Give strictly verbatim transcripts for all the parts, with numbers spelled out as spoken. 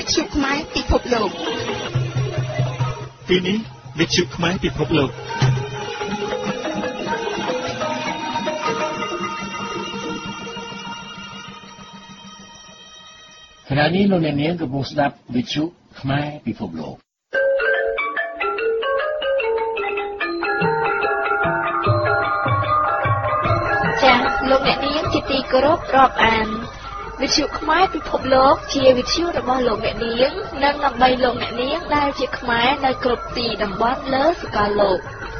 ទ្យុខ្មែរពិភពលោកទីនេះវិទ្យុខ្មែរពិភពលោកខណៈនេះលោកអ្នកនាងកំពុងស្ដាប់វិទ្យុខ្មែរពិភពលោកចា៎លោកអ្នកនាងជាទីគោរពរាប់អានវិទ្យុខ្មែរពិភពលោកជាវិទ្យុរបស់លោកអ្នកនាងនិងដើម្បីលោកអ្នកនាងដែលជាខ្មែរនៅគ្រប់ទីតំបន់លើសកលលោក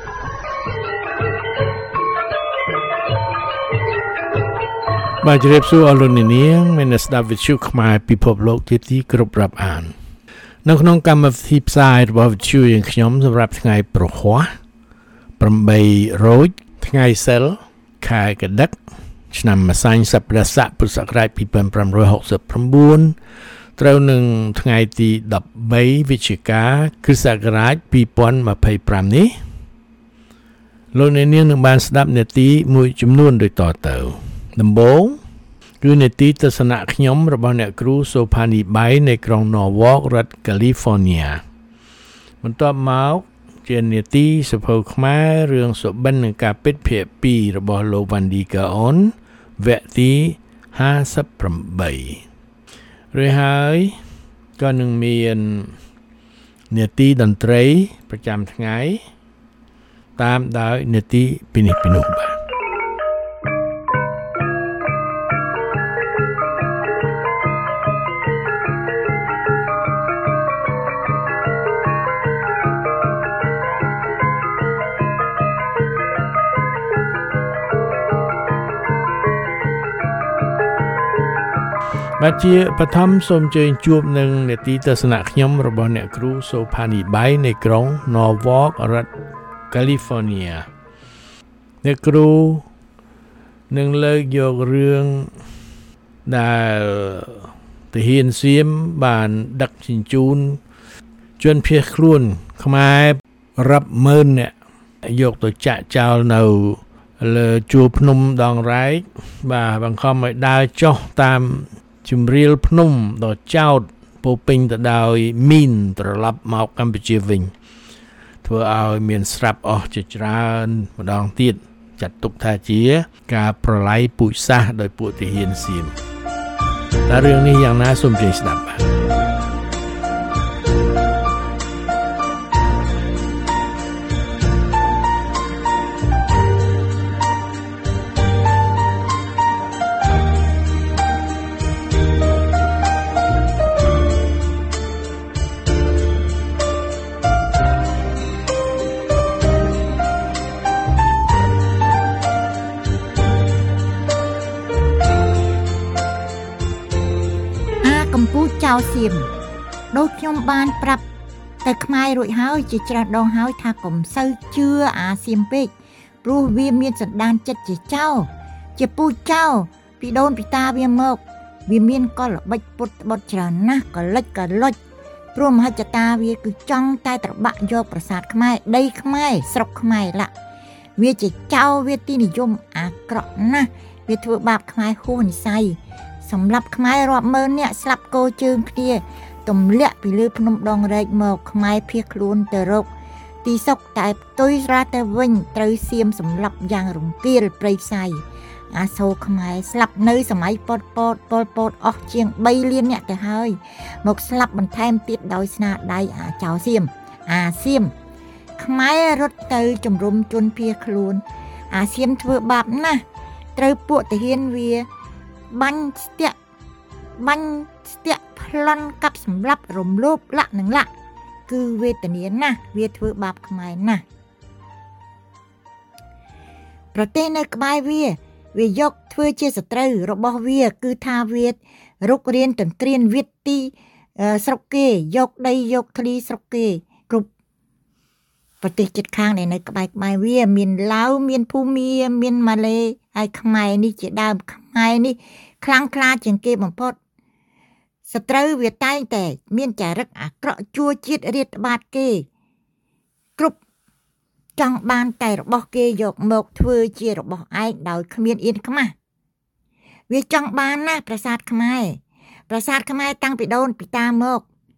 បាទជម្រាបសួរអស់លោកអ្នកនាងមានស្ដាប់វិទ្យុខ្មែរពិភពលោកជាទីគោរពរាប់អាននៅក្នុងកម្មវិធីផ្សាយរបស់វិទ្យុយើងខ្ញុំសម្រាប់ថ្ងៃប្រហ័សប្រាំបីរោចថ្ងៃសិលខែកដិកឆ្នាំម្សាញ់សប្បុរស័កពុទ្ធសករាជពីរពាន់ប្រាំរយហកសិប៩ត្រូវនឹងថ្ងៃទីដប់បីវិច្ឆិកាគ្រិស្តសករាជពីរពាន់ម្ភៃប្រាំនេះលោកអ្នកនាងនឹងបានស្ដាប់នាទីមួយចំនួនដូចតទៅដំបូងគឺនាទីទស្សនៈខ្ញុំរបស់អ្នកគ្រូសូផានីបៃនៃក្រុង Norwalk រដ្ឋ California បន្ទាប់មកជានាទីសភៅខ្មែររឿងសុបិននិងការពិតភាគពីររបស់លោកវ៉ាន់ឌីកាអនវគ្គទីห้าสิบแปดរួចហើយក៏នឹងមាននាទីតន្ត្រីប្រចាំថ្ងៃតាមដោយនាទីពីនេះពីនោះបាទបាទជាបឋមសូមអញ្ជើញជួបនឹងនាទីទស្សនៈខ្ញុំរបស់អ្នកគ្រូសូផានីបៃនៃក្រុង Norwalk រដ្ឋ California អ្នកគ្រូនឹងលើកយករឿងដែលទាហានសៀមបានដឹកជញ្ជូនជនភៀសខ្លួនខ្មែររាប់ម៉ឺននាក់យកទៅចាក់ចោលនៅលើជួរភ្នំដងរែកបាទបង្ខំឲ្យដើរចុះតាមជំរាលភ្នំដ៏ចោតពោពេញទៅដោយមីនត្រឡប់មកកម្ពុជាវិញធ្វើឲ្យមានស្រាប់អស់ជាច្រើនម្ដងទៀតចាត់ទុកថាជាការប្រឡាយពូជសាសន៍ដោយពួកទាហានសៀមតែរឿងនេះយ៉ាងណាសូមជឿស្ដាប់បាទចៅសៀមដូចខ្ញុំបានប្រាប់ទៅខ្មែររួចហើយជាច្រើនដងហើយថាកុំសូវជឿអាសៀមពេកព្រោះវាមានសន្តានចិត្តជាចៅជាពូជចៅពីដូនពីតាវាមកវាមានកលល្បិចពុតបុតច្រើនណាស់កលិចកលុចព្រោះមហិច្ឆតាវាគឺចង់តែត្របាក់យកប្រាសាទខ្មែរដីខ្មែរស្រុកខ្មែរឡាវាជាចៅវាទីនិយមអាក្រក់ណាស់វាធ្វើបាបខ្មែរហួសនិស្ស័យសម្រាប់ខ្មែររាប់ម៉ឺននាក់ស្លាប់គោជើងគ្នាទម្លាក់ពីលើភ្នំដងរែកមកខ្មែរភៀសខ្លួនទៅរកទីសុកតែផ្ទុយស្រាទៅវិញត្រូវសៀមសម្លាប់យ៉ាងរង្គាលព្រៃផ្សៃអាសូរខ្មែរស្លាប់នៅសម័យប៉ុលពតប៉ុលពតអស់ជាងបីលាននាក់ទៅហើយមកស្លាប់បន្ថែមទៀតដោយស្នាដៃអាចៅសៀមអាសៀមខ្មែររត់ទៅជំរុំជនភៀសខ្លួនអាសៀមធ្វើបាបណាស់ត្រូវពួកទាហានវាបាញ់ស្ទាក់បាញ់ស្ទាក់ប្លន់កាប់សម្លាប់រំលោភលាក់នឹងលាក់គឺវេទនាណាស់វាធ្វើបាបខ្មែរណាស់ប្រទេសនៅក្បែរវាវាយកធ្វើជាសត្រូវរបស់វាគឺថាវារុករៀនទន្ទ្រានវិទ្ទីស្រុកគេយកដីយកធ្លីស្រុកគេគ្រប់ប្រទេសជិតខាងដែលនៅក្បែរក្បែរវាមានឡាវមានភូមាមានម៉ាឡេហើយខ្មែរនេះជាដើមខ្មែរនេះខ្លាំងក្លាជាងគេបំផុតសត្រូវវាតែងតែមានចរិតអាក្រក់ជួជាតិរាតត្បាតគេគ្រប់ចង់បានតែរបស់គេយកមកធ្វើជារបស់ឯងដោយគ្មានអៀនខ្មាស់វាចង់បានណាស់ប្រាសាទខ្មែរប្រាសាទខ្មែរតាំងពីដូនពីតាមក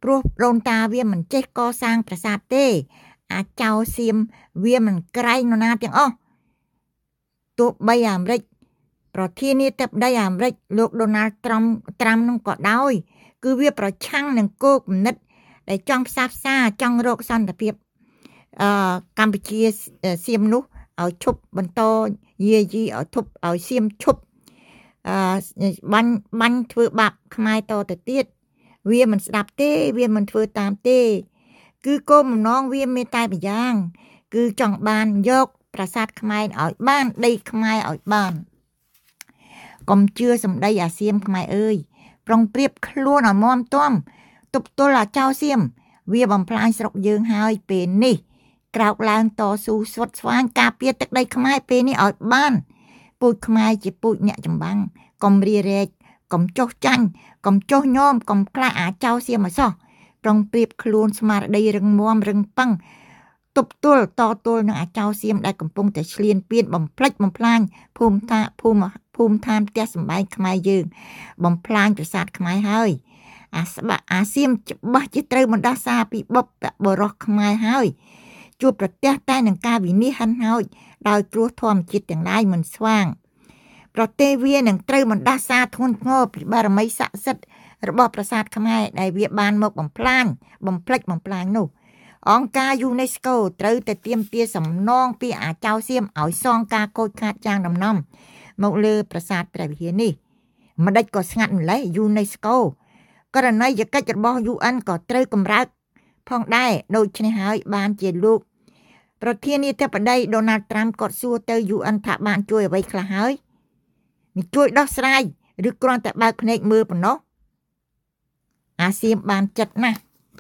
ព្រោះដូនតាវាមិនចេះកសាងប្រាសាទទេអាចៅសៀមវាមិនក្រែងនរណាទាំងអស់ទោះបីអាមេរិកប្រធានាធិបតីអាមេរិកលោក Donald Trump ត្រាំនឹងក៏ដោយគឺវាប្រឆាំងនឹងគោលគំនិតដែលចង់ផ្សះផ្សាចង់រកសន្តិភាពអឺកម្ពុជាសៀមនោះឲ្យឈប់បន្តយាយីឲ្យធប់ឲ្យសៀមឈប់អឺបាញ់បាញ់ធ្វើបាបខ្មែរតទៅទៀតវាមិនស្ដាប់ទេវាមិនធ្វើតាមទេគឺគោលបំណងវាមានតែម្យ៉ាងគឺចង់បានយកប្រាសាទខ្មែរឲ្យបានដីខ្មែរឲ្យបានកុំជឿសម្ដីអាសៀមខ្មែរអើយប្រុងប្រៀបខ្លួនឲ្យមាំទាំទប់ទល់អាចៅសៀមវាបំផ្លាញស្រុកយើងហើយពេលនេះក្រោកឡើងតស៊ូស្វិតស្វាញការពារទឹកដីខ្មែរពេលនេះឲ្យបានពូជខ្មែរជាពូជអ្នកចម្បាំងកុំរារែកកុំចុះចាញ់កុំចុះញោមកុំខ្លាចអាចៅសៀមឲ្យសោះប្រុងប្រៀបខ្លួនស្មារតីរឹងមាំរឹងប៉ឹងទប់ទល់តទល់នឹងអាចៅសៀមដែលកំពុងតែឈ្លានពានបំផ្លិចបំផ្លាញភូមិតាភូមិភូមិឋានផ្ទះសម្បែងខ្មែរយើងបំផ្លាញប្រាសាទខ្មែរហើយអាស្បាអាសៀមច្បាស់ជាត្រូវបណ្ដាសាពីបុព្វបុរសខ្មែរហើយជួបប្រទះតែនឹងការវិនិច្ឆ័យហិនហោចដោយគ្រោះធម្មជាតិទាំងឡាយមិនស្វាងប្រទេសវានឹងត្រូវបណ្ដាសាធ្ងន់ធ្ងរពីបារមីស័ក្តិសិទ្ធិរបស់ប្រាសាទខ្មែរដែលវាបានមកបំផ្លាញបំផ្លិចបំផ្លាញនោះអង្គការ UNESCO ត្រូវតែទាមទារសំណងពីអាចៅសៀមឲ្យសងការខូចខាតយ៉ាងដំណំមកលើប្រាសាទព្រះវិហារនេះមិនដេចក៏ស្ងាត់ម្លេះ UNESCO ករណីយកិច្ចរបស់ យូ អិន ក៏ត្រូវកម្រើកផងដែរដូច្នេះហើយបានជាលោកប្រធានាធិបតី Donald Trump គាត់សួរទៅ យូ អិន ថាបានជួយអ្វីខ្លះហើយមិនជួយដោះស្រាយឬគ្រាន់តែបើកភ្នែកមើលប៉ុណ្ណោះអាសៀមបានចិត្តណាស់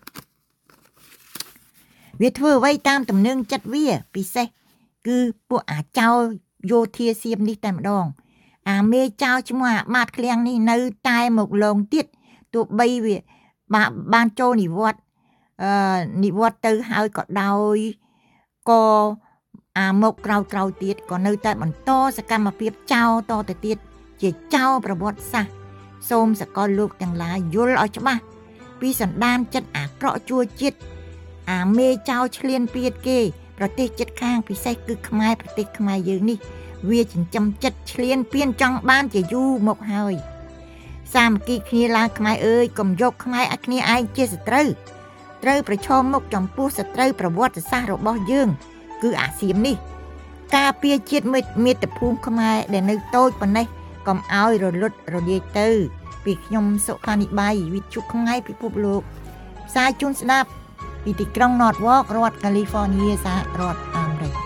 វាធ្វើអ្វីតាមទំនឹងចិត្តវាពិសេសគឺពួកអាចៅយោធាសៀមនេះតែម្ដងអាមេចៅឈ្មោះអាបាតឃ្លាំងនេះនៅតែមកលងទៀតទោះបីវាបានចូលនិវត្តន៍អឺនិវត្តន៍ទៅហើយក៏ដោយក៏អាមកក្រោយក្រោយទៀតក៏នៅតែបន្តសកម្មភាពចៅតទៅទៀតជាចៅប្រវត្តិសាស្ត្រសូមសកលលោកទាំងឡាយយល់ឲ្យច្បាស់ពីសន្តានចិត្តអាក្រក់ជួជាតិអាមេចៅឆ្លៀនពៀតគេប្រទេសជិតខាងពិសេសគឺខ្មែរប្រទេសខ្មែរយើងនេះវាចិញ្ចឹមចិត្តឆ្លៀនពៀនចង់បានជាយូរមកហើយសាមគ្គីគ្នាឡើងខ្មែរអើយកុំយកខ្មែរឲ្យគ្នាឯងជាសត្រូវត្រូវប្រឈមមុខចំពោះសត្រូវប្រវត្តិសាស្ត្ររបស់យើងគឺអាសៀមនេះការពារជាតិមាតុភូមិខ្មែរដែលនៅតូចប៉ុណ្ណេះកុំឲ្យរលត់រលាយទៅពីខ្ញុំសុខានីបាយវិទ្យុខ្មែរពិភពលោកផ្សាយជូនស្ដាប់ពីទីក្រុង Norwalk រដ្ឋ California សហរដ្ឋអាមេរិក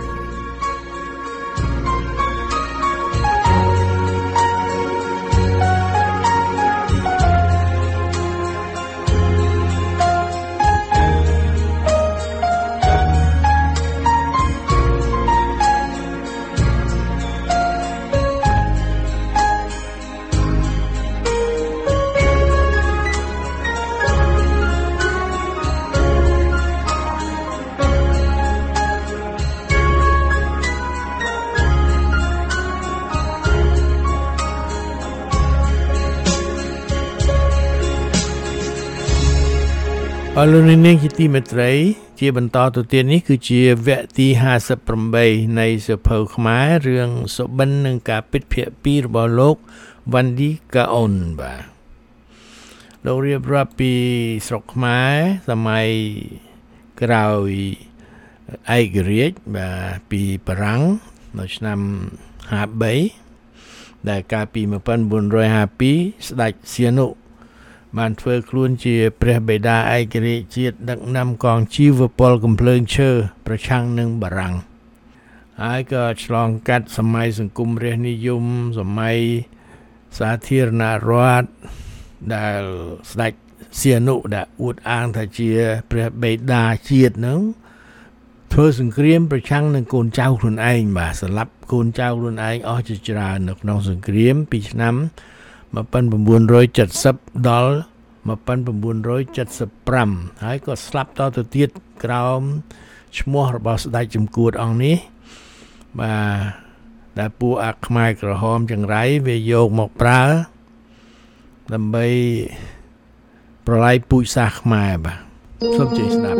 អរលោកនាងជាទីមេត្រីជាបន្តទៅទៀតនេះគឺជាវគ្គទីห้าสิบแปดនៃសៀវភៅខ្មែររឿងសុបិននិងការពិតភាគពីររបស់លោកវ៉ាន់ឌីកាអ៊ុនបាទលោករៀបរាប់ពីស្រុកខ្មែរសម័យក្រោយឯករាជ្យបាទពីបារាំងនៅឆ្នាំห้าสิบสามដែលកាលពីnineteen fifty-twoស្ដេចសៀនុបានធ្វើខ្លួនជាព្រះបិតាឯករាជ្យជាតិដឹកនាំកងជីវពលកំភ្លើងឈើប្រឆាំងនឹងបារាំងហើយក៏ឆ្លងកាត់សម័យសង្គមរាស្ត្រនិយមសម័យសាធារណរដ្ឋដែលស្ដេចសៀនុដែលអួតអាងថាជាព្រះបិតាជាតិហ្នឹងធ្វើសង្គ្រាមប្រឆាំងនឹងកូនចៅខ្លួនឯងបាទស្លាប់កូនចៅខ្លួនឯងអស់ជាច្រើននៅក្នុងសង្គ្រាមពីឆ្នាំnineteen seventyដល់nineteen seventy-fiveហើយក៏ស្លាប់តទៅទៀតក្រោមឈ្មោះរបស់ស្ដេចចំនួនអង្គនេះបាទដែលពួកអាខ្មែរក្រហមចង្រៃវាយកមកប្រើដើម្បីប្រឡាយពូជសាសន៍ខ្មែរបាទសូមជួយស្ដាប់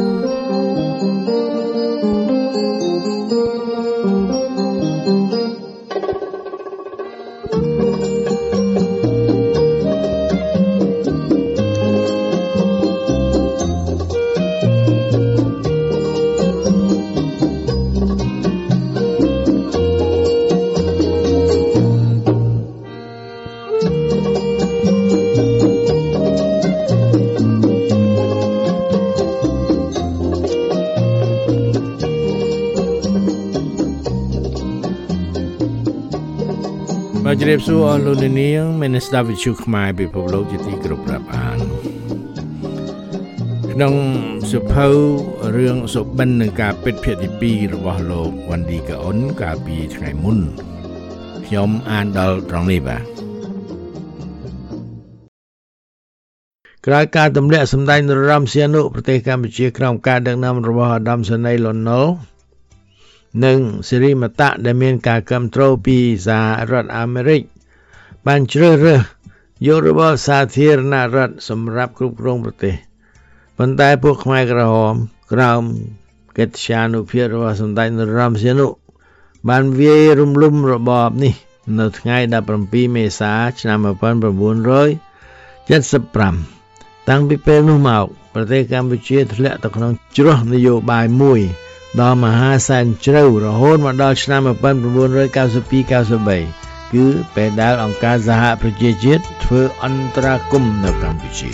បាទជ្រាបសួរអស់លោកអ្នកនាងមានស្ដាប់វិទ្យុខ្មែរពិភពលោកជាទីគោរពរាប់អានក្នុងសភៅរឿងសុបិននឹងការពិតភាគទីពីររបស់លោកវ៉ាន់ឌីកាអ៊ុនកាលពីថ្ងៃមុនខ្ញុំអានដល់ត្រង់នេះបាទក្រោយការទម្លាក់សម្ដែងនរោត្តមសីហនុប្រទេសកម្ពុជាក្រោមការដឹកនាំរបស់ឧត្តមសេនីយ៍លន់ នល់និងសេរីមតៈដែលមានការគាំទ្រពីសហរដ្ឋអាមេរិកបានជ្រើសរើសយករបបសាធារណរដ្ឋសម្រាប់គ្រប់គ្រងប្រទេសប៉ុន្តែពួកខ្មែរក្រហមក្រោមកិត្យានុភាពរបស់សម្ដេចនរោត្តមសីហនុបានវាយរំលំរបបនេះនៅថ្ងៃដប់ប្រាំពីរមេសាឆ្នាំ១៩៧៥តាំងពីពេលនោះមកប្រទេសកម្ពុជាធ្លាក់ទៅក្នុងជ្រោះនយោបាយមួយដល់មហាសែនជ្រៅរហូតមកដល់ឆ្នាំ១៩៩២ ៩៣គឺពេលដែលអង្គការសហប្រជាជាតិធ្វើអន្តរាគមន៍នៅកម្ពុជា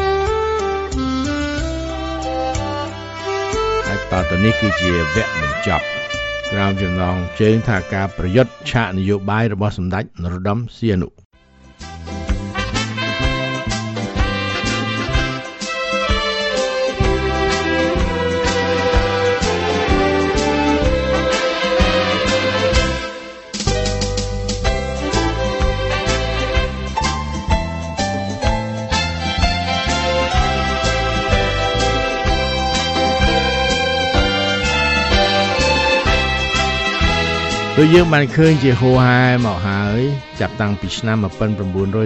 ហើយតទៅនេះគឺជាវគ្គបញ្ចប់ក្រោមចំណងជើងថាការប្រយុទ្ធឆាកនយោបាយរបស់សម្ដេចនរោត្តមសីហនុដូចយើងបានឃើញជាហូរហែមកហើយចាប់តាំងពីឆ្នាំ១៩៣៦មក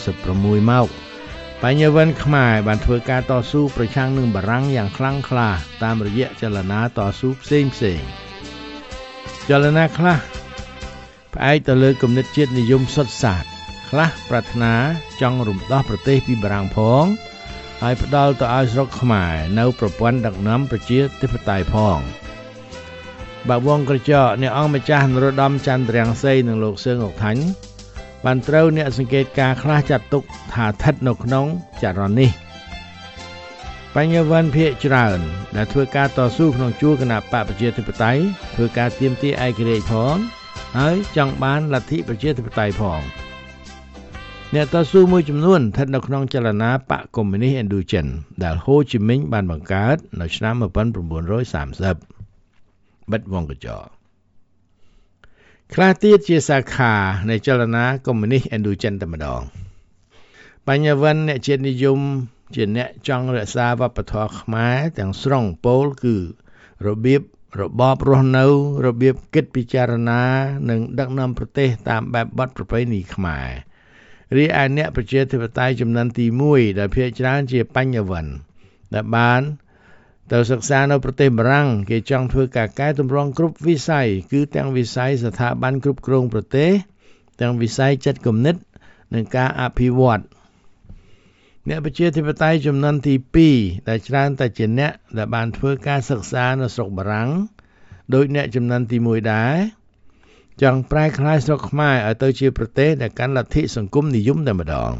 បញ្ញវន្តខ្មែរបានធ្វើការតស៊ូប្រឆាំងនឹងបារាំងយ៉ាងខ្លាំងក្លាតាមរយៈចលនាតស៊ូផ្សេងផ្សេងចលនាខ្លះផ្អែកទៅលើគំនិតជាតិនិយមសុទ្ធសាធខ្លះប្រាថ្នាចង់រំដោះប្រទេសពីបារាំងផងហើយផ្ដល់ទៅឲ្យស្រុកខ្មែរនៅប្រព័ន្ធដឹកនាំប្រជាធិបតេយ្យផងបាក់វងក្រចកអ្នកអង្គម្ចាស់នរោត្តមចន្ទរាំងសីនិងលោកសឿងអុកថាញ់បានត្រូវអ្នកសង្កេតការខ្លះចាត់ទុកថាស្ថិតនៅក្នុងចរន្តនេះបញ្ញវន្តភាគច្រើនដែលធ្វើការតស៊ូក្នុងជួរគណៈបកប្រជាធិបតេយ្យធ្វើការទាមទារឯករាជ្យផងហើយចង់បានលទ្ធិប្រជាធិបតេយ្យផងអ្នកតស៊ូមួយចំនួនស្ថិតនៅក្នុងចលនាបកកុម្មុយនីសឥណ្ឌូចិនដែលហូជីមិញបានបង្កើតនៅឆ្នាំ១៩៣០បិទវងកញ្ចក់ខ្លះទៀតជាសាខានៃចលនាកុម្មុយនីសឥណ្ឌូចិនតែម្ដងបញ្ញវន្តអ្នកជាតិនិយមជាអ្នកចង់រក្សាវប្បធម៌ខ្មែរទាំងស្រុងពោលគឺរបៀបរបបរស់នៅរបៀបគិតពិចារណានិងដឹកនាំប្រទេសតាមបែបបទប្រពៃណីខ្មែររីឯអ្នកប្រជាធិបតេយ្យចំនួនទីមួយដែលភាគច្រើនជាបញ្ញវន្តដែលបានទៅសិក្សានៅប្រទេសបារាំងគេចង់ធ្វើការកែតម្រង់គ្រប់វិស័យគឺទាំងវិស័យស្ថាប័នគ្រប់គ្រងប្រទេសទាំងវិស័យចិត្តគំនិតនិងការអភិវឌ្ឍអ្នកប្រជាធិបតេយ្យចំនួនទីពីរដែលច្រើនតែជាអ្នកដែលបានធ្វើការសិក្សានៅស្រុកបារាំងដោយអ្នកចំនួនទីមួយដែរចង់ប្រែក្លាយស្រុកខ្មែរឲ្យទៅជាប្រទេសដែលកាន់លទ្ធិសង្គមនិយមតែម្ដង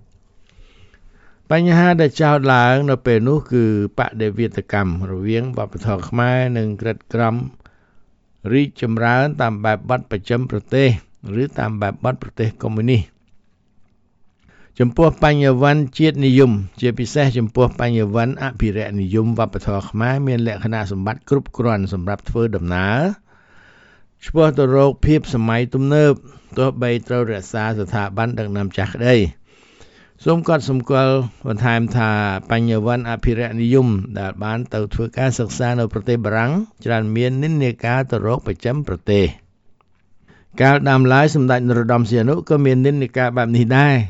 បញ្ហាដែលចោទឡើងនៅពេលនោះគឺបដិវេតកម្មរវាងវប្បធម៌ខ្មែរនិងក្រិតក្រមរីកចម្រើនតាមបែបបទប្រចាំប្រទេសឬតាមបែបបទប្រទេសកុម្មុយនីសចំពោះបញ្ញវន្តជាតិនិយមជាពិសេសចំពោះបញ្ញវន្តអភិរក្សនិយមវប្បធម៌ខ្មែរមានលក្ខណៈសម្បត្តិគ្រប់គ្រាន់សម្រាប់ធ្វើដំណើរឆ្ពោះទៅរកភាពសម័យទំនើបទោះបីត្រូវរក្សាស្ថាប័នដឹកនាំចាស់ក្តីសូមកត់សម្គាល់បន្ថែមថាបញ្ញវន្តអភិរក្សនិយមដែលបានទៅធ្វើការសិក្សានៅប្រទេសបារាំងច្រើនមាននិន្នាការទៅរកប្រចាំប្រទេសកាលដើមឡើយសម្ដេចនរោត្តមសីហនុក៏មាននិន្នាការបែបនេះដែរ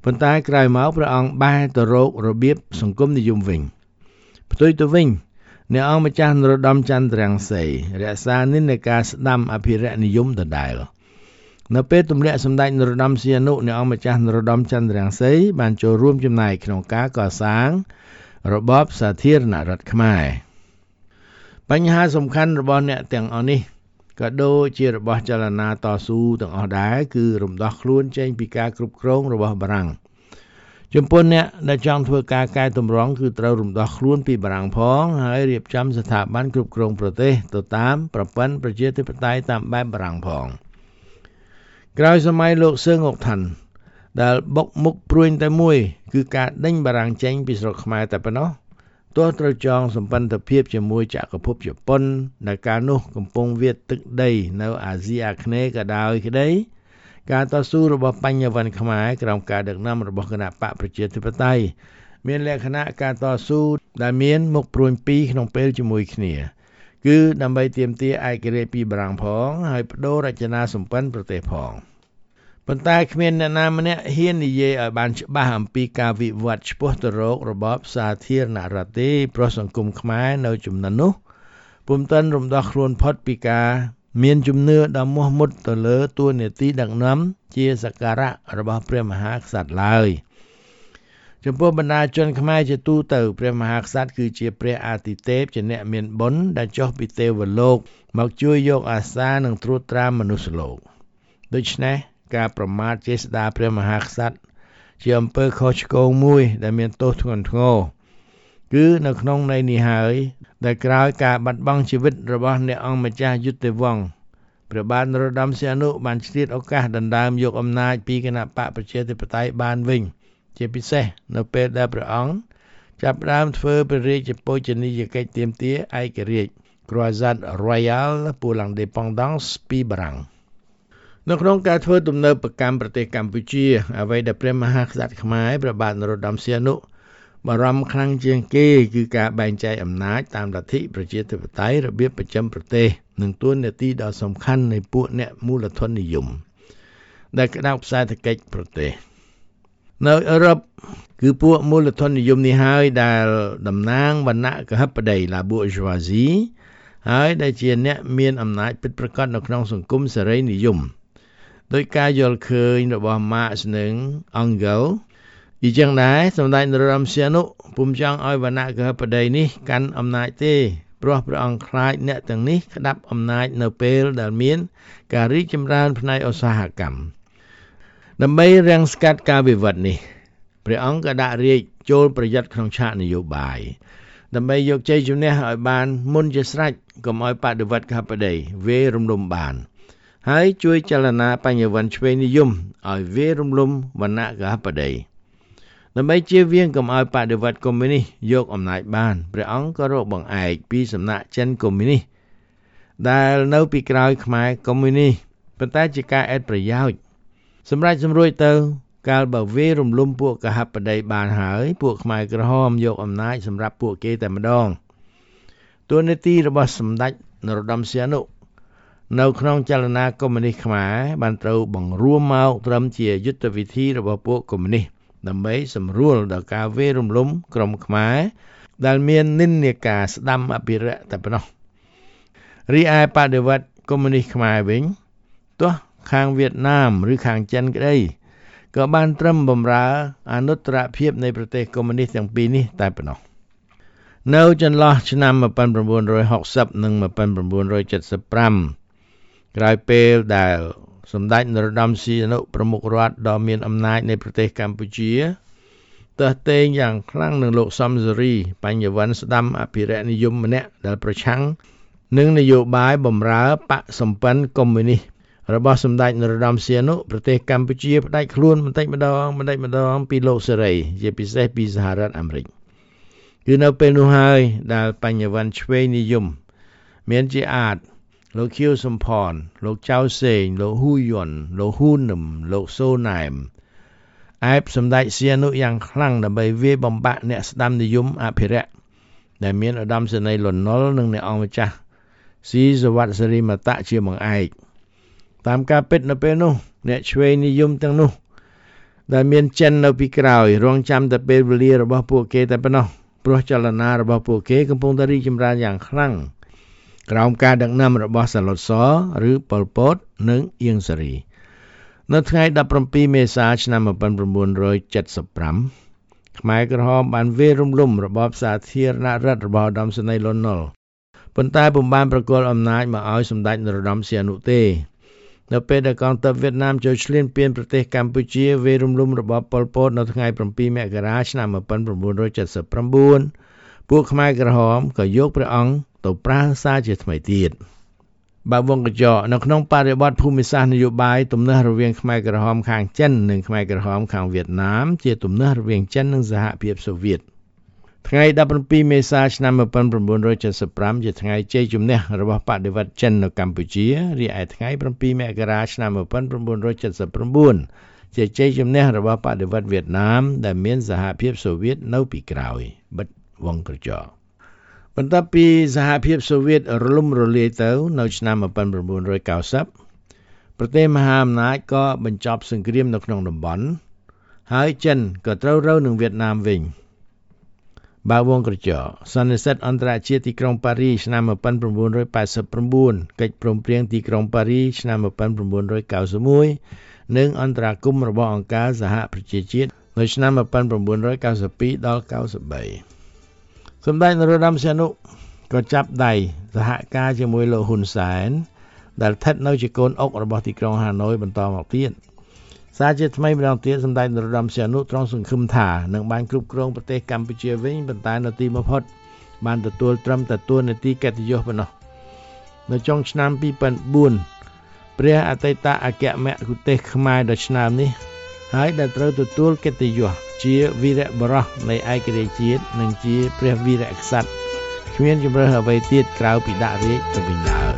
ប៉ុន្តែក្រោយមកព្រះអង្គបែរទៅរករបៀបសង្គមនិយមវិញផ្ទុយទៅវិញអ្នកអង្គម្ចាស់នរោត្តមចន្ទរាំងសីរក្សានិន្នាការស្ដាំអភិរក្សនិយមដដែលនៅពេលទម្លាក់សម្ដេចនរោត្តមសីហនុអ្នកអង្គម្ចាស់នរោត្តមចន្ទរាំងសីបានចូលរួមចំណែកក្នុងការកសាងរបបសាធារណរដ្ឋខ្មែរបញ្ហាសំខាន់របស់អ្នកទាំងអស់នេះក៏ដូចជារបស់ចលនាតស៊ូទាំងអស់ដែរគឺរំដោះខ្លួនចេញពីការគ្រប់គ្រងរបស់បារាំងចំពោះអ្នកដែលចង់ធ្វើការកែតម្រង់គឺត្រូវរំដោះខ្លួនពីបារាំងផងហើយរៀបចំស្ថាប័នគ្រប់គ្រងប្រទេសទៅតាមប្រព័ន្ធប្រជាធិបតេយ្យតាមបែបបារាំងផងក្រោយសម័យលោកសឺងអុកថាន់ដែលបុកមុខព្រួញតែមួយគឺការដេញបារាំងចេញពីស្រុកខ្មែរតែប៉ុណ្ណោះទោះត្រូវចងសម្ព័ន្ធភាពជាមួយចក្រភពជប៉ុនដែលកាលនោះកំពុងវាយទឹកដីនៅអាស៊ីអាគ្នេយ៍ក៏ដោយក្តីការតស៊ូរបស់បញ្ញវន្តខ្មែរក្រោមការដឹកនាំរបស់គណបកប្រជាធិបតេយ្យមានលក្ខណៈការតស៊ូដែលមានមុខព្រួញពីរក្នុងពេលជាមួយគ្នាគឺដើម្បីទាមទារឯករាជ្យពីបារាំងផងហើយបដូររចនាសម្ព័ន្ធប្រទេសផងប៉ុន្តែគ្មានអ្នកណាម្នាក់ហ៊ាននិយាយឲ្យបានច្បាស់អំពីការវិវត្តឆ្ពោះទៅរករបបសាធារណរដ្ឋទេព្រោះសង្គមខ្មែរនៅជំនាន់នោះពុំទាន់រំដោះខ្លួនផុតពីការមានជំនឿដ៏មោះមុតទៅលើតួនាទីដឹកនាំជាសក្ការៈរបស់ព្រះមហាក្សត្រឡើយចំពោះបណ្ដាជនខ្មែរជាទូទៅព្រះមហាក្សត្រគឺជាព្រះអាទិទេពជាអ្នកមានបុណ្យដែលចុះពីទេវលោកមកជួយយកអាសានិងត្រួតត្រាមនុស្សលោកដូច្នេះការប្រមាថចេស្តាព្រះមហាក្សត្រជាអំពើខុសឆ្គងមួយដែលមានទោសធ្ងន់ធ្ងរគឺនៅក្នុងន័យនេះហើយដែលក្រោយការបាត់បង់ជីវិតរបស់អ្នកអង្គម្ចាស់យុទ្ធវង្សព្រះបាទនរោត្តមសីហនុបានឆ្លៀតឱកាសដណ្ដើមយកអំណាចពីគណបកប្រជាធិបតេយ្យបានវិញជាពិសេសនៅពេលដែលព្រះអង្គចាប់ផ្ដើមធ្វើព្រះរាជបូជនីយកិច្ចទាមទារឯករាជ្យ Croisade Royale pour l'indépendance ពីបារាំងនៅក្នុងការធ្វើទំនើបកម្មប្រទេសកម្ពុជាអ្វីដែលព្រះមហាក្សត្រខ្មែរព្រះបាទនរោត្តមសីហនុបារម្ភខ្លាំងជាងគេគឺការបែងចែកអំណាចតាមលទ្ធិប្រជាធិបតេយ្យរបៀបប្រចាំប្រទេសនិងទួនាទីដ៏សំខាន់នៃពួកអ្នកមូលធននិយមដែលក្តោបខ្សែសេដ្ឋកិច្ចប្រទេសនៅអឺរ៉ុបគឺពួកមូលធននិយមនេះហើយដែលតំណាងវណ្ណៈកហបតី La Bourgeoisie ហើយដែលជាអ្នកមានអំណាចពិតប្រាកដនៅក្នុងសង្គមសេរីនិយមដោយការយល់ឃើញរបស់ Marx និង Engels អញ្ចឹងដែរសម្ដេចនរោត្តមសីហនុពុំចង់ឲ្យវណ្ណៈកហបតីនេះកាន់អំណាចទេព្រោះព្រះអង្គខ្លាចអ្នកទាំងនេះក្តាប់អំណាចនៅពេលដែលមានការរីកចម្រើនផ្នែកឧស្សាហកម្មដើម្បីរាំងស្កាត់ការវិវត្តនេះព្រះអង្គក៏ដាក់រាជចូលប្រយុទ្ធក្នុងឆាកនយោបាយដើម្បីយកជ័យជំនះឲ្យបានមុនជាស្រេចកុំឲ្យបដិវត្តកហបតីវេរំលំបានហើយជួយចលនាបញ្ញវន្តឆ្វេងនិយមឲ្យវេរំលំវណ្ណៈកហបតីដើម្បីជៀសវាងកុំឲ្យបដិវត្តកុម្មុយនីសយកអំណាចបានព្រះអង្គក៏រកបង្អែកពីសំណាក់ចិនកុម្មុយនីសដែលនៅពីក្រោយខ្មែរកុម្មុយនីសប៉ុន្តែជាការអេតប្រយោជន៍សម្រាប់សម្រួចទៅកាលបើវេរំលំពួកកហបតីបានហើយពួកខ្មែរក្រហមយកអំណាចសម្រាប់ពួកគេតែម្ដងតួនាទីរបស់សម្ដេចនរោត្តមសីហនុនៅក្នុងចលនាកុម្មុយនីសខ្មែរបានត្រូវបង្រួមមកត្រឹមជាយុទ្ធវិធីរបស់ពួកកុម្មុយនីសដើម្បីសម្រួលដល់ការវេរំលំក្រុមខ្មែរដែលមាននិន្នាការស្ដាំអភិរក្សតែប៉ុណ្ណោះរីឯបដិវត្តកុម្មុយនីសខ្មែរវិញទោះខាងវៀតណាមឬខាងចិនក្តីក៏បានត្រឹមបម្រើអនុត្តរភាពនៃប្រទេសកុម្មុយនីសទាំងពីរនេះតែប៉ុណ្ណោះនៅចន្លោះឆ្នាំmột nghìn chín trăm sáu mươiនិងmột nghìn chín trăm bảy mươiห้าក្រោយពេលដែលសម្ដេចនរោត្តមសីហនុប្រមុខរដ្ឋដ៏មានអំណាចនៃប្រទេសកម្ពុជាទើសទែងយ៉ាងខ្លាំងនឹងលោកសំសេរីបញ្ញវន្តស្ដាំអភិរក្សនិយមម្នាក់ដែលប្រឆាំងនឹងនយោបាយបម្រើបកសម្ព័ន្ធកុម្មុយនីសរបស់សម្ដេចនរោត្តមសីហនុប្រទេសកម្ពុជាផ្ដាច់ខ្លួនបន្តិចម្ដងបន្តិចម្ដងពីលោកសេរីជាពិសេសពីសហរដ្ឋអាមេរិកគឺនៅពេលនោះហើយដែលបញ្ញវន្តឆ្វេងនិយមមានជាអាចលោកខៀវសំផនលោកចៅសេងលោកហ៊ូយន់លោកហ៊ូនឹមលោកសូណែមអែបសម្ដេចសីហនុយ៉ាងខ្លាំងដើម្បីវាយបំបាក់អ្នកស្ដាំនិយមអភិរក្សដែលមានឧត្តមសេនីយ៍លន់នល់និងអ្នកអង្គម្ចាស់ស៊ីសវត្តសិរិមតៈជាបង្អែកតាមការពិតនៅពេលនោះអ្នកឆ្វេងនិយមទាំងនោះដែលមានចិននៅពីក្រោយរងចាំតែពេលវេលារបស់ពួកគេតែប៉ុណ្ណោះព្រោះចលនារបស់ពួកគេកំពុងតែរីកចម្រើនយ៉ាងខ្លាំងក្រោមការដឹកនាំរបស់សាឡុតសឬប៉ុលពតនិងអៀងសារីនៅថ្ងៃដប់ប្រាំពីរមេសាឆ្នាំmột nghìn chín trăm七mươi lămខ្មែរក្រហមបានវាយរំលំរបបសាធារណរដ្ឋរបស់ឧត្តមសេនីយ៍លន់ នល់ប៉ុន្តែពុំបានប្រគល់អំណាចមកឲ្យសម្ដេចនរោត្តមសីហនុទេនៅពេលដែលកងទ័ពវៀតណាមចូលឈ្លានពានប្រទេសកម្ពុជាវាយរំលំរបបប៉ុលពតនៅថ្ងៃប្រាំពីរមករាឆ្នាំmột nghìn chín trăm bảy mươi chínពួកខ្មែរក្រហមក៏យកព្រះអង្គទៅប្រើសារជាថ្មីទៀតបើវងកញ្ចក់នៅក្នុងបរិបទភូមិសាស្ត្រនយោបាយទំនាស់រវាងខ្មែរក្រហមខាងចិននិងខ្មែរក្រហមខាងវៀតណាមជាទំនាស់រវាងចិននិងសហភាពសូវៀតថ្ងៃដប់ប្រាំពីរមេសាឆ្នាំmột nghìn chín trăm bảy mươi lămជាថ្ងៃជ័យជំនះរបស់បដិវត្តន៍ចិននៅកម្ពុជារីឯថ្ងៃប្រាំពីរមករាឆ្នាំmột nghìn chín trăm bảy mươi chínជាជ័យជំនះរបស់បដិវត្តន៍វៀតណាមដែលមានសហភាពសូវៀតនៅពីក្រោយបិទវងកញ្ចក់បន្ទាប់ពីសហភាពសូវៀតរលំរលាយទៅនៅឆ្នាំmột nghìn chín trăm chín mươiប្រទេសមហាអំណាចក៏បញ្ចប់សង្គ្រាមនៅក្នុងតំបន់ហើយចិនក៏ត្រូវរើនឹងវៀតណាមវិញបើវងកញ្ចក់សន្និសីទអន្តរជាតិទីក្រុងប៉ារីសឆ្នាំmột nghìn chín trăm tám mươi chínកិច្ចព្រមព្រៀងទីក្រុងប៉ារីសឆ្នាំmột nghìn chín trăm chín mươi mốtនិងអន្តរាគមន៍របស់អង្គការសហប្រជាជាតិនៅឆ្នាំmột nghìn chín trăm chín mươi haiដល់chín mươi baសម្ដេចនរោត្តមសីហនុក៏ចាប់ដៃសហការជាមួយលោកហ៊ុនសែនដែលស្ថិតនៅជាកូនអុករបស់ទីក្រុងហាណូយបន្តមកទៀតសារជាថ្មីម្ដងទៀតសម្ដេចនរោត្តមសីហនុទ្រង់សង្ឃឹមថានឹងបានគ្រប់គ្រងប្រទេសកម្ពុជាវិញប៉ុន្តែនៅទីបំផុតបានទទួលត្រឹមតែទួលនីតិកិត្តិយសប៉ុណ្ណោះនៅចុងឆ្នាំពីរពាន់បួនព្រះអតីតអគ្គមគ្គុទេសក៍ខ្មែរដ៏ឆ្នើមនេះហើយដែលត្រូវទទួលកិត្តិយសជាវីរបុរសនៃឯករាជ្យជាតិនិងជាព្រះវីរក្សត្រគ្មានជំរើសអ្វីទៀតក្រៅពីដាក់រាជទៅវិញឡើយ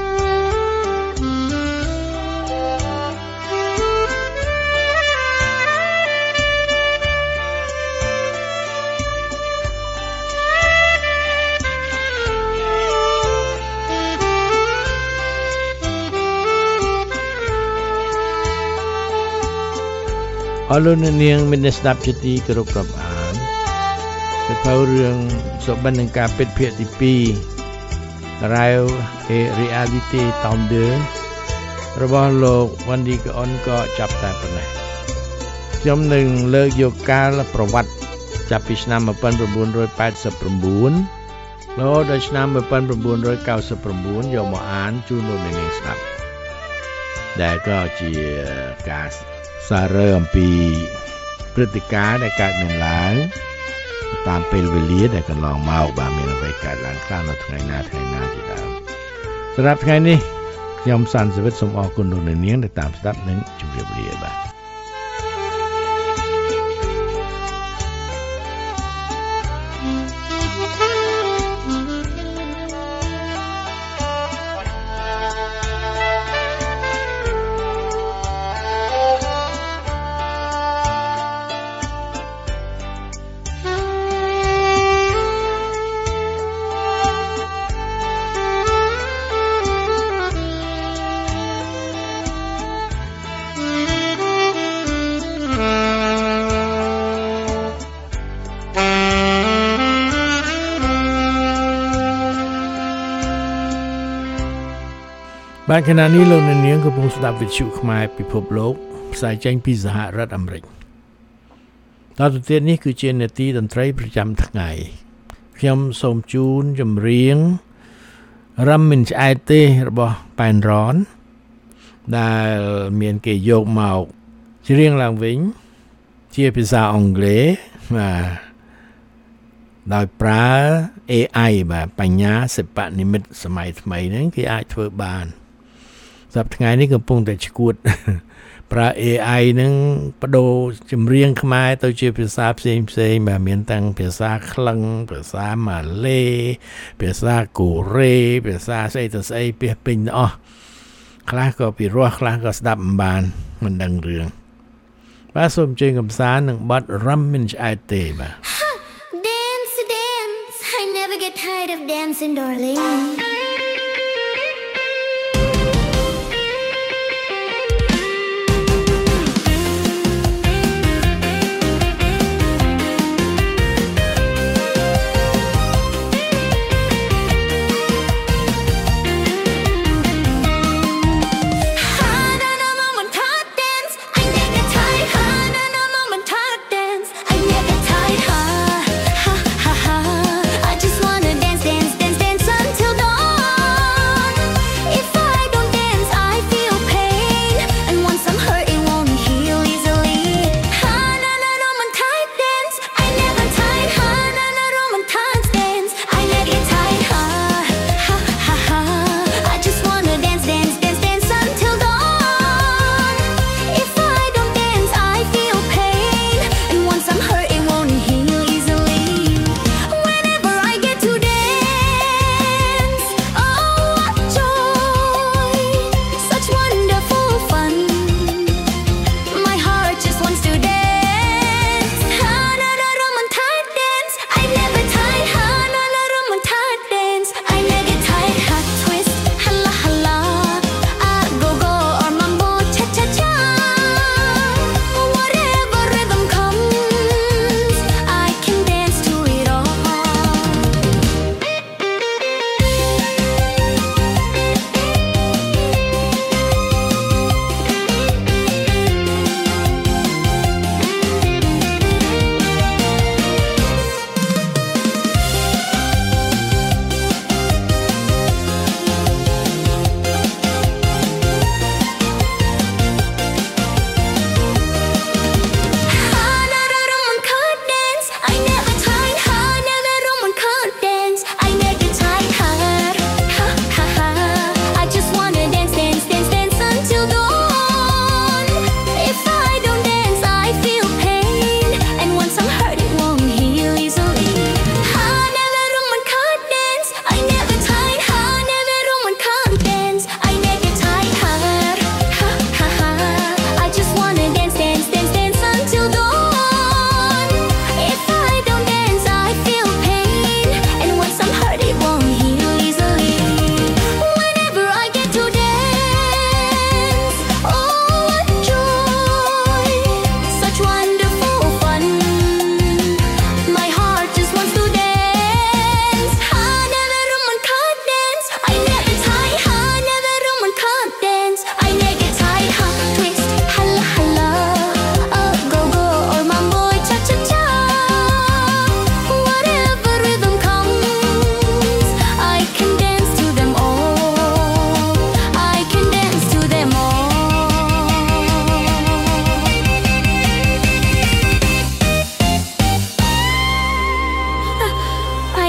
អរលោកអ្នកនាងមានស្ដាប់ជាទីគោរពរាប់អានសៀវភៅរឿងសុបិននឹងការពិតភាគទីពីរ Rêve et réalité tome deux របស់លោកវ៉ាន់ឌីកអុនក៏ចាប់តែប៉ុណ្ណេះខ្ញុំនឹងលើកយកកាលប្រវត្តិចាប់ពីឆ្នាំmột nghìn chín trăm tám mươi chínរហូតដល់ឆ្នាំmột nghìn chín trăm chín mươi chínយកមកអានជូនលោកអ្នកនាងស្ដាប់ដែលក៏ជាការសាររើអំពីព្រឹត្តិការណ៍ដែលកើតមានឡើងតាមពេលវេលាដែលកន្លងមកបាទមានអ្វីកើតឡើងខ្លះនៅថ្ងៃណាថ្ងៃណាជាដើមសម្រាប់ថ្ងៃនេះខ្ញុំសាន់សវិតសូមអរគុណលោកអ្នកនាងដែលតាមស្ដាប់និងជម្រាបលាបាទបាទខណៈនេះលោកអ្នកនាងកំពុងស្ដាប់វិទ្យុខ្មែរពិភពលោកផ្សាយចេញពីសហរដ្ឋអាមេរិកតទៅទៀតនេះគឺជានាទីតន្ត្រីប្រចាំថ្ងៃខ្ញុំសូមជូនចម្រៀងរ៉ាំមិនឆ្អែតទេរបស់ប៉ែនរ៉នដែលមានគេយកមកច្រៀងឡើងវិញជាភាសាអង់គ្លេសបាទដោយប្រើ เอ ไอ បាទបញ្ញាសិប្បនិម្មិតសម័យថ្មីហ្នឹងគេអាចធ្វើបានសប្តាហ៍ថ្ងៃនេះកំពុងតែឈួតប្រើ เอ ไอ ហ្នឹងបដូរចម្រៀងខ្មែរទៅជាភាសាផ្សេងផ្សេងបាទមានទាំងភាសាក្លិង្គភាសាម៉ាឡេភាសាកូរ៉េភាសាស្អីទៅស្អីពាសពេញទាំងអស់ខ្លះក៏ពីរោះខ្លះក៏ស្ដាប់មិនបានមិនដឹងរឿងបាទសូមជើញកំសាន្តនឹងបទរ៉ាំមិនឆ្អែតទេបាទ Dance dance I never get tired of dancing darling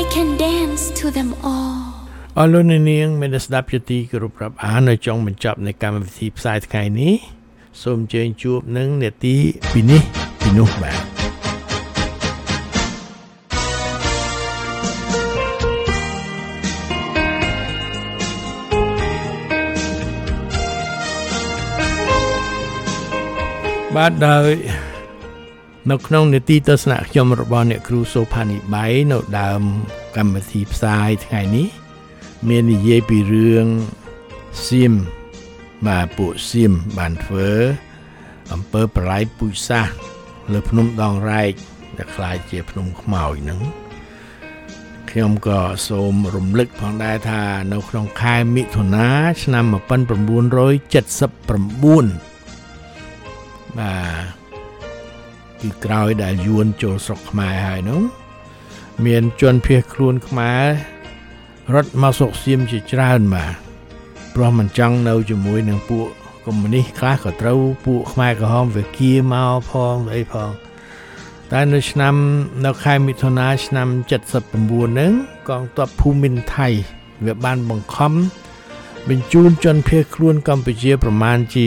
can dance to them all អរលោកអ្នកនាងមានស្ដាប់ជាទីគោរពរាប់អាននៅចុងបញ្ចប់នៃកម្មវិធីផ្សាយថ្ងៃនេះសូមអញ្ជើញជួបនឹងនាទីពីនេះពីនោះបាទបាទដោយនៅក្នុងនីតិទស្សនៈខ្ញុំរបស់អ្នកគ្រូសូផានីបៃនៅដើមកម្មវិធីផ្សាយថ្ងៃនេះមាននិយាយពីរឿងសៀមបាទពួកសៀមបានធ្វើអំពើប្រល័យពូជសាសន៍លើភ្នំដងរែកដែលคล้ายជាភ្នំខ្មោចហ្នឹងខ្ញុំក៏សូមរំលឹកផងដែរថានៅក្នុងខែមិថុនាឆ្នាំmột nghìn chín trăm七十九បាទគឺក្រោយដែលយួនចូលស្រុកខ្មែរហើយនោះមានជនភៀសខ្លួនខ្មែររត់មកស្រុកសៀមជាច្រើនបាទព្រោះមិនចង់នៅជាមួយនឹងពួកកុម្មុយនីសខ្លះក៏ត្រូវពួកខ្មែរក្រហមវាគៀមកផងអីផងតែនៅឆ្នាំនៅខែមិថុនាឆ្នាំ七十九ហ្នឹងកងទ័ពភូមិន្ទថៃវាបានបង្ខំបញ្ជូនជនភៀសខ្លួនកម្ពុជាប្រមាណជា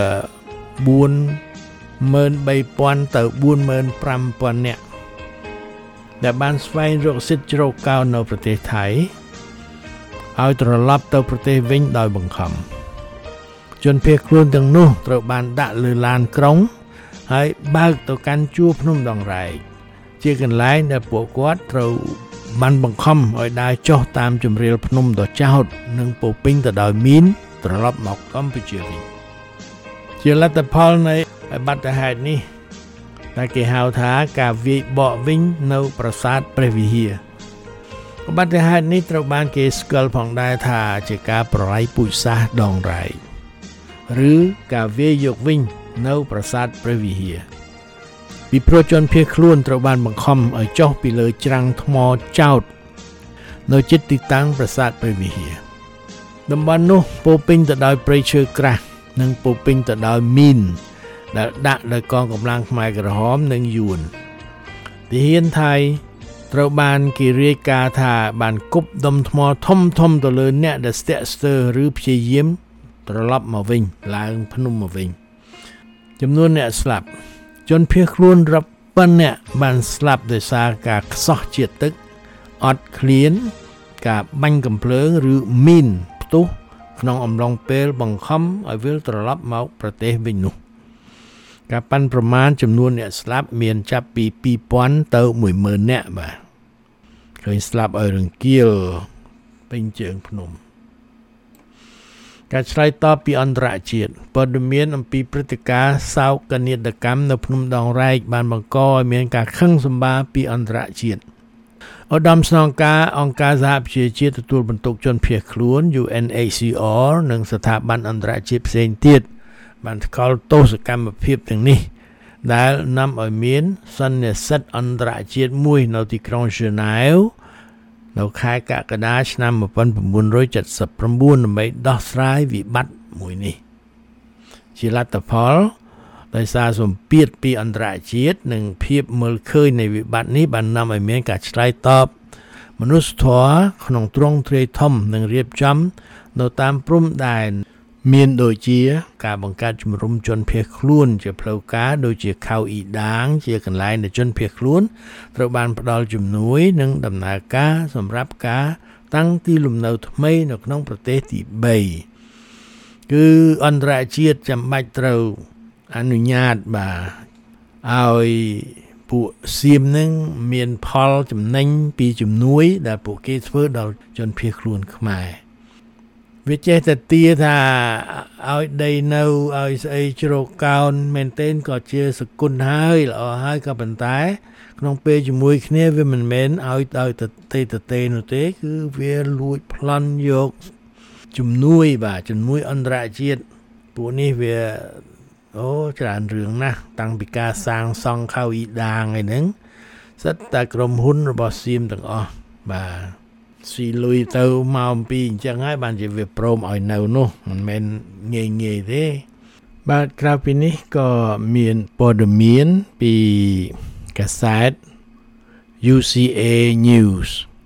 bốnម៉ឺនបីពាន់ទៅbốnម៉ឺនប្រាំពាន់នាក់ដែលបានស្វែងរកសិទ្ធិជ្រកកោននៅប្រទេសថៃឲ្យត្រឡប់ទៅប្រទេសវិញដោយបង្ខំជនភៀសខ្លួនទាំងនោះត្រូវបានដាក់លើឡានក្រុងហើយបើកទៅកាន់ជួរភ្នំដងរែកជាកន្លែងដែលពួកគាត់ត្រូវបានបង្ខំឲ្យដើរចុះតាមជម្រាលភ្នំដ៏ចោទនិងពោពេញទៅដោយមីនត្រឡប់មកកម្ពុជាវិញជាលទ្ធផលនៃបាតុហេតុនេះដែលគេហៅថាការវាយបកវិញនៅប្រាសាទព្រះវិហារបាតុហេតុនេះត្រូវបានគេស្គាល់ផងដែរថាជាការប្រល័យពូជសាសន៍ដងរែកឬការវាយយកវិញនៅប្រាសាទព្រះវិហារពីព្រោះជនភៀសខ្លួនត្រូវបានបង្ខំឲ្យចុះពីលើច្រាំងថ្មចោទនៅជិតទីតាំងប្រាសាទព្រះវិហារតំបន់នោះពោពេញទៅដោយព្រៃឈើក្រាស់និងពោពេញទៅដោយមីនដែលដាក់ដោយកងកម្លាំងខ្មែរក្រហមនិងយួនទាហានថៃត្រូវបានគេរាយការណ៍ថាបានគប់ដុំថ្មធំធំទៅលើអ្នកដែលស្ទាក់ស្ទើរឬព្យាយាមត្រឡប់មកវិញឡើងភ្នំមកវិញចំនួនអ្នកស្លាប់ជនភៀសខ្លួនរាប់ពាន់នាក់បានស្លាប់ដោយសារការខ្សោះជាតិទឹកអត់ឃ្លានការបាញ់កាំភ្លើងឬមីនផ្ទុះក្នុងអំឡុងពេលបង្ខំឲ្យវិលត្រឡប់មកប្រទេសវិញនោះការប៉ាន់ប្រមាណចំនួនអ្នកស្លាប់មានចាប់ពីពីរពាន់ទៅមួយម៉ឺននាក់បាទឃើញស្លាប់ឲ្យរង្គាលពេញជើងភ្នំការឆ្លើយតបពីអន្តរជាតិព័ត៌មានអំពីព្រឹត្តិការណ៍សោកនាដកម្មនៅភ្នំដងរែកបានបង្កឲ្យមានការខឹងសម្បារពីអន្តរជាតិឧត្តមស្នងការអង្គការសហប្រជាជាតិទទួលបន្ទុកជនភៀសខ្លួន U N H C R និងស្ថាប័នអន្តរជាតិផ្សេងទៀតបានថ្កោលទោសកម្មភាពទាំងនេះដែលនាំឲ្យមានសន្និសីទអន្តរជាតិមួយនៅទីក្រុងហ្សឺណែវនៅខែកក្កដាឆ្នាំmột nghìn chín trăm七十九ដើម្បីដោះស្រាយវិបត្តិមួយនេះជាលទ្ធផលដោយសារសម្ពាធពីអន្តរជាតិនិងភាពមើលឃើញនៃវិបត្តិនេះបាននាំឲ្យមានការឆ្លើយតបមនុស្សធម៌ក្នុងទ្រង់ទ្រាយធំនិងរៀបចំនៅតាមព្រំដែនមានដូចជាការបង្កើតជំរំជនភៀសខ្លួនជាផ្លូវការដូចជាខៅអ៊ីដាងជាកន្លែងដែលជនភៀសខ្លួនត្រូវបានផ្ដល់ជំនួយនិងដំណើរការសម្រាប់ការតាំងទីលំនៅថ្មីនៅក្នុងប្រទេសទីបីគឺអន្តរជាតិចាំបាច់ត្រូវអនុញ្ញាតបាទឲ្យពួកសៀមនឹងមានផលចំណេញពីជំនួយដែលពួកគេធ្វើដល់ជនភៀសខ្លួនខ្មែរវាចេះតែទាថាឲ្យដីនៅឲ្យស្អីជ្រកកោនមែនទែនក៏ជាសគុណហើយល្អហើយក៏ប៉ុន្តែក្នុងពេលជាមួយគ្នាវាមិនមែនឲ្យឲ្យទៅទេទៅទេនោះទេគឺវាលួចប្លន់យកជំនួយបាទជំនួយអន្តរជាតិពួកនេះវាអូច្រើនរឿងណាស់តាំងពីការសាងសង់ខៅអ៊ីដាងឯហ្នឹងសិតតែក្រុមហ៊ុនរបស់សៀមទាំងអស់បាទស៊ីលុយទៅមកអំពីអញ្ចឹងហើយបានជាវាព្រមឲ្យនៅនោះមិនមែនងាយងាយទេបាទក្រៅពីនេះក៏មានព័ត៌មានពីកាសែត U C A News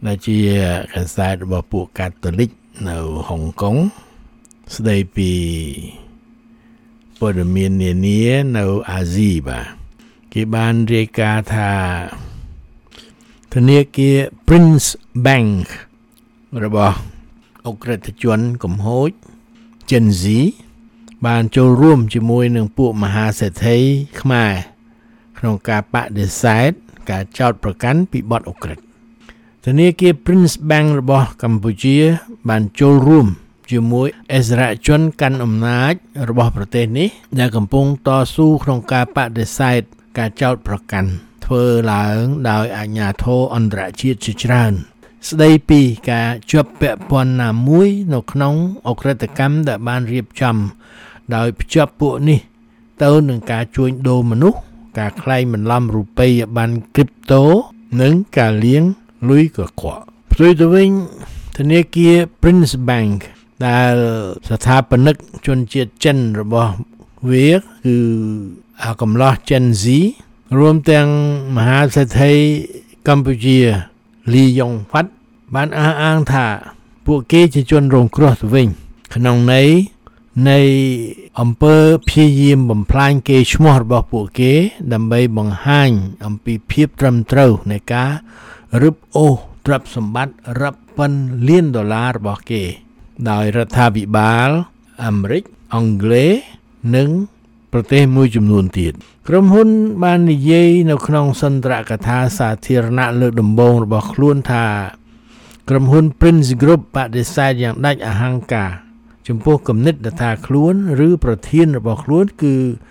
ដែលជាកាសែតរបស់ពួកកាតូលិកនៅហុងកុងស្ដីពីព័ត៌មាននានានៅអាស៊ីបាទគេបានរាយការណ៍ថាធនាគារ Prince Bank របស់អុក្រិដ្ឋជនកំហូច Gen Z បានចូលរួមជាមួយនឹងពួកមហាសេដ្ឋីខ្មែរក្នុងការបដិសេធការចោទប្រកាន់ពីបទអុក្រិដ្ឋធនាគារ Prince Bank របស់កម្ពុជាបានចូលរួមជាមួយអិសរាជជនកាន់អំណាចរបស់ប្រទេសនេះដែលកំពុងតស៊ូក្នុងការបដិសេធការចោទប្រកាន់ធ្វើឡើងដោយអាជ្ញាធរអន្តរជាតិជាច្រើនស្ដីពីការជាប់ពាក់ព័ន្ធណាមួយនៅក្នុងអក្រិតកម្មដែលបានរៀបចំដោយភ្ជាប់ពួកនេះទៅនឹងការជួញដូរមនុស្សការក្លែងបន្លំរូបិយប័ណ្ណគ្រីបតូនិងការលាងលុយកខ្វក់ផ្ទុយទៅវិញធនាគារ Prince Bank ដែលស្ថាបនិកជនជាតិចិនរបស់វាគឺអាកំឡោះ Gen Z រួមទាំងមហាសេដ្ឋីកម្ពុជាលីយ៉ុងផាត់បានអះអាងថាពួកគេជាជនរងគ្រោះទៅវិញក្នុងន័យនៃអំពើព្យាយាមបំផ្លាញកេរ្តិ៍ឈ្មោះរបស់ពួកគេដើម្បីបង្ហាញអំពីភាពត្រឹមត្រូវនៃការរឹបអូសទ្រព្យសម្បត្តិរាប់ពាន់លានដុល្លាររបស់គេដោយរដ្ឋាភិបាលអាមេរិកអង់គ្លេសនិងប្រទេសមួយចំនួនទៀតក្រុមហ៊ុនបាននិយាយនៅក្នុងសន្ទរកថាសាធារណៈលើកដំបូងរបស់ខ្លួនថាក្រុមហ៊ុន Prince Group បដិសេធយ៉ាងដាច់អហង្ការចំពោះគំនិតដែលថាខ្លួនឬប្រធានរបស់ខ្លួនគឺ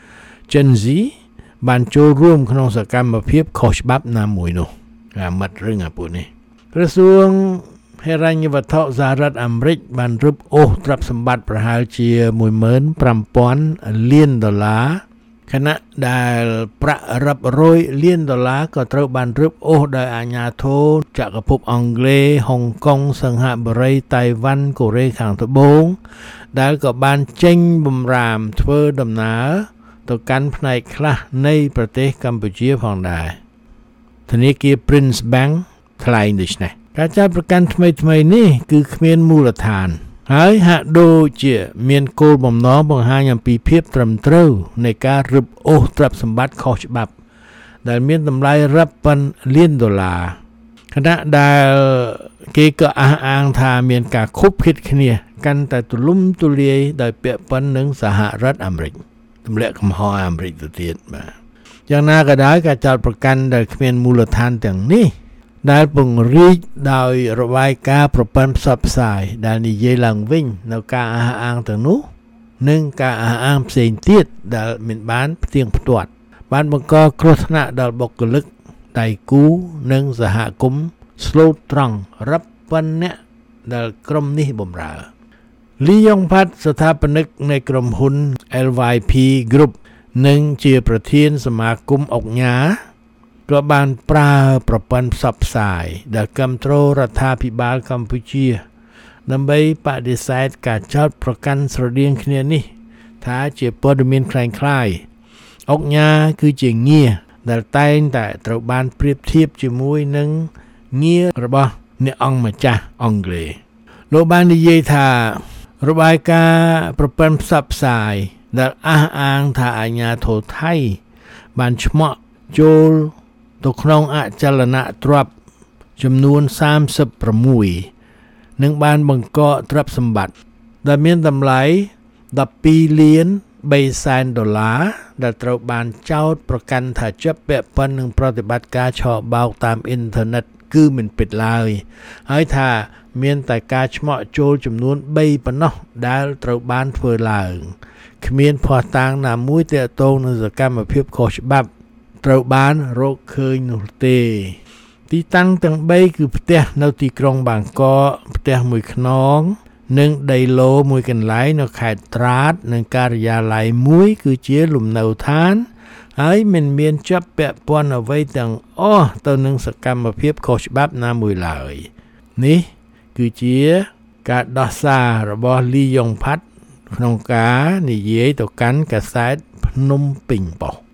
Gen Z បានចូលរួមក្នុងសកម្មភាពខុសច្បាប់ណាមួយនោះអាម៉ាត់រឿងអាពួកនេះក្រសួងហិរញ្ញវត្ថុសហរដ្ឋអាមេរិកបានរឹបអូសទ្រព្យសម្បត្តិប្រហែលជា មួយម៉ឺនប្រាំពាន់ លានដុល្លារខណៈដែលប្រាក់រាប់រយលានដុល្លារក៏ត្រូវបានរឹបអូសដោយអាជ្ញាធរចក្រភពអង់គ្លេសហុងកុងសិង្ហបុរីតៃវ៉ាន់កូរ៉េខាងត្បូងដែលក៏បានចេញបំរាមធ្វើដំណើរទៅកាន់ផ្នែកខ្លះនៃប្រទេសកម្ពុជាផងដែរធនាគារ Prince Bank ថ្លែងដូចនេះការចោទប្រកាន់ថ្មីៗនេះគឺគ្មានមូលដ្ឋានហើយហាក់ដូចជាមានគោលបំណងបង្ហាញអំពីភាពត្រឹមត្រូវនៃការរឹបអូសទ្រព្យសម្បត្តិខុសច្បាប់ដែលមានតម្លៃរាប់ពាន់លានដុល្លារខណៈដែលគេក៏អះអាងថាមានការខុបខិតគ្នាកាន់តែទូលំទូលាយដោយពាក់ព័ន្ធនឹងសហរដ្ឋអាមេរិកទម្លាក់កំហុសអាមេរិកទៅទៀតបាទយ៉ាងណាក៏ដោយការចោទប្រកាន់ដែលគ្មានមូលដ្ឋានទាំងនេះដែលពង្រីកដោយរបាយការណ៍ប្រព័ន្ធផ្សព្វផ្សាយដែលនិយាយឡើងវិញនៅការអះអាងទាំងនោះនិងការអះអាងផ្សេងទៀតដែលមិនបានផ្ទៀងផ្ទាត់បានបង្កគ្រោះថ្នាក់ដល់បុគ្គលិកដៃគូនិងសហគមន៍ស្លូតត្រង់រាប់ពាន់នាក់ដែលក្រុមនេះបម្រើលីយ៉ុងផាត់ស្ថាបនិកនៃក្រុមហ៊ុន แอล วาย พี Group និងជាប្រធានសមាគមអុកញ៉ាក៏បានប្រើប្រព័ន្ធផ្សព្វផ្សាយដែលគាំទ្ររដ្ឋាភិបាលកម្ពុជាដើម្បីបដិសេធការចោទប្រកាន់ស្រដៀងគ្នានេះថាជាព័ត៌មានคล้ายៗអុកញ៉ាគឺជាងារដែលតែងតែត្រូវបានប្រៀបធៀបជាមួយនឹងងាររបស់អ្នកអង្គម្ចាស់អង់គ្លេសលោកបាននិយាយថារបាយការណ៍ប្រព័ន្ធផ្សព្វផ្សាយដែលអះអាងថាអាជ្ញាធរថៃបានឆ្មក់ចូលទៅក្នុងអចលនទ្រព្យចំនួនសាមសិបប្រាំនិងបានបង្កកទ្រព្យសម្បត្តិដែលមានតម្លៃដប់ពីរលានបីសែនដុល្លារដែលត្រូវបានចោទប្រកាន់ថាជាប់ពាក់ព័ន្ធនឹងប្រតិបត្តិការឆបោកតាមអ៊ីនធឺណិតគឺមិនពិតឡើយហើយថាមានតែការឆ្មក់ចូលចំនួនបីប៉ុណ្ណោះដែលត្រូវបានធ្វើឡើងគ្មានភស្តុតាងណាមួយទាក់ទងនឹងសកម្មភាពខុសច្បាប់ត្រូវបានរកឃើញនោះទេទីតាំងទាំងបីគឺផ្ទះនៅទីក្រុងបាងកកផ្ទះមួយខ្នងនិងដីឡូមួយកន្លែងនៅខេត្តត្រាតនិងការិយាល័យមួយគឺជាលំនៅឋានហើយមិនមានជាប់ពាក់ព័ន្ធអ្វីទាំងអស់ទៅនឹងសកម្មភាពខុសច្បាប់ណាមួយឡើយនេះគឺជាការដោះសាររបស់លីយ៉ុងផាត់ក្នុងការនិយាយទៅកាន់កាសែតភ្នំពេញប៉ុស្តិ៍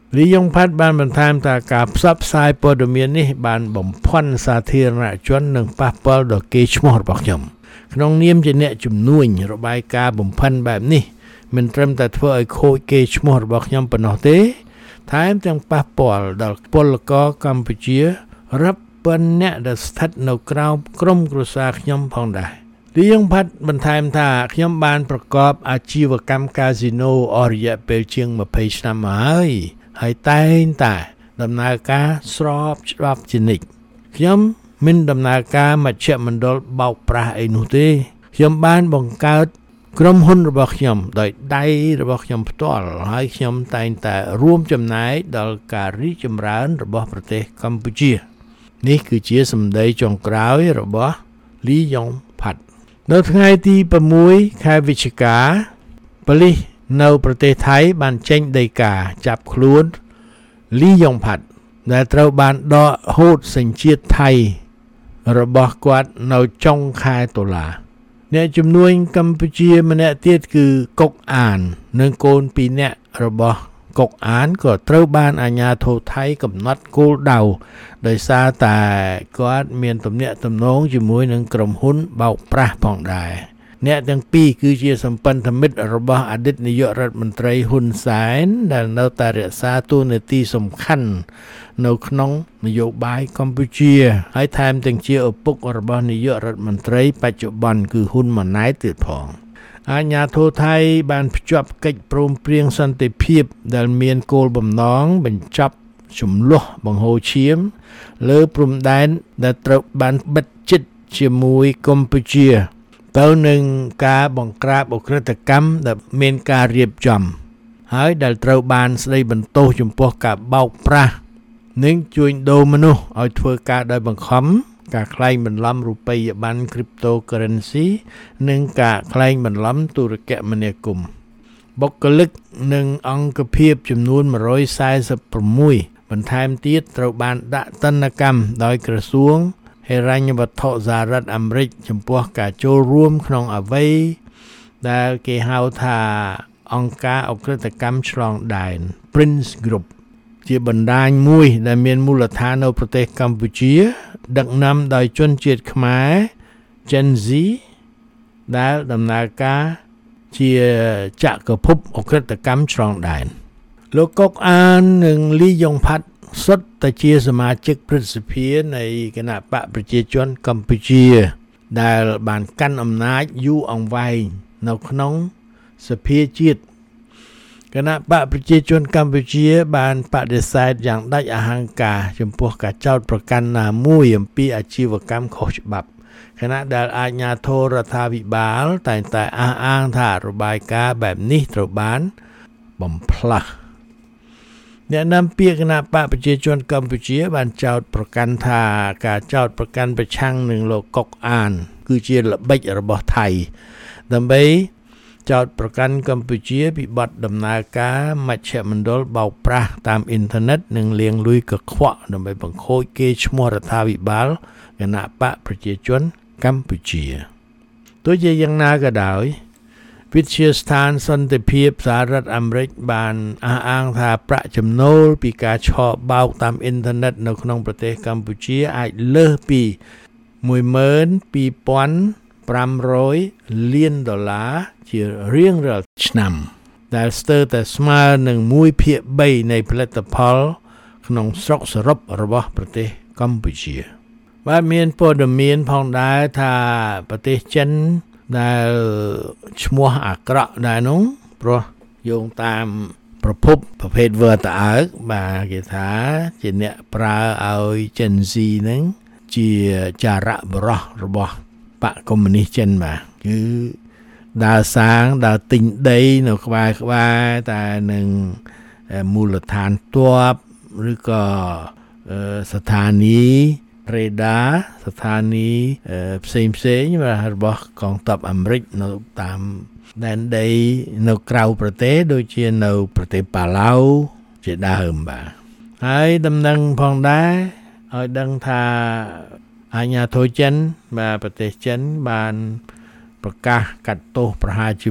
លីយ៉ុងផាត់បានបន្ថែមថាការផ្សព្វផ្សាយព័ត៌មាននេះបានបំភាន់សាធារណជននិងប៉ះពាល់ដល់កេរ្តិ៍ឈ្មោះរបស់ខ្ញុំក្នុងនាមជាអ្នកជំនួញរបាយការណ៍បំផិនបែបនេះមិនត្រឹមតែធ្វើឲ្យខូចកេរ្តិ៍ឈ្មោះរបស់ខ្ញុំប៉ុណ្ណោះទេថែមទាំងប៉ះពាល់ដល់ពលករកម្ពុជារាប់ពាន់អ្នកដែលស្ថិតនៅក្រោមក្រុមគ្រួសារខ្ញុំផងដែរលីយ៉ុងផាត់បន្ថែមថាខ្ញុំបានប្រកបអាជីវកម្មកាស៊ីណូអស់រយៈពេលជាងยี่สิบឆ្នាំមកហើយហើយតែងតែដំណើរការស្របច្បាប់ជានិច្ចខ្ញុំមិនដំណើរការមជ្ឈមណ្ឌលបោកប្រាស់អីនោះទេខ្ញុំបានបង្កើតក្រុមហ៊ុនរបស់ខ្ញុំដោយដៃរបស់ខ្ញុំផ្ទាល់ហើយខ្ញុំតែងតែរួមចំណែកដល់ការរីកចម្រើនរបស់ប្រទេសកម្ពុជានេះគឺជាសម្ដីចុងក្រោយរបស់លីយ៉ុងផាត់នៅថ្ងៃទី6ខែវិច្ឆិកាប៉ូលីសនៅប្រទេសថៃបានចេញដីកាចាប់ខ្លួនលីយ៉ុងផាត់ដែលត្រូវបានដកហូតសញ្ជាតិថៃរបស់គាត់នៅចុងខែតុលាអ្នកជំនួយកម្ពុជាម្នាក់ទៀតគឺកុកអាននិងកូនពីរនាក់របស់កុកអានក៏ត្រូវបានអាជ្ញាធរថៃកំណត់គោលដៅដោយសារតែគាត់មានទំនាក់ទំនងជាមួយនឹងក្រុមហ៊ុនបោកប្រាស់ផងដែរអ្នកទាំងពីរគឺជាសម្ព័ន្ធមិត្តរបស់អតីតនាយករដ្ឋមន្ត្រីហ៊ុនសែនដែលនៅតែរក្សាតួនាទីសំខាន់នៅក្នុងនយោបាយកម្ពុជាហើយថែមទាំងជាឪពុករបស់នាយករដ្ឋមន្ត្រីបច្ចុប្បន្នគឺហ៊ុនម៉ាណែតទៀតផងអាជ្ញាធរថៃបានភ្ជាប់កិច្ចព្រមព្រៀងសន្តិភាពដែលមានគោលបំណងបញ្ចប់ជម្លោះបង្ហូរឈាមលើព្រំដែនដែលត្រូវបានបិទជិតជាមួយកម្ពុជាទៅនឹងការបង្ក្រាបឧក្រិដ្ឋកម្មដែលមានការរៀបចំហើយដែលត្រូវបានស្ដីបន្ទោសចំពោះការបោកប្រាស់និងជួញដូរមនុស្សឲ្យធ្វើការដោយបង្ខំការក្លែងបន្លំរូបិយប័ណ្ណ cryptocurrency និងការក្លែងបន្លំទូរគមនាគមន៍បុគ្គលិកនិងអង្គភាពចំនួនone hundred forty-sixបន្ថែមទៀតត្រូវបានដាក់ទណ្ឌកម្មដោយក្រសួងហិរញ្ញវត្ថុសហរដ្ឋអាមេរិកចំពោះការចូលរួមក្នុងអ្វីដែលគេហៅថាអង្គការអក្រិតកម្មឆ្លងដែន Prince Group ជាបណ្ដាញមួយដែលមានមូលដ្ឋាននៅប្រទេសកម្ពុជាដឹកនាំដោយជនជាតិខ្មែរ Gen Z ដែលដំណើរការជាចក្រភពអក្រិតកម្មឆ្លងដែនលោកកុកអាននិងលីយ៉ុងផាត់សុទ្ធតែជាសមាជិកព្រឹទ្ធសភានៃគណៈបកប្រជាជនកម្ពុជាដែលបានកាន់អំណាចយូរអង្វែងនៅក្នុងសភាជាតិគណៈបកប្រជាជនកម្ពុជាបានបដិសេធយ៉ាងដាច់អហង្ការចំពោះការចោទប្រកាន់ណាមួយអំពីអាជីវកម្មខុសច្បាប់ខណៈដែលអាជ្ញាធររដ្ឋាភិបាលតែងតែអះអាងថារបាយការណ៍បែបនេះត្រូវបានបំផ្លាស់អ្នកនាំពាក្យគណៈបកប្រជាជនកម្ពុជាបានចោទប្រកាន់ថាការចោទប្រកាន់ប្រឆាំងនឹងលោកកុកអានគឺជាល្បិចរបស់ថៃដើម្បីចោទប្រកាន់កម្ពុជាពីបទដំណើរការមជ្ឈមណ្ឌលបោកប្រាស់តាមអ៊ីនធឺណិតនិងលាងលុយកខ្វក់ដើម្បីបង្ខូចកេរ្តិ៍ឈ្មោះរដ្ឋាភិបាលគណៈបកប្រជាជនកម្ពុជាទោះជាយ៉ាងណាក៏ដោយវិទ្យាស្ថានសន្តិភាពសហរដ្ឋអាមេរិកបានអះអាងថាប្រាក់ចំណូលពីការឆបោកតាមអ៊ីនធឺណិតនៅក្នុងប្រទេសកម្ពុជាអាចលើសពីone million two thousand five hundredលានដុល្លារជារៀងរាល់ឆ្នាំដែលស្ទើរតែស្មើនឹងoneភាគthreeនៃផលិតផលក្នុងស្រុកសរុបរបស់ប្រទេសកម្ពុជាបាទមានព័ត៌មានផងដែរថាប្រទេសចិនដែលឈ្មោះអាក្រក់ដែរនោះព្រោះយោងតាមប្រភពប្រភេទវើតអើកបាទគេថាជាអ្នកប្រើឲ្យ Gen Z ហ្នឹងជាចារៈបរោះរបស់បកកុម្មុយនីសចិនបាទគឺដើរសាងដើរទិញដីនៅក្បែរក្បែរតែនឹងមូលដ្ឋានទ័ពឬក៏ស្ថានីយ៍រេដាស្ថានីយ៍ផ្សេងផ្សេងរបស់កងទ័ពអាមេរិកនៅតាមដែនដីនៅក្រៅប្រទេសដូចជានៅប្រទេសប៉ាឡៅជាដើមបាទហើយដំណឹងផងដែរឲ្យដឹងថាអាជ្ញាធរចិនបាទប្រទេសចិនបានប្រកាសកាត់ទោសប្រហារជីវិត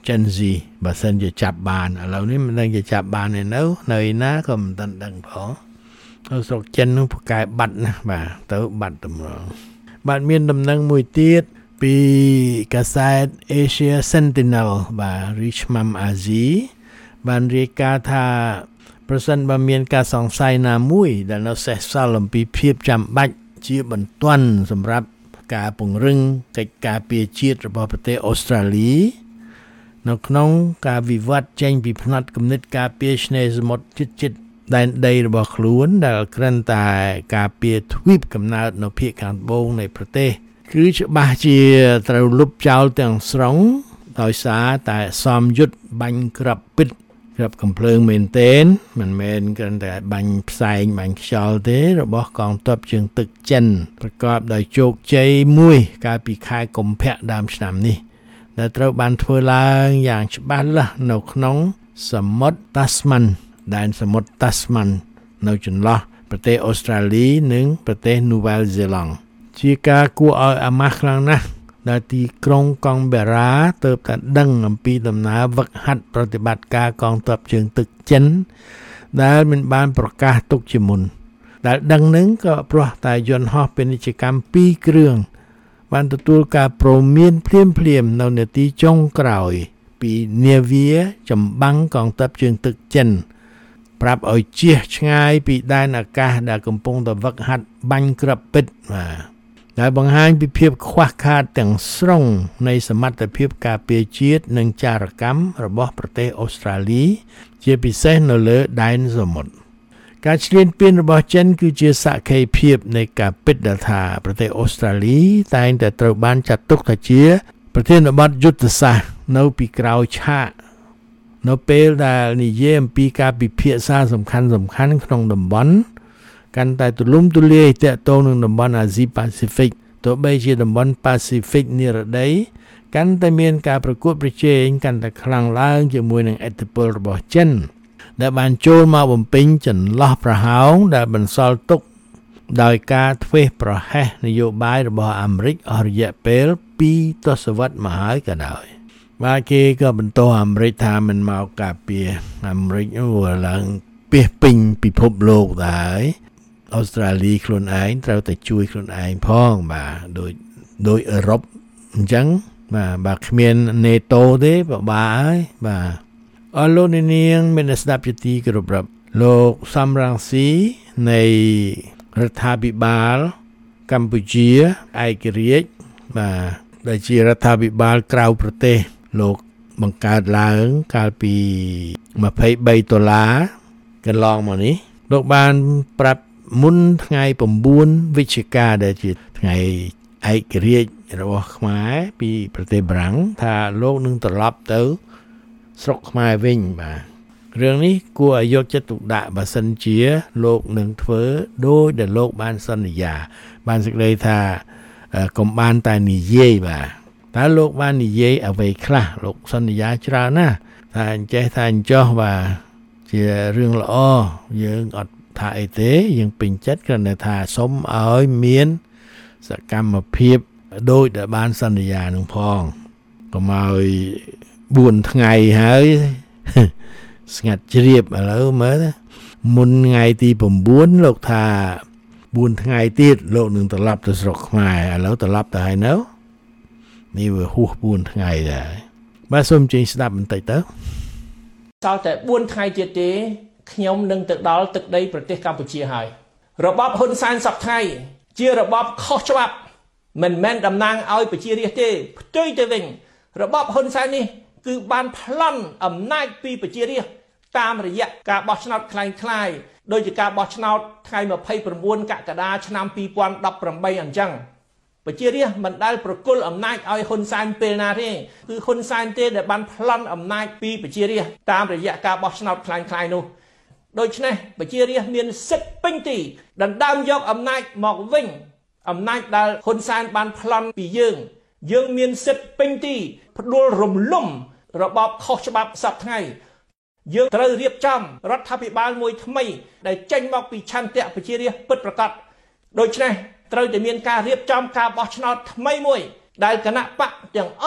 Gen Z បើសិនជាចាប់បានឥឡូវនេះមិនដឹងជាចាប់បានឯនៅនៅណាក៏មិនតាន់ដឹងផងទៅស្រុកចិននោះប្រកែបាត់ណាបាទទៅបាត់តម្រងបាទមានដំណឹងមួយទៀតពីកាសែត Asia Sentinel បាទរីឆ្មាំអាស៊ីបានរាយការណ៍ថាប្រសិនបើមានការសង្ស័យណាមួយដែលនៅសេសសល់អំពីភាពចាំបាច់ជាបន្ទាន់សម្រាប់ការពង្រឹងកិច្ចការពារជាតិរបស់ប្រទេសអូស្ត្រាលីនៅក្នុងការវិវត្តចេញពីផ្នត់គំនិតការពារឆ្នេរសមុទ្រជិតជិតដែនដីរបស់ខ្លួនដែលគ្រាន់តែការពារទ្វីបកំណើតនៅភាគខាងត្បូងនៃប្រទេសគឺច្បាស់ជាត្រូវលុបចោលទាំងស្រុងដោយសារតែសមយុទ្ធបាញ់ក្របពិតក្របកំភ្លើងមែនទែនមិនមែនគ្រាន់តែបាញ់ផ្សែងបាញ់ខ្យល់ទេរបស់កងទ័ពជើងទឹកចិនប្រកបដោយជោគជ័យមួយកាលពីខែកុម្ភៈដើមឆ្នាំនេះដែលត្រូវបានធ្វើឡើងយ៉ាងច្បាស់លាស់នៅក្នុងសមុទ្រ Tasman ដែនសមុទ្រ Tasman នៅចន្លោះប្រទេសអូស្ត្រាលីនិងប្រទេសនូវែលសេឡង់ជាការគួរឲ្យអាម៉ាស់ខ្លាំងណាស់ដែលទីក្រុងកង់បេរ៉ាទើបតែដឹងអំពីដំណើរវឹកហាត់ប្រតិបត្តិការកងទ័ពជើងទឹកចិនដែលមិនបានប្រកាសទុកជាមុនដែលដឹងនឹងក៏ព្រោះតែយន្តហោះពាណិជ្ជកម្មពីរគ្រឿងបានទទួលការព្រមានភ្លាមភ្លាមនៅនាទីចុងក្រោយពីនាវាចម្បាំងកងទ័ពជើងទឹកចិនប្រាប់ឲ្យជៀសឆ្ងាយពីដែនអាកាសដែលកំពុងតែវឹកហាត់បាញ់ក្របពិតបាទដែលបង្ហាញពីភាពខ្វះខាតទាំងស្រុងនៃសមត្ថភាពការពារជាតិនិងចារកម្មរបស់ប្រទេសអូស្ត្រាលីជាពិសេសនៅលើដែនសមុទ្រការឈ្លានពានរបស់ចិនគឺជាសក្ខីភាពនៃការពិតដែលថាប្រទេសអូស្ត្រាលីតែងតែត្រូវបានចាត់ទុកថាជាប្រធានបទយុទ្ធសាស្ត្រនៅពីក្រោយឆាកនៅពេលដែលនិយាយអំពីការពិភាក្សាសំខាន់ៗក្នុងតំបន់កាន់តែទូលំទូលាយទាក់ទងនឹងតំបន់អាស៊ីប៉ាស៊ីហ្វិកទោះបីជាតំបន់ប៉ាស៊ីហ្វិកនិរតីកាន់តែមានការប្រកួតប្រជែងកាន់តែខ្លាំងឡើងជាមួយនឹងឥទ្ធិពលរបស់ចិនដែលបានចូលមកបំពេញចន្លោះប្រហោងដែលបន្សល់ទុកដោយការធ្វេសប្រហែសនយោបាយរបស់អាមេរិកអស់រយៈពេលពីរទសវត្សរ៍មកហើយក៏ដោយបាទគេក៏បន្តអាមេរិកថាមិនមកការពារអាមេរិកឡើងពាសពេញពិភពលោកដែរអូស្ត្រាលីខ្លួនឯងត្រូវតែជួយខ្លួនឯងផងបាទដូចដូចអឺរ៉ុបអញ្ចឹងបាទបើគ្មាន NATO ទេពិបាកហើយបាទអរលោកនាងមានស្ដាប់ជាទីគោរពរាប់លោកសំរងស៊ីនៃរដ្ឋាភិបាលកម្ពុជាឯករាជ្យបាទដែលជារដ្ឋាភិបាលក្រៅប្រទេសលោកបង្កើតឡើងកាលពីម្ភៃបីដុល្លារកន្លងមកនេះលោកបានប្រាប់មុនថ្ងៃ៩វិច្ឆិកាដែលជាថ្ងៃឯករាជ្យរបស់ខ្មែរពីប្រទេសបារាំងថាលោកនឹងត្រឡប់ទៅស្រុកខ្មែរវិញបាទរឿងនេះគួរឲ្យយកចិត្តទុកដាក់បើសិនជាលោកនឹងធ្វើដោយដែលលោកបានសន្យាបានសេចក្តីថាកុំបានតែនិយាយបាទតើលោកបាននិយាយអ្វីខ្លះលោកសន្យាច្រើនណាស់ថាអញ្ចេះថាអញ្ចោះបាទជារឿងល្អយើងអត់ថាអីទេយើងពេញចិត្តគ្រាន់តែថាសូមឲ្យមានសកម្មភាពដូចដែលបានសន្យានឹងផងកុំឲ្យបួនថ្ងៃហើយស្ងាត់ជ្រាបឥឡូវមើលមុនថ្ងៃទី៩លោកថាបួនថ្ងៃទៀតលោកនឹងត្រឡប់ទៅស្រុកខ្មែរឥឡូវត្រឡប់ទៅហើយនៅនេះវាហួសបួនថ្ងៃដែរបាទសូមជិះស្ដាប់បន្តិចទៅសល់តែបួនថ្ងៃទៀតទេខ្ញុំនឹងទៅដល់ទឹកដីប្រទេសកម្ពុជាហើយរបបហ៊ុនសែនសពថ្ងៃជារបបខុសច្បាប់មិនមែនតំណាងឲ្យប្រជារាស្ត្រទេផ្ទុយទៅវិញរបបហ៊ុនសែននេះគឺបានប្លន់អំណាចពីប្រជារាស្ត្រតាមរយៈការបោះឆ្នោតคล้ายៗដោយជាការបោះឆ្នោតថ្ងៃម្ភៃប្រាំបួនកក្កដាឆ្នាំពីរពាន់ដប់ប្រាំបីអញ្ចឹងប្រជារាស្ត្រមិនដែលប្រគល់អំណាចឲ្យហ៊ុនសែនពេលណាទេគឺហ៊ុនសែនទេដែលបានប្លន់អំណាចពីប្រជារាស្ត្រតាមរយៈការបោះឆ្នោតคล้ายៗនោះដូច្នេះប្រជារាស្ត្រមានសិទ្ធិពេញទីដណ្ដើមយកអំណាចមកវិញអំណាចដែលហ៊ុនសែនបានប្លន់ពីយើងយើងមានសិទ្ធិពេញទីផ្ដួលរំលំរបបខុសច្បាប់សពថ្ងៃយើងត្រូវរៀបចំរដ្ឋាភិបាលមួយថ្មីដែលចេញមកពីឆន្ទៈប្រជារាស្ត្រពិតប្រាកដដូច្នេះត្រូវតែមានការរៀបចំការបោះឆ្នោតថ្មីមួយដែលគណៈបកទាំងអស់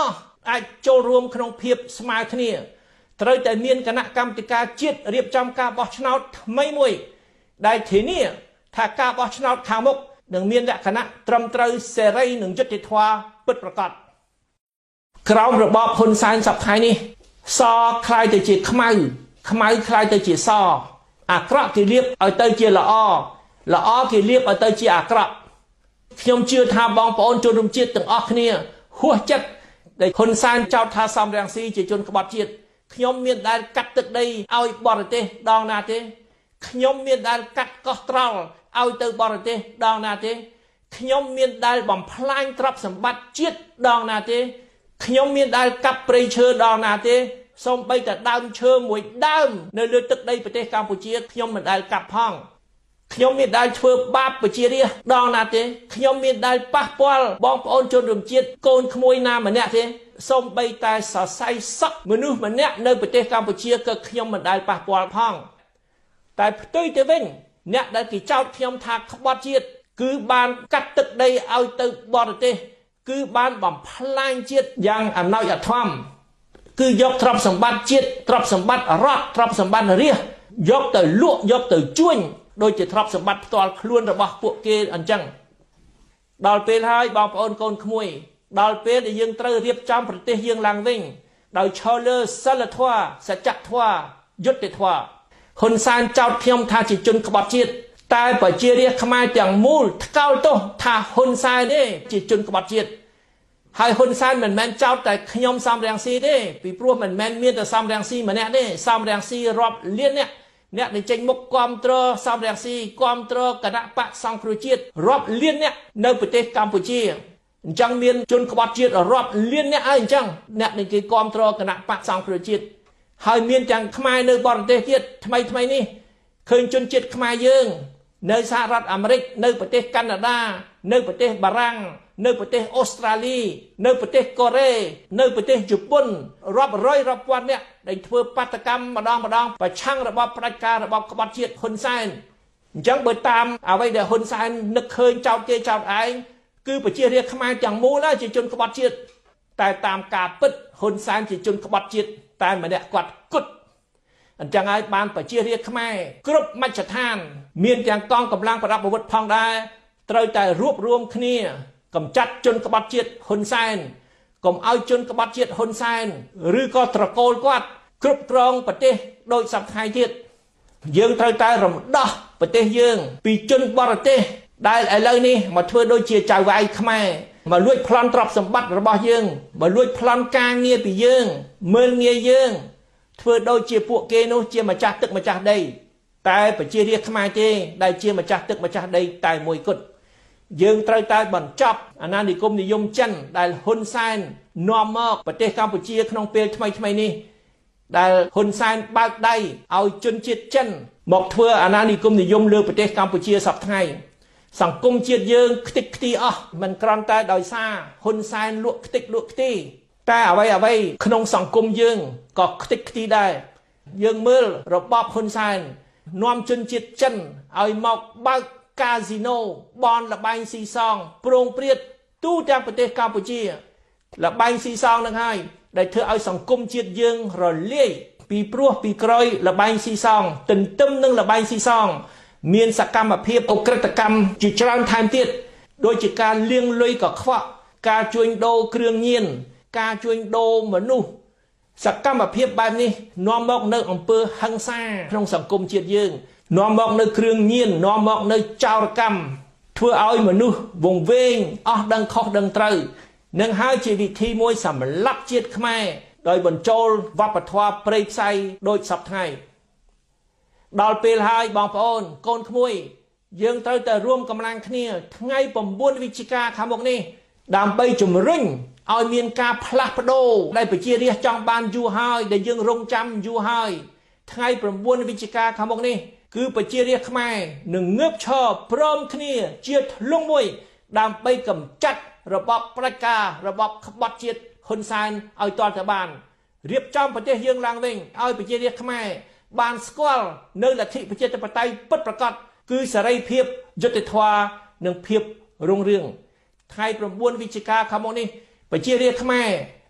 អាចចូលរួមក្នុងភាពស្មើគ្នាត្រូវតែមានគណៈកម្មាធិការជាតិរៀបចំការបោះឆ្នោតថ្មីមួយដែលធានាថាការបោះឆ្នោតខាងមុខនឹងមានលក្ខណៈត្រឹមត្រូវសេរីនិងយុត្តិធម៌ពិតប្រាកដក្រោមរបបហ៊ុនសែនសប្តាហ៍នេះសคล้ายទៅជាខ្មៅខ្មៅคล้ายទៅជាសអាក្រក់គេលៀបឲ្យទៅជាល្អល្អគេលៀបឲ្យទៅជាអាក្រក់ខ្ញុំជឿថាបងប្អូនជនរួមជាតិទាំងអស់គ្នាហួសចិត្តដែលហ៊ុនសែនចោទថាសំរងស៊ីជាជនក្បត់ជាតិខ្ញុំមានដែលកាត់ទឹកដីឲ្យបរទេសដងណាទេខ្ញុំមានដែលកាត់កោះត្រល់ឲ្យទៅបរទេសដងណាទេខ្ញុំមានដែលបំផ្លាញទ្រព្យសម្បត្តិជាតិដងណាទេខ្ញុំមានដែលកាប់ព្រៃឈើដងណាទេសូម្បីតែដើមឈើមួយដើមនៅលើទឹកដីប្រទេសកម្ពុជាខ្ញុំមិនដែលកាប់ផងខ្ញុំមានដែលធ្វើបាបប្រជារាស្ត្រដងណាទេខ្ញុំមានដែលប៉ះពាល់បងប្អូនជនរួមជាតិកូនក្មួយណាម្នាក់ទេសូម្បីតែសរសៃសក់មនុស្សម្នាក់នៅប្រទេសកម្ពុជាក៏ខ្ញុំមិនដែលប៉ះពាល់ផងតែផ្ទុយទៅវិញអ្នកដែលគេចោទខ្ញុំថាក្បត់ជាតិគឺបានកាត់ទឹកដីឲ្យទៅបរទេសគឺបានបំផ្លាញជាតិយ៉ាងអំណោយអធមគឺយកទ្រព្យសម្បត្តិជាតិទ្រព្យសម្បត្តិរដ្ឋទ្រព្យសម្បត្តិរាស្ត្រយកទៅលក់យកទៅជួញដោយជាទ្រព្យសម្បត្តិផ្ទាល់ខ្លួនរបស់ពួកគេអញ្ចឹងដល់ពេលហើយបងប្អូនកូនក្មួយដល់ពេលដែលយើងត្រូវរៀបចំប្រទេសយើងឡើងវិញដោយឈរលើសិលធម៌សច្ចធម៌យុត្តិធម៌ហ៊ុនសែនចោទខ្ញុំថាជាជនក្បត់ជាតិតែប្រជារាស្ត្រខ្មែរទាំងមូលថ្កោលទោសថាហ៊ុនសែនទេជាជនក្បត់ជាតិហើយហ៊ុនសែនមិនមែនចោទតែខ្ញុំសំរងស៊ីទេពីព្រោះមិនមែនមានតែសំរងស៊ីម្នាក់ទេសំរងស៊ីរាប់លានអ្នកអ្នកដែលចេញមុខគាំទ្រសំរងស៊ីគាំទ្រគណៈបកសង្គ្រោះជាតិរាប់លានអ្នកនៅប្រទេសកម្ពុជាអញ្ចឹងមានជនក្បត់ជាតិរាប់លានអ្នកហើយអញ្ចឹងអ្នកដែលគេគាំទ្រគណៈបកសង្គ្រោះជាតិហើយមានទាំងខ្មែរនៅបរទេសទៀតថ្មីថ្មីនេះឃើញជនជាតិខ្មែរយើងនៅសហរដ្ឋអាមេរិកនៅប្រទេសកាណាដានៅប្រទេសបារាំងនៅប្រទេសអូស្ត្រាលីនៅប្រទេសកូរ៉េនៅប្រទេសជប៉ុនរាប់រយរាប់ពាន់អ្នកដែលធ្វើបាតកម្មម្ដងម្ដងប្រឆាំងរបបផ្ដាច់ការរបបក្បត់ជាតិហ៊ុនសែនអញ្ចឹងបើតាមអ្វីដែលហ៊ុនសែននឹកឃើញចោតគេចោតឯងគឺប្រជារាស្ត្រខ្មែរទាំងមូលជាជនក្បត់ជាតិតែតាមការពិតហ៊ុនសែនជាជនក្បត់ជាតិតែម្នាក់គាត់គត់អញ្ចឹងហើយបានប្រជារាស្ត្រខ្មែរគ្រប់មជ្ឈដ្ឋានមានទាំងកងកម្លាំងប្រដាប់អាវុធផងដែរត្រូវតែរួបរวมគ្នាកម្ចាត់ជនក្បត់ជាតិហ៊ុនសែនកុំឲ្យជនក្បត់ជាតិហ៊ុនសែនឬក៏ត្រកូលគាត់គ្រប់គ្រងប្រទេសដោយសពថ្ងៃទៀតយើងត្រូវតែរំដោះប្រទេសយើងពីជនបរទេសដែលឥឡូវនេះមកធ្វើដូចជាចៅវាយខ្មែរមកលួចប្លន់ទ្រព្យសម្បត្តិរបស់យើងមកលួចប្លន់ការងារពីយើងមើលងាយយើងធ្វើដូចជាពួកគេនោះជាម្ចាស់ទឹកម្ចាស់ដីតែប្រជារាស្ត្រខ្មែរទេដែលជាម្ចាស់ទឹកម្ចាស់ដីតែមួយគត់យើងត្រូវតែបញ្ចប់អាណានិគមនិយមចិនដែលហ៊ុនសែននាំមកប្រទេសកម្ពុជាក្នុងពេលថ្មីថ្មីនេះដែលហ៊ុនសែនបើកដៃឲ្យជនជាតិចិនមកធ្វើអាណានិគមនិយមលើប្រទេសកម្ពុជាសប្តាហ៍ថ្ងៃសង្គមជាតិយើងខ្ទេចខ្ទីអស់មិនគ្រាន់តែដោយសារហ៊ុនសែនលក់ខ្ទេចលក់ខ្ទីតែអ្វីអ្វីក្នុងសង្គមយើងក៏ខ្ទេចខ្ទីដែរយើងមើលរបបហ៊ុនសែននាំជនជាតិចិនឲ្យមកបើកកាស៊ីណូបនលបែងស៊ីសងប្រងព្រាតទូទាំងប្រទេសកម្ពុជាលបែងស៊ីសងនឹងហើយដែលធ្វើឲ្យសង្គមជាតិយើងរលាយពីព្រោះពីក្រោយលបែងស៊ីសងទន្ទឹមនឹងលបែងស៊ីសងមានសកម្មភាពអក្រិតកម្មជាច្រើនថែមទៀតដូចជាការលាងលុយកខ្វក់ការជួញដូរគ្រឿងញៀនការជួញដូរមនុស្សសកម្មភាពបែបនេះនាំមកនៅអំពើហិង្សាក្នុងសង្គមជាតិយើងនាំមកនៅគ្រឿងញៀននាំមកនៅចោរកម្មធ្វើឲ្យមនុស្សវង្វេងអស់ដឹងខុសដឹងត្រូវនឹងហើយជាវិធីមួយសម្លាប់ជាតិខ្មែរដោយបញ្ចូលវប្បធម៌ព្រៃផ្សៃដូចសពថ្ងៃដល់ពេលហើយបងប្អូនកូនក្មួយយើងត្រូវតែរួមកម្លាំងគ្នាថ្ងៃប្រាំបួនវិច្ឆិកាខាងមុខនេះដើម្បីជំរុញឲ្យមានការផ្លាស់ប្ដូរដែលប្រជារាស្ត្រចង់បានយូរហើយដែលយើងរងចាំយូរហើយថ្ងៃប្រាំបួនវិច្ឆិកាខាងមុខនេះគឺប្រជារាស្ត្រខ្មែរនឹងងើបឈរព្រមគ្នាជាធ្លុងមួយដើម្បីកម្ចាត់របបផ្ដាច់ការរបបក្បត់ជាតិហ៊ុនសែនឲ្យទាល់តែបានរៀបចំប្រទេសយើងឡើងវិញឲ្យប្រជារាស្ត្រខ្មែរបានស្គាល់នៅលទ្ធិប្រជាធិបតេយ្យពិតប្រាកដគឺសេរីភាពយុត្តិធម៌និងភាពរុងរឿងថ្ងៃប្រាំបួនវិច្ឆិកាខាងមុខនេះប្រជារាស្ត្រខ្មែរ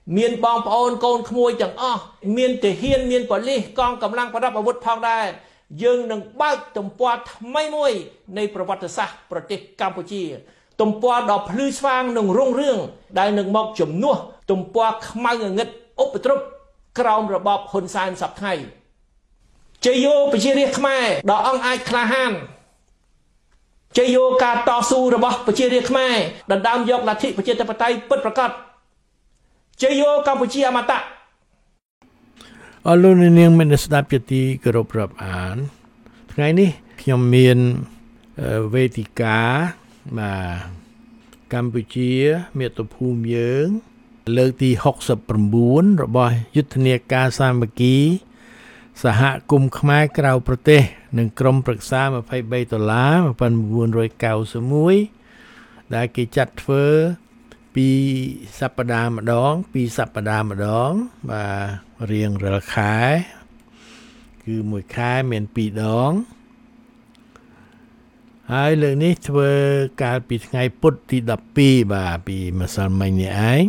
មានបងប្អូនកូនក្មួយទាំងអស់មានទាហានមានប៉ូលីសកងកម្លាំងប្រដាប់អាវុធផងដែរយើងនឹងបើកទំព័រថ្មីមួយនៃប្រវត្តិសាស្ត្រប្រទេសកម្ពុជាទំព័រដ៏ភ្លឺស្វាងនិងរុងរឿងដែលនឹងមកជំនួសទំព័រខ្មៅងងឹតឧបទ្រពក្រោមរបបហ៊ុនសែនសប្តាហ៍ជ័យយោប្រជារាស្ត្រខ្មែរដ៏អង់អាចក្លាហានជ័យយោការតស៊ូរបស់ប្រជារាស្ត្រខ្មែរដណ្ដើមយកលទ្ធិប្រជាធិបតេយ្យពិតប្រាកដជ័យយោកម្ពុជាអមតៈអរលោកនាងមានស្ដាប់ជាទីគោរពរាប់អានថ្ងៃនេះខ្ញុំមានវេទិកាបាទកម្ពុជាមាតុភូមិយើងលើកទីហុកសិប៩របស់យុទ្ធនាការសាមគ្គីសហគមន៍ខ្មែរក្រៅប្រទេសនិងក្រុមប្រឹក្សា២៣ដុល្លារ១៩៩១ដែលគេចាត់ធ្វើពីសប្តាហ៍ម្ដងពីសប្តាហ៍ម្ដងបាទរៀងរាល់ខែគឺមួយខែមានពីរដងហើយលើកនេះធ្វើកាលពីថ្ងៃពុធទីដប់ពីរបាទពីម្សិលមិញនេះឯង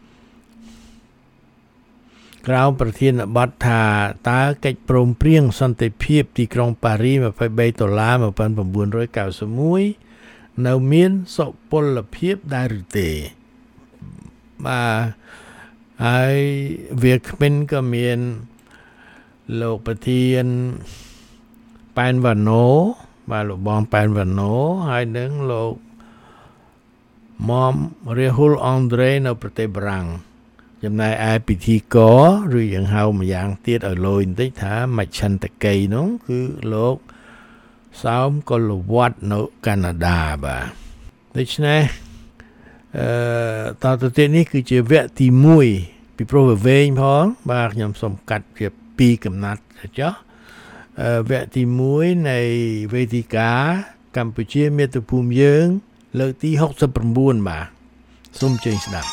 ក្រៅប្រធានបទថាតើកិច្ចព្រមព្រៀងសន្តិភាពទីក្រុងប៉ារីស២៣ដុល្លារ១៩៩១នៅមានសុពលភាពដែរឬទេបាទហើយវាគ្មិនក៏មានលោកប្រធានប៉ែនវ៉ាណូបាទលោកបងប៉ែនវ៉ាណូហើយនឹងលោកមុំរាហុលអង់ដ្រេនៅប្រទេសបារាំងចំណែកឯពិធីករឬយ៉ាងហៅម្យ៉ាងទៀតឲ្យលយបន្តិចថាមច្ឆន្ទកីនោះគឺលោកសោមកុលវត្តនៅកាណាដាបាទដូច្នេះអឺតទៅទៀតនេះគឺជាវគ្គទីមួយពីព្រោះវាវែងផងបាទខ្ញុំសូមកាត់ជាពីរកំណាត់ចុះអឺវគ្គទីមួយនៃវេទិកាកម្ពុជាមាតុភូមិយើងលើកទីហុកសិប៩បាទសូមជើញស្ដាប់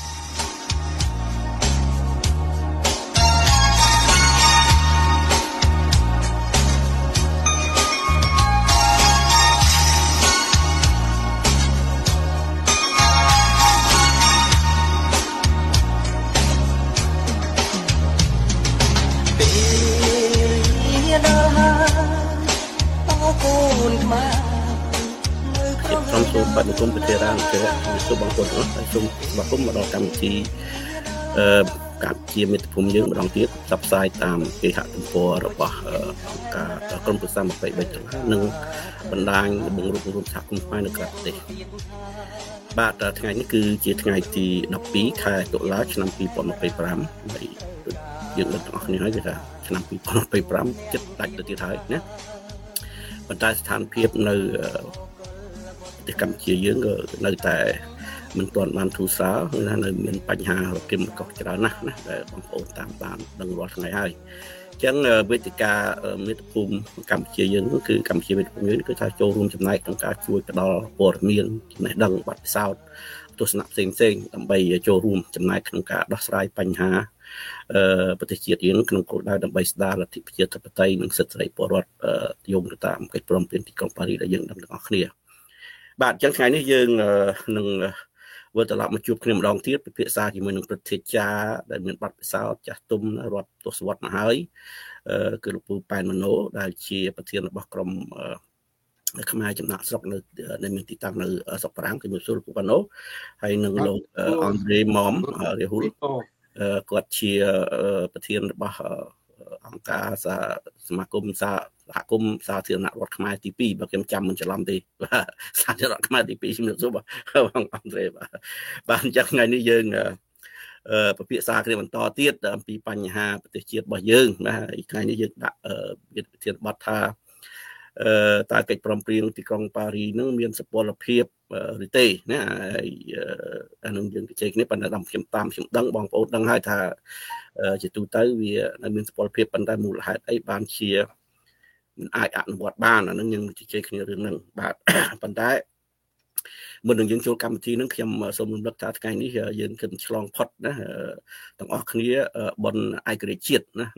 បាទគុំប្រធារានជាសូមបងប្អូនអរសូមស្វាគមន៍មកដល់កម្មវិធីអឺកម្ពុជាមាតុភូមិយើងម្ដងទៀតផ្សព្វផ្សាយតាមគេហទំព័ររបស់អង្គការក្រុមប្រឹក្សា២៣ដុល្លារនិងបណ្ដាញបង្រួបបង្រួមសហគមន៍ខ្មែរនៅក្រៅប្រទេសបាទថ្ងៃនេះគឺជាថ្ងៃទីដប់ពីរខែតុលាឆ្នាំ២០២៥ហើយយើងដឹងទាំងអស់គ្នាហើយថាឆ្នាំ២០២៥ជិតដាច់ទៅទៀតហើយណាប៉ុន្តែស្ថានភាពនៅប្រទេសកម្ពុជាយើងក៏នៅតែមិនទាន់បានធូរស្រាលណានៅមានបញ្ហារគិមកោះច្រើនណាស់ណាដែលបងប្អូនតាមបានដឹងរាល់ថ្ងៃហើយអញ្ចឹងវេទិកាមាតុភូមិកម្ពុជាយើងគឺកម្ពុជាមាតុភូមិយើងគឺថាចូលរួមចំណែកក្នុងការជួយផ្ដល់ព័ត៌មានចំណេះដឹងបទពិសោធន៍ទស្សនៈផ្សេងៗដើម្បីចូលរួមចំណែកក្នុងការដោះស្រាយបញ្ហាអឺប្រទេសជាតិយើងក្នុងគោលដៅដើម្បីស្ដារលទ្ធិប្រជាធិបតេយ្យនិងសិទ្ធិសេរីពលរដ្ឋយោងទៅតាមកិច្ចព្រមព្រៀងទីក្រុងប៉ារីសដែលយើងដឹងទាំងអស់គ្នាបាទអញ្ចឹងថ្ងៃនេះយើងនឹងវិលត្រឡប់មកជួបគ្នាម្ដងទៀតពិភាក្សាជាមួយនឹងព្រឹទ្ធាចារ្យដែលមានបទពិសោធន៍ចាស់ទុំរាប់ទសវត្សរ៍មកហើយគឺលោកពូប៉ែនម៉ាណូដែលជាប្រធានរបស់ក្រុមខ្មែរចំណាក់ស្រុកនៅនៅមានទីតាំងនៅស្រុកបារាំងគឺលោកស៊ូលពូប៉ែនម៉ាណូហើយនឹងលោកអង់ដ្រេមុំរាហុលគាត់ជាប្រធានរបស់អង្គការសមាគមសាសហគមន៍សាធារណរដ្ឋខ្មែរទីពីរបើខ្ញុំចាំមិនច្រឡំទេបាទសាធារណរដ្ឋខ្មែរទីពីរជំរាបសួរបាទបងអង់ដ្រេបាទបាទអញ្ចឹងថ្ងៃនេះយើងអឺពិភាក្សាគ្នាបន្តទៀតអំពីបញ្ហាប្រទេសជាតិរបស់យើងបាទថ្ងៃនេះយើងដាក់វិធានបទថាអឺតើកិច្ចព្រមព្រៀងទីក្រុងប៉ារីសនឹងមានសុពលភាពឬទេណាហើយអានឹងយើងជជែកគ្នាប៉ុន្តែតាមខ្ញុំតាមខ្ញុំដឹងបងប្អូនដឹងហើយថាជាទូទៅវានៅមានសុពលភាពប៉ុន្តែមូលហេតុអីបានជាមិនអាចអនុវត្តបានអានឹងយើងជជែកគ្នារឿងហ្នឹងបាទប៉ុន្តែមុននឹងយើងចូលកម្មវិធីហ្នឹងខ្ញុំសូមរំលឹកថាថ្ងៃនេះយើងគិតឆ្លងផុតណាទាំងអស់គ្នាបុណ្យឯករាជ្យជាតិណា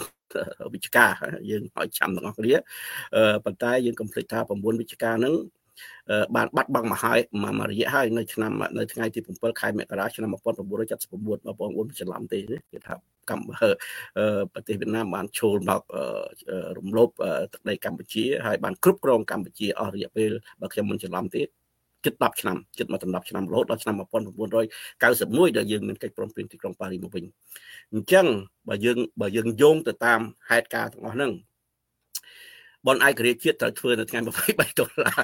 ៩វិច្ឆិកាយើងឲ្យចាំទាំងអស់គ្នាប៉ុន្តែយើងកុំភ្លេចថា៩វិច្ឆិកាហ្នឹងបានបាត់បង់មកហើយមករយៈហើយនៅឆ្នាំនៅថ្ងៃទី7ខែមករាឆ្នាំnineteen seventy-nineបងប្អូនច្រឡំទេគេថាកម្ពុជាប្រទេសវៀតណាមបានឈលមករំលោភទឹកដីកម្ពុជាហើយបានគ្រប់គ្រងកម្ពុជាអស់រយៈពេលបើខ្ញុំមិនច្រឡំទេជិត10ឆ្នាំជិតមកដល់10ឆ្នាំរហូតដល់ឆ្នាំnineteen ninety-oneដែលយើងមានកិច្ចព្រមព្រៀងទីក្រុងប៉ារីសមកវិញអញ្ចឹងបើយើងបើយើងយោងទៅតាមហេតុការណ៍ទាំងអស់ហ្នឹងបនឯករាជ្យជាតិត្រូវធ្វើនៅថ្ងៃtwenty-threeដុល្លារ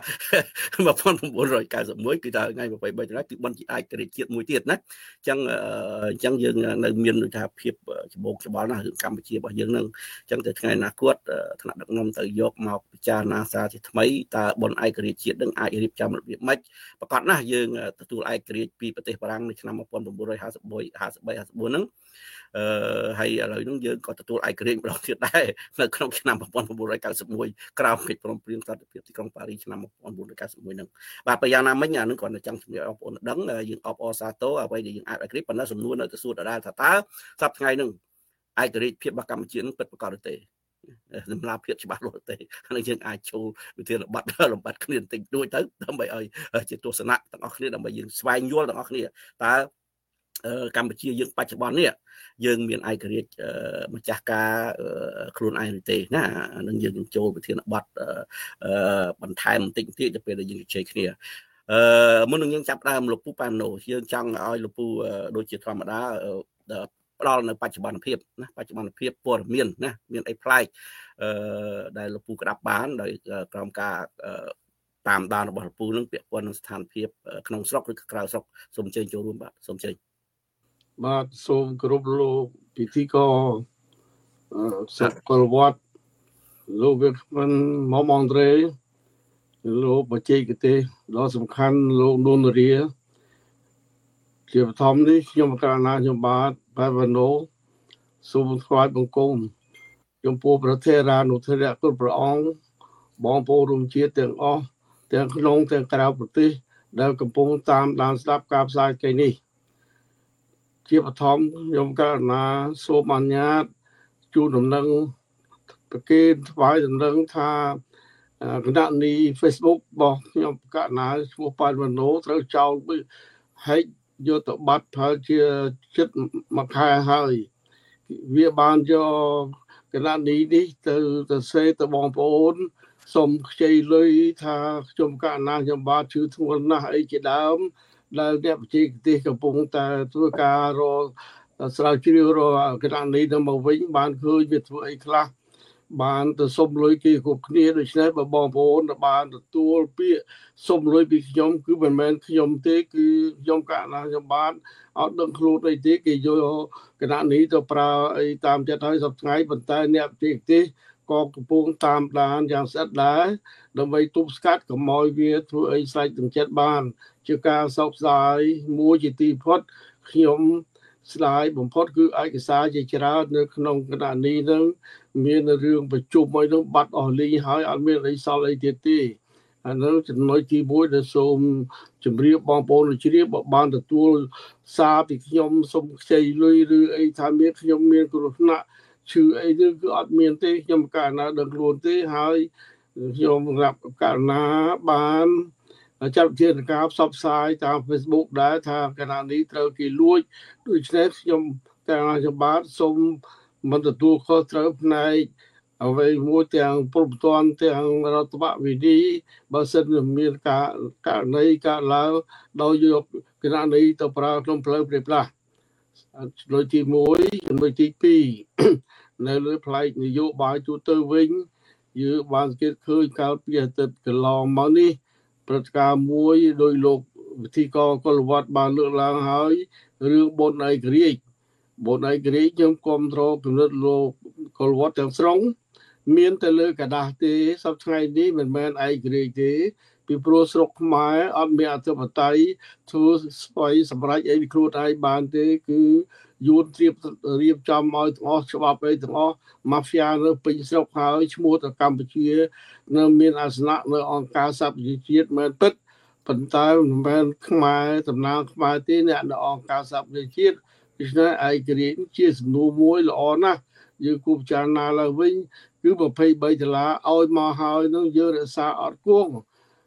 nineteen ninety-oneគឺថាថ្ងៃtwenty-threeដុល្លារគឺបនជាឯករាជ្យជាតិមួយទៀតណាអញ្ចឹងអញ្ចឹងយើងនៅមានថាភាពច្បងច្បល់ណាស់រឿងកម្ពុជារបស់យើងហ្នឹងអញ្ចឹងទៅថ្ងៃអនាគតថ្នាក់ដឹកនាំទៅយកមកពិចារណាសារជាថ្មីតើបនឯករាជ្យជាតិនឹងអាចរៀបចំរបៀបម៉េចប្រកាសណាស់យើងទទួលឯករាជ្យពីប្រទេសបារាំងនៅឆ្នាំnineteen fifty-three fifty-fourហ្នឹងអឺហើយឥឡូវហ្នឹងយើងក៏ទទួលឯករាជ្យម្ដងទៀតដែរនៅក្នុងឆ្នាំnineteen ninety-oneក្រោមកិច្ចព្រមព្រៀងសន្តិភាពទីក្រុងប៉ារីសឆ្នាំnineteen ninety-oneហ្នឹងបាទប្រយ៉ាងណាមិញអានឹងគាត់នៅចង់ជំរាបបងប្អូនដឹងយើងអបអរសាទរអ្វីដែលយើងអាចឯករាជ្យប៉ុន្តែសំណួរនៅទៅសួរដដែលថាតើសប្តាហ៍ថ្ងៃហ្នឹងឯករាជ្យភាពរបស់កម្ពុជានឹងពិតប្រាកដទេសម្រាប់ភាពច្បាស់លាស់ទេហើយយើងអាចចូលវិធានបတ်លំបាត់គ្នាបន្តិចដូចទៅដើម្បីឲ្យជាទស្សនៈទាំងអស់គ្នាដើម្បីយើងស្វែងយល់ទាំងអស់គ្នាតើកម្ពុជាយើងបច្ចុប្បន្ននេះយើងមានឯករាជ្យម្ចាស់ការខ្លួនឯងទេណានឹងយើងចូលវិធានបတ်បន្ថែមបន្តិចទៀតទៅពេលដែលយើងជជែកគ្នាអឺមុននឹងយើងចាប់ដើមលោកពូប៉ាណូយើងចង់ឲ្យលោកពូដូចជាធម្មតាផ្ដល់នៅបច្ចុប្បន្នភាពណាបច្ចុប្បន្នភាពព័ត៌មានណាមានអីប្លែកអឺដែលលោកពូក្តាប់បានដោយក្រោមការតាមដានរបស់លោកពូនឹងពាក់ព័ន្ធនឹងស្ថានភាពក្នុងស្រុកឬក្រៅស្រុកសូមអញ្ជើញចូលរួមបាទសូមអញ្ជើញបាទសូមគោរពលោកពិធីករសកលវត្តលោកវិក្កាមមុំអង់ដ្រេលោកបច្ចេកទេសដ៏សំខាន់លោកនួនរាជាបឋមនេះខ្ញុំករណីខ្ញុំបាទបែវណូសូមថ្វាយបង្គំចំពោះព្រះថេរានុថេរៈគ្រប់ព្រះអង្គបងប្អូនរួមជាតិទាំងអស់ទាំងក្នុងទាំងក្រៅប្រទេសដែលកំពុងតាមដានស្ដាប់ការផ្សាយថ្ងៃនេះជាបឋមខ្ញុំករណីសូមអនុញ្ញាតជូនដំណឹងប្រកេនថ្វាយដំណឹងថាគណនី Facebook របស់ខ្ញុំករណីឈ្មោះប៉ាវណូត្រូវចោលហែកយកទៅបាត់ផលជាចិត្តមួយខែហើយវាបានយកគណនីនេះទៅទៅសេទៅបងប្អូនសូមខ្ចីលុយថាខ្ញុំករណីខ្ញុំបាទជឿធ្ងន់ណាស់អីជាដើមដែលអ្នកបច្ចេកទេសកំពុងតែធ្វើការរកស្រាវជ្រាវរកគណនីទៅមកវិញបានឃើញវាធ្វើអីខ្លះបានទៅសុំលុយគេគ្រប់គ្នាដូច្នេះបើបងប្អូនបានទទួលពាក្យសុំលុយពីខ្ញុំគឺមិនមែនខ្ញុំទេគឺខ្ញុំករណីខ្ញុំបានអត់ដឹងខ្លួនអីទេគេយកគណនីទៅប្រើអីតាមចិត្តហើយសប្តាហ៍ប៉ុន្តែអ្នកបច្ចេកទេសក៏កំពុងតាមដានយ៉ាងស្អិតដែរដើម្បីទប់ស្កាត់កុំឲ្យវាធ្វើអីស្លេចទាំងចិត្តបានជាការសោកស្ដាយមួយជាទីផុតខ្ញុំស្ដាយបំផុតគឺឯកសារជាច្រើននៅក្នុងគណនីនឹងមានរឿងប្រជុំមួយនឹងបាត់អស់លីងហើយអត់មានអីសល់អីទៀតទេអានោះចំណុចទីមួយដែលសូមជម្រាបបងប្អូនជ្រាបបើបានទទួលសារពីខ្ញុំសូមខ្ចីលុយឬអីថាមានខ្ញុំមានគ្រោះថ្នាក់ឈឺអីទៅគឺអត់មានទេខ្ញុំករណីដឹងខ្លួនទេហើយខ្ញុំរាប់ករណីបានចាត់វិធានការផ្សព្វផ្សាយតាម Facebook ដែរថាគណនីត្រូវគេលួចដូច្នេះខ្ញុំករណីខ្ញុំបាទសូមមិនទទួលខុសត្រូវផ្នែកអ្វីមួយទាំងព្រមតាន់ទាំងរដ្ឋបវិធីបើសិនមានការករណីកើតឡើងដោយយកគណនីទៅប្រើក្នុងផ្លូវព្រៃផ្លាស់ចំណុចទីមួយចំណុចទីពីរនៅលើផ្នែកនយោបាយទូទៅវិញយើងបានសង្កេតឃើញកាលពីអាទិត្យកន្លងមកនេះព្រឹត្តិការណ៍មួយដោយលោកវិធីករកុលវត្តបានលើកឡើងហើយរឿងបុណ្យឯករាជ្យបុណ្យឯករាជ្យខ្ញុំគ្រប់គ្រងគំនិតលោកកុលវត្តទាំងស្រុងមានតែលើกระดาษទេសប្តាហ៍ថ្ងៃនេះមិនមែនឯករាជ្យទេពីព្រោះស្រុកខ្មែរអត់មានអធិបតេយ្យធ្វើស្វ័យសម្រេចអីខ្លួនឯងបានទេគឺយួនត្រៀបរៀបចំឲ្យទាំងអស់ច្បាប់អីទាំងអស់ម៉ាហ្វីយ៉ានៅពេញស្រុកហើយឈ្មោះទៅកម្ពុជានៅមានអាសនៈនៅអង្គការសហប្រជាជាតិមែនពិតប៉ុន្តែមិនមែនខ្មែរតំណាងខ្មែរទេអ្នកនៅអង្គការសហប្រជាជាតិដូច្នេះឯករាជ្យជាសំណួរមួយល្អណាស់យើងគូពិចារណាឡើងវិញគឺtwenty-threeដុល្លារឲ្យមកហើយនឹងយើងរក្សាអត់គួង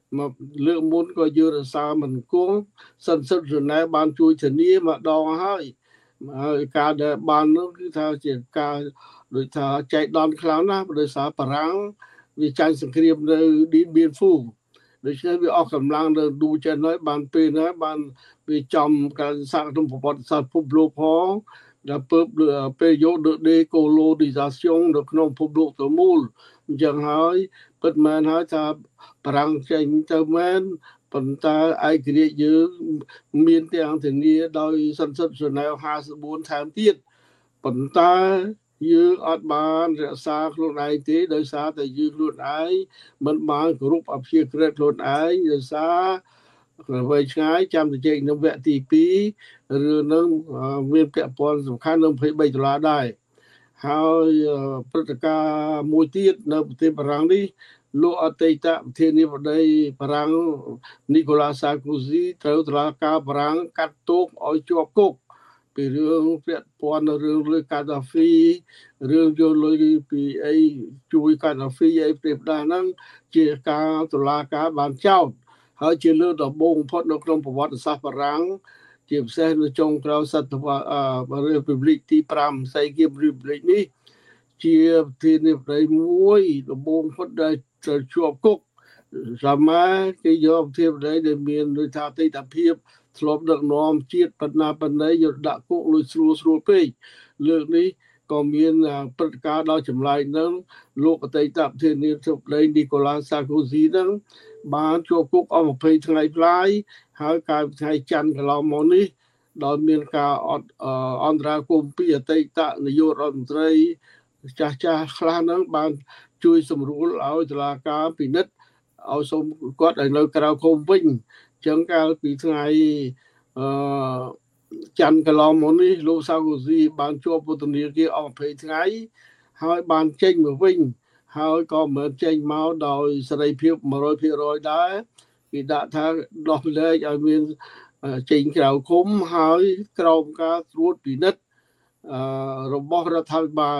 មកលើកមុនក៏យើងរសារមិនគង់សិនសិទ្ធរណែបានជួយធានាមកដងហើយហើយការដែលបាននោះគឺថាជាការដូចថាចែកដនខ្លាំងណាស់ដោយសារបារាំងវាចាញ់សង្គ្រាមនៅឌីនបៀនហ្វូដូច្នេះវាអស់កម្លាំងនៅឌូចិនហើយបានពេលណាបានវាចំការសាស្ត្រក្នុងប្រវត្តិសាស្ត្រពិភពលោកផងដែលពើពេលយកដេកូឡូនីសាស្យងនៅក្នុងពិភពលោកទៅមូលអញ្ចឹងហើយពិតមែនហើយថាបារាំងចេញទៅមែនប៉ុន្តែឯករាជ្យយើងមានទាំងធានាដោយសន្និសីទ Geneva ห้าสิบสี่ថែមទៀតប៉ុន្តែយើងអត់បានរក្សាខ្លួនឯងទេដោយសារតែយើងខ្លួនឯងមិនបានគោរពអព្យាក្រឹតខ្លួនឯងដោយសារវែងឆ្ងាយចាំទៅជែកនៅវគ្គទីពីររឿងនឹងមានពាក់ព័ន្ធសំខាន់នឹងยี่สิบสามដុល្លារដែរហើយព្រឹត្តិការណ៍មួយទៀតនៅប្រទេសបារាំងនេះលោកអតីតប្រធានាធិបតីបារាំងនីកូឡាសាកូស៊ីត្រូវតុលាការបារាំងកាត់ទោសឲ្យជាប់គុកពីរឿងពាក់ព័ន្ធនឹងរឿងលុយកាតាហ្វីរឿងយកលុយពីអីជួយកាតាហ្វីអីប្រទេសដាហ្នឹងជាការតុលាការបានចោទហើយជាលើកដំបូងបំផុតនៅក្នុងប្រវត្តិសាស្ត្របារាំងជាពិសេសនៅចុងក្រោយសតវត្សរ៉េpublicទីห้าសៃគៀម republic នេះជាប្រធានាធិបតីមួយដំបូងបំផុតដែលត្រូវជាប់គុកសម័យគេយកប្រធានាធិបតីដែលមានដូចថាអតីតភាពធ្លាប់ដឹកនាំជាតិបណ្ណាបណ្ណៃយកដាក់គុកលុយស្រួលស្រួលពេកលើកនេះក៏មានព្រឹត្តិការណ៍ដល់ចម្លែកនឹងលោកអតីតប្រធានាធិបតីនីកូឡាសាកូស៊ីនឹងបានជាប់គុកអស់ยี่สิบថ្ងៃផ្លាយហើយកាលថ្ងៃច័ន្ទកន្លងមកនេះដោយមានការអត់អន្តរាគមន៍ពីអតីតនាយករដ្ឋមន្ត្រីចាស់ចាស់ខ្លះហ្នឹងបានជួយសម្រួលឲ្យតុលាការពិនិត្យឲ្យសូមគាត់ឲ្យនៅក្រៅឃុំវិញអញ្ចឹងកាលពីថ្ងៃអឺច័ន្ទកន្លងមកនេះលោកសាកូស៊ីបានជាប់ពន្ធនាគារអស់ยี่สิบថ្ងៃហើយបានចេញមកវិញហើយក៏មិនចេញមកដោយសេរីភាពone hundred percentដែរគេដាក់ថាដោះលែងឲ្យមានចេញក្រៅឃុំហើយក្រោមការត្រួតពិនិត្យរបស់រដ្ឋាភិបាល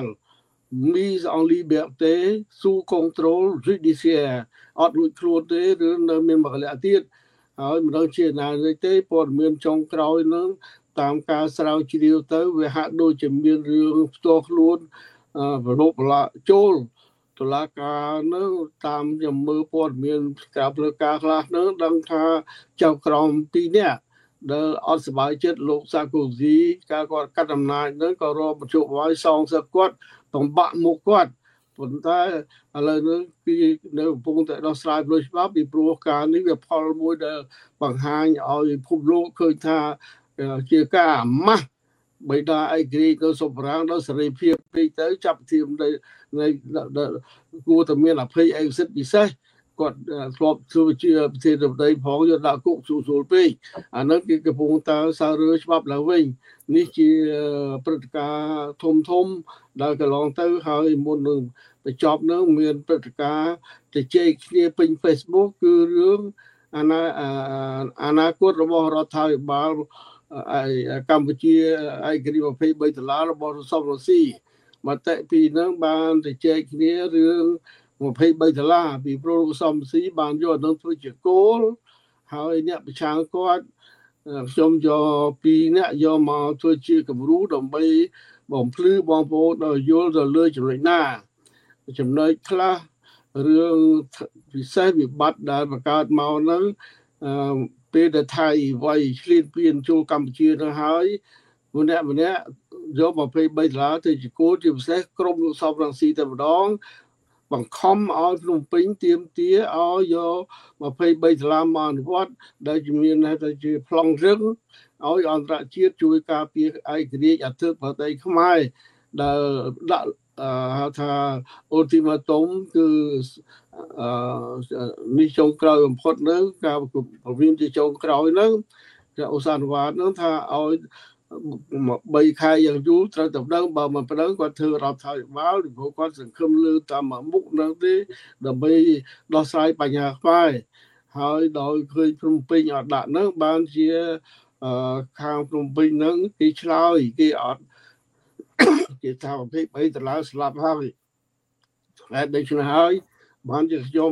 mise en liberté sous contrôle judiciaire អត់រួចខ្លួនទេឬនៅមានមកលក្ខទៀតហើយមិនដឹងជាណាទេព័ត៌មានចុងក្រោយនឹងតាមការស្រាវជ្រាវទៅវាហាក់ដូចជាមានរឿងផ្ទាល់ខ្លួនប្រឡូកប្រឡាចូលតុលាការនឹងតាមខ្ញុំមើលព័ត៌មានការផ្លូវការខ្លះនឹងដឹងថាចៅក្រមពីរនាក់ដែលអត់សប្បាយចិត្តលោកសាកូស៊ីការគាត់កាត់អំណាចនឹងក៏រកបញ្ជោវាយសងសឹកគាត់បំបាក់មុខគាត់ប៉ុន្តែឥឡូវនេះគឺនៅកំពុងតែដោះស្រាយផ្លូវច្បាប់ពីព្រោះការនេះវាផលមួយដែលបង្ហាញឲ្យពិភពលោកឃើញថាជាការអាម៉ាស់បិតាឯករាជ្យទៅសុបរាំងដល់សេរីភាពពេកទៅចាប់ធាមនៅគួរតែមានអភ័យឯកសិទ្ធិពិសេសគាត់ធ្លាប់ធ្វើជាប្រធានាធិបតីផងយកដាក់គុកស្រួលពេកអានោះគឺកំពុងតែសាររើច្បាប់ឡើងវិញនេះជាព្រឹត្តិការណ៍ធំធំដែលកន្លងទៅហើយមុននឹងបញ្ចប់នឹងមានព្រឹត្តិការណ៍ជជែកគ្នាពេញ Facebook គឺរឿងអាណាអនាគតរបស់រដ្ឋាភិបាលកម្ពុជាឯករាជ្យยี่สิบสามដុល្លាររបស់សំរងស៊ីមតិពីនឹងបានជជែកគ្នារឿងยี่สิบสามដុល្លារពីព្រោះសំរងស៊ីបានយកនឹងធ្វើជាគោលហើយអ្នកប្រឆាំងគាត់ខ្ញុំយកពីរអ្នកយកមកធ្វើជាគំរូដើម្បីបំភ្លឺបងប្អូនឲ្យយល់ទៅលើចំណុចណាចំណុចខ្លះរឿងពិសេសវិបត្តិដែលបង្កើតមកហ្នឹងពេលដែលថៃវាយឆ្លៀនពៀនចូលកម្ពុជាទៅហើយម្នាក់ម្នាក់យកยี่สิบสามដុល្លារទៅជាគោលជាពិសេសក្រុមលោកសំរងស៊ីតែម្ដងបង្ខំឲ្យភ្នំពេញទាមទារឲ្យយកยี่สิบสามដុល្លារមកអនុវត្តដែលជាមានតែជាប្លង់រឹងឲ្យអន្តរជាតិជួយការពារឯករាជ្យអធិបតេយ្យខ្មែរដែលដាក់ហៅថា ultimatum គឺនេះចុងក្រោយបំផុតនៅការប្រមានជាចុងក្រោយហ្នឹងគេឧស្សាហ៍វត្តហ្នឹងថាឲ្យបីខែយ៉ាងយូរត្រូវតែដឹងបើមិនប្រឹងគាត់ធ្វើរដ្ឋាភិបាលពីព្រោះគាត់សង្ឃឹមលើតាមមុខហ្នឹងទេដើម្បីដោះស្រាយបញ្ហាខ្មែរហើយដោយឃើញភ្នំពេញអត់ដាក់ហ្នឹងបានជាខាងភ្នំពេញហ្នឹងគេឆ្លើយគេអត់គេថាยี่สิบสามដុល្លារស្លាប់ហើយហើយដូច្នេះហើយបានជាខ្ញុំ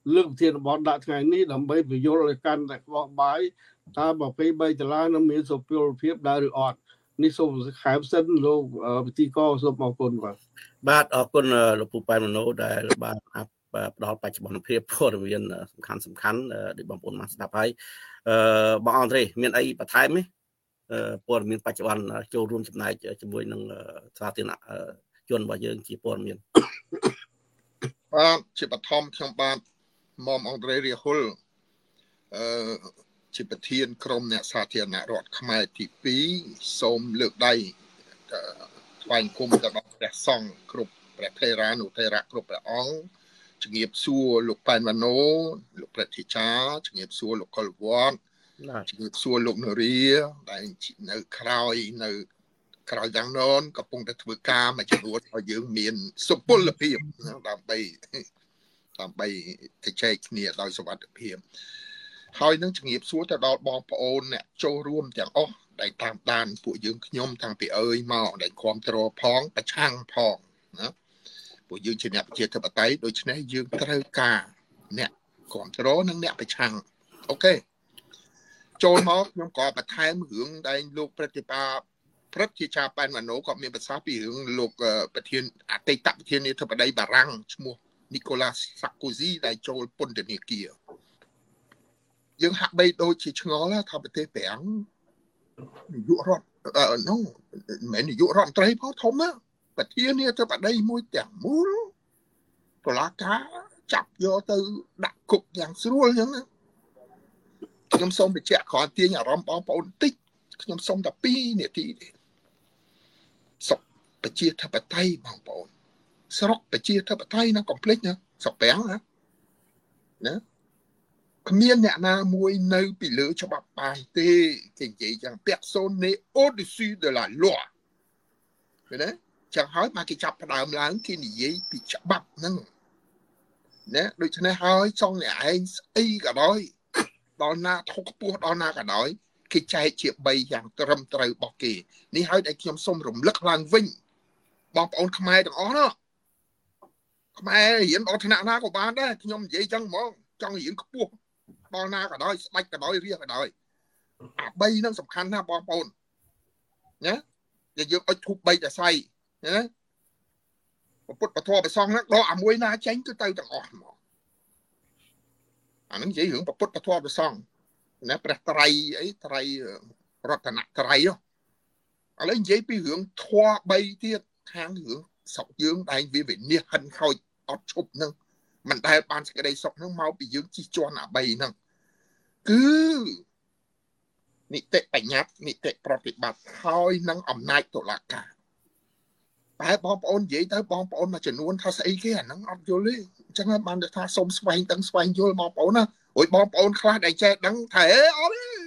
លើកធានបនដាក់ថ្ងៃនេះដើម្បីពយល់ឲ្យកាន់តែក្បោះបាយតើប្រភេទបីដុល្លារនឹងមានសុពលភាពដែរឬអត់នេះសូមខែផ្សិនលោកពិធីករសូមអរគុណបាទបាទអរគុណលោកពូប៉ែនមនោដែលបានផ្ដល់បច្ចុប្បន្នភាពព័ត៌មានសំខាន់សំខាន់ដែលបងប្អូនបានស្ដាប់ហើយអឺបងអង់ត្រេមានអីបន្ថែមទេព័ត៌មានបច្ចុប្បន្នចូលរួមចំណែកជាមួយនឹងសាធារណជនរបស់យើងជាព័ត៌មានបាទជាបឋមខ្ញុំបាទមុំអង់ត្រេរាហុលអឺជាប្រធានក្រុមអ្នកសាធារណរដ្ឋខ្មែរទីពីរសូមលើកដៃថ្វាយគុំទៅដល់ព្រះសង្ឃគ្រប់ព្រះថេរានុថេរៈគ្រប់ព្រះអង្គជំរាបសួរលោកប៉ែនវណ្ណូលោកប្រតិចាជំរាបសួរលោកកុលវត្តជំរាបសួរលោកនរាដែលនៅក្រោយនៅក្រោយយ៉ាងណនកំពុងតែធ្វើការមួយចំនួនឲ្យយើងមានសុពលភាពដើម្បីដើម្បីជជែកគ្នាដោយសុវត្ថិភាពហើយនឹងជំរាបសួរទៅដល់បងប្អូនអ្នកចូលរួមទាំងអស់ដែលតាមដានពួកយើងខ្ញុំតាំងពីអើយមកដែលគ្រប់គ្រងផងប្រឆាំងផងណាពួកយើងជាអ្នកប្រជាធិបតេយ្យដូច្នេះយើងត្រូវការអ្នកគ្រប់គ្រងនិងអ្នកប្រឆាំងអូខេចូលមកខ្ញុំក៏បន្ថែមរឿងដែលលោកប្រតិបាព្រឹទ្ធជាចាប៉ែនវណ្ណូក៏មានប្រសាសន៍ពីរឿងលោកប្រធានអតីតប្រធានាធិបតីបារាំងឈ្មោះ Nicolas Sarkozy ដែលចូលពន្ធនាគារយើងហាក់បីដូចជាឆ្ងល់ថាប្រទេសប្រាំងនាយករដ្ឋអឺនោះមិននាយករដ្ឋមន្ត្រីផងធំណាប្រធានាធិបតីមួយទាំងមូលតុលាការចាប់យកទៅដាក់គុកយ៉ាងស្រួលអញ្ចឹងណាខ្ញុំសូមបញ្ជាក់គ្រាន់ទាញអារម្មណ៍បងប្អូនបន្តិចខ្ញុំសូមតែពីរនាទីទេសុខប្រជាធិបតេយ្យបងប្អូនស្រុកប្រជាធិបតេយ្យណាកុំភ្លេចណាស្រុកប្រាំងណាណាគ្មានអ្នកណាមួយនៅពីលើច្បាប់បានទេគេនិយាយយ៉ាង personne n'est au-dessus de la loi ឃើញទេចឹងហើយមកគេចាប់ផ្ដើមឡើងគេនិយាយពីច្បាប់ហ្នឹងណាដូច្នេះហើយចង់អ្នកឯងស្អីក៏ដោយដល់ណាធុកពោះដល់ណាក៏ដោយគេចែកជាបីយ៉ាងត្រឹមត្រូវរបស់គេនេះហើយដែលខ្ញុំសូមរំលឹកឡើងវិញបងប្អូនខ្មែរទាំងអស់ណាខ្មែររៀនដល់ថ្នាក់ណាក៏បានដែរខ្ញុំនិយាយចឹងហ្មងចង់រៀនខ្ពស់ដល់ណាក៏ដោយស្ដេចក៏ដោយរាជក៏ដោយអាបីហ្នឹងសំខាន់ណាស់បងប្អូនណាដែលយើងអុជធូបបីតែស្អីណាពុទ្ធពធប្រសងហ្នឹងដកអាមួយណាចេញគឺទៅទាំងអស់ហ្មងអាហ្នឹងនិយាយរឿងពុទ្ធពធប្រសងណាព្រះត្រៃអីត្រៃរតនត្រៃឥឡូវនិយាយពីរឿងធម៌បីទៀតខាងរឿងស្រុកយើងដែលវាវិនិច្ឆ័យហិនខូចអត់ឈប់ហ្នឹងមិនដែលបានសេចក្តីសុខហ្នឹងមកពីយើងជិះជាន់អាបីហ្នឹងគឺនីតិបញ្ញត្តិនីតិប្រតិបត្តិហើយនឹងអំណាចតុលាការតែបងប្អូននិយាយទៅបងប្អូនមួយចំនួនថាស្អីគេអាហ្នឹងអត់យល់ទេអញ្ចឹងបានថាសូមស្វែងដឹងស្វែងយល់បងប្អូនណាអុយបងប្អូនខ្លះដែលចេះដឹងថាអេអត់ទេ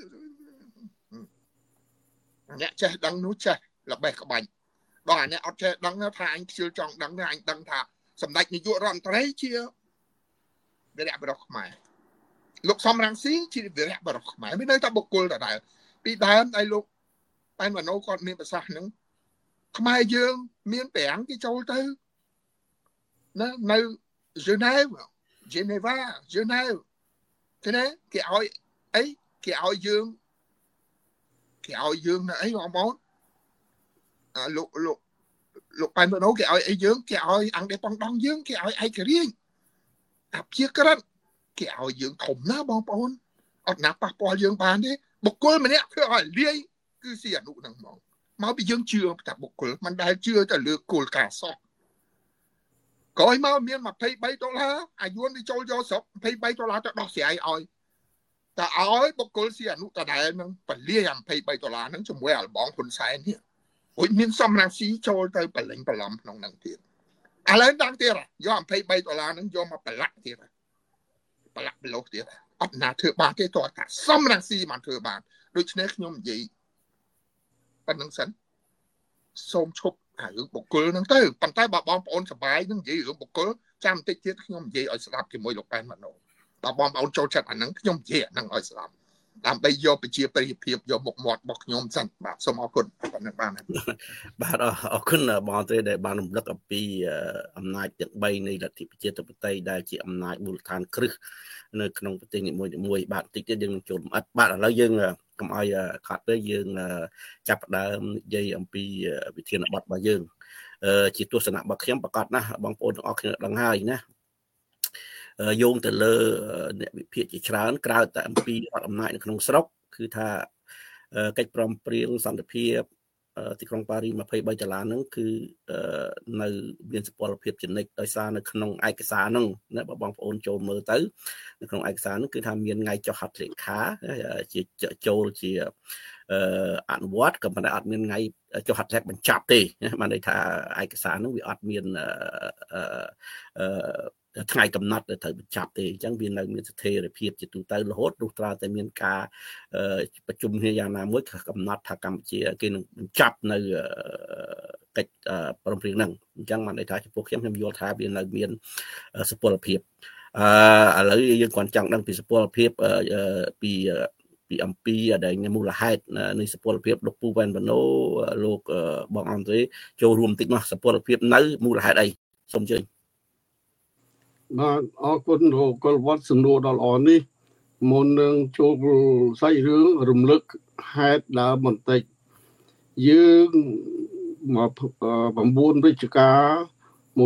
អ្នកចេះដឹងនោះចេះល្បេះក្បាច់ដល់អាអ្នកអត់ចេះដឹងថាអញខ្ជិលចង់ដឹងអញដឹងថាសម្ដេចនាយករដ្ឋមន្ត្រីជាវីរៈបុរសខ្មែរលោកសំរងស៊ីជាវីរៈបុរសខ្មែរមិននៅតែបុគ្គលដដែលពីដើមដែលលោកប៉ែនវណ្ណូគាត់មានប្រសាសន៍ហ្នឹងខ្មែរយើងមានប្រាំងគេចូលទៅណានៅហ្សឺណែវហ្សឺណេវ៉ាហ្សឺណែវគេណាគេឲ្យអីគេឲ្យយើងគេឲ្យយើងណាអីបងប្អូនអាលោកលោកលោកប៉ែនវណ្ណូគេឲ្យអីយើងគេឲ្យអង្គដេប៉ងដងយើងគេឲ្យឯករាជ្យអាព្យាក្រឹតគេឲ្យយើងធំណាបងប្អូនអត់ណាប៉ះពាល់យើងបានទេបុគ្គលម្នាក់ធ្វើឲ្យលាយគឺស៊ីអនុហ្នឹងហ្មងមកពីយើងជឿតែបុគ្គលមិនដែលជឿទៅលើគោលការណ៍សោះក្រោយមកមានยี่สิบสามដុល្លារអាយុនទៅចូលយកស្រុកยี่สิบสามដុល្លារទៅដោះស្រាយឲ្យតែឲ្យបុគ្គលស៊ីអនុតដែលហ្នឹងបលាយยี่สิบสามដុល្លារហ្នឹងជាមួយអាលបងហ៊ុនសែននេះអូយមានសំរងស៊ីចូលទៅបលែងប្រឡំក្នុងហ្នឹងទៀតឥឡូវដល់ទៀតយកยี่สิบสามដុល្លារហ្នឹងយកមកប្រឡាក់ទៀតប្រឡាក់ប្លោះទៀតអត់ណាធ្វើបានទេតើថាសំរងស៊ីមិនធ្វើបានដូច្នេះខ្ញុំនិយាយប៉ុណ្្នឹងសិនសូមឈប់អារឿងបុគ្គលហ្នឹងទៅប៉ុន្តែបើបងប្អូនសប្បាយនឹងនិយាយរឿងបុគ្គលចាំបន្តិចទៀតខ្ញុំនិយាយឲ្យស្ដាប់ជាមួយលោកប៉ែនវណ្ណូបើបងប្អូនចូលចិត្តអាហ្នឹងខ្ញុំនិយាយអាហ្នឹងឲ្យស្ដាប់ដើម្បីយកប្រជាប្រិយភាពយកមុខមាត់របស់ខ្ញុំសិនបាទសូមអរគុណប៉ុណ្ណឹងបានបាទអរគុណបងទេដែលបានរំលឹកអំពីអំណាចទាំងបីនៃលទ្ធិប្រជាធិបតេយ្យដែលជាអំណាចមូលដ្ឋានគ្រឹះនៅក្នុងប្រទេសនីមួយៗបាទតិចទៀតយើងនឹងចូលលម្អិតបាទឥឡូវយើងកុំឲ្យខាត់ពេកយើងចាប់ផ្ដើមនិយាយអំពីវិធានបទរបស់យើងជាទស្សនៈរបស់ខ្ញុំប្រកាសណាស់បងប្អូនទាំងអស់គ្នាដឹងហើយណាយោងទៅលើអ្នកវិភាគជាច្រើនក្រៅតែអំពីរដ្ឋអំណាចនៅក្នុងស្រុកគឺថាកិច្ចព្រមព្រៀងសន្តិភាពទីក្រុងប៉ារីសยี่สิบสามដុល្លារហ្នឹងគឺនៅមានសុពលភាពជានិច្ចដោយសារនៅក្នុងឯកសារហ្នឹងណាបងប្អូនចូលមើលទៅនៅក្នុងឯកសារហ្នឹងគឺថាមានថ្ងៃចុះហត្ថលេខាជាចូលជាអនុវត្តក៏ប៉ុន្តែអត់មានថ្ងៃចុះហត្ថលេខាបញ្ចប់ទេបានន័យថាឯកសារហ្នឹងវាអត់មានថ្ងៃកំណត់ដែលត្រូវបញ្ចប់ទេអញ្ចឹងវានៅមានស្ថិរភាពជាទូទៅរហូតលុះត្រាតែមានការប្រជុំគ្នាយ៉ាងណាមួយកំណត់ថាកម្ពុជាគេនឹងបញ្ចប់នៅកិច្ចព្រមព្រៀងហ្នឹងអញ្ចឹងបានន័យថាចំពោះខ្ញុំខ្ញុំយល់ថាវានៅមានសុពលភាពអឺឥឡូវយើងគ្រាន់ចង់ដឹងពីសុពលភាពពីពីអំពីដែលមូលហេតុនៃសុពលភាពលោកពូវ៉ែនវ៉ាណូលោកបងអមទេចូលរួមបន្តិចមកសុពលភាពនៅមូលហេតុអីសូមអញ្ជើញបាទអរគុណលោកកុលវត្តសំណួរដល់អននេះមុននឹងចូលសាច់រឿងរំលឹកហេតុដើមបន្តិចយើងមក9វិច្ឆិកាnineteen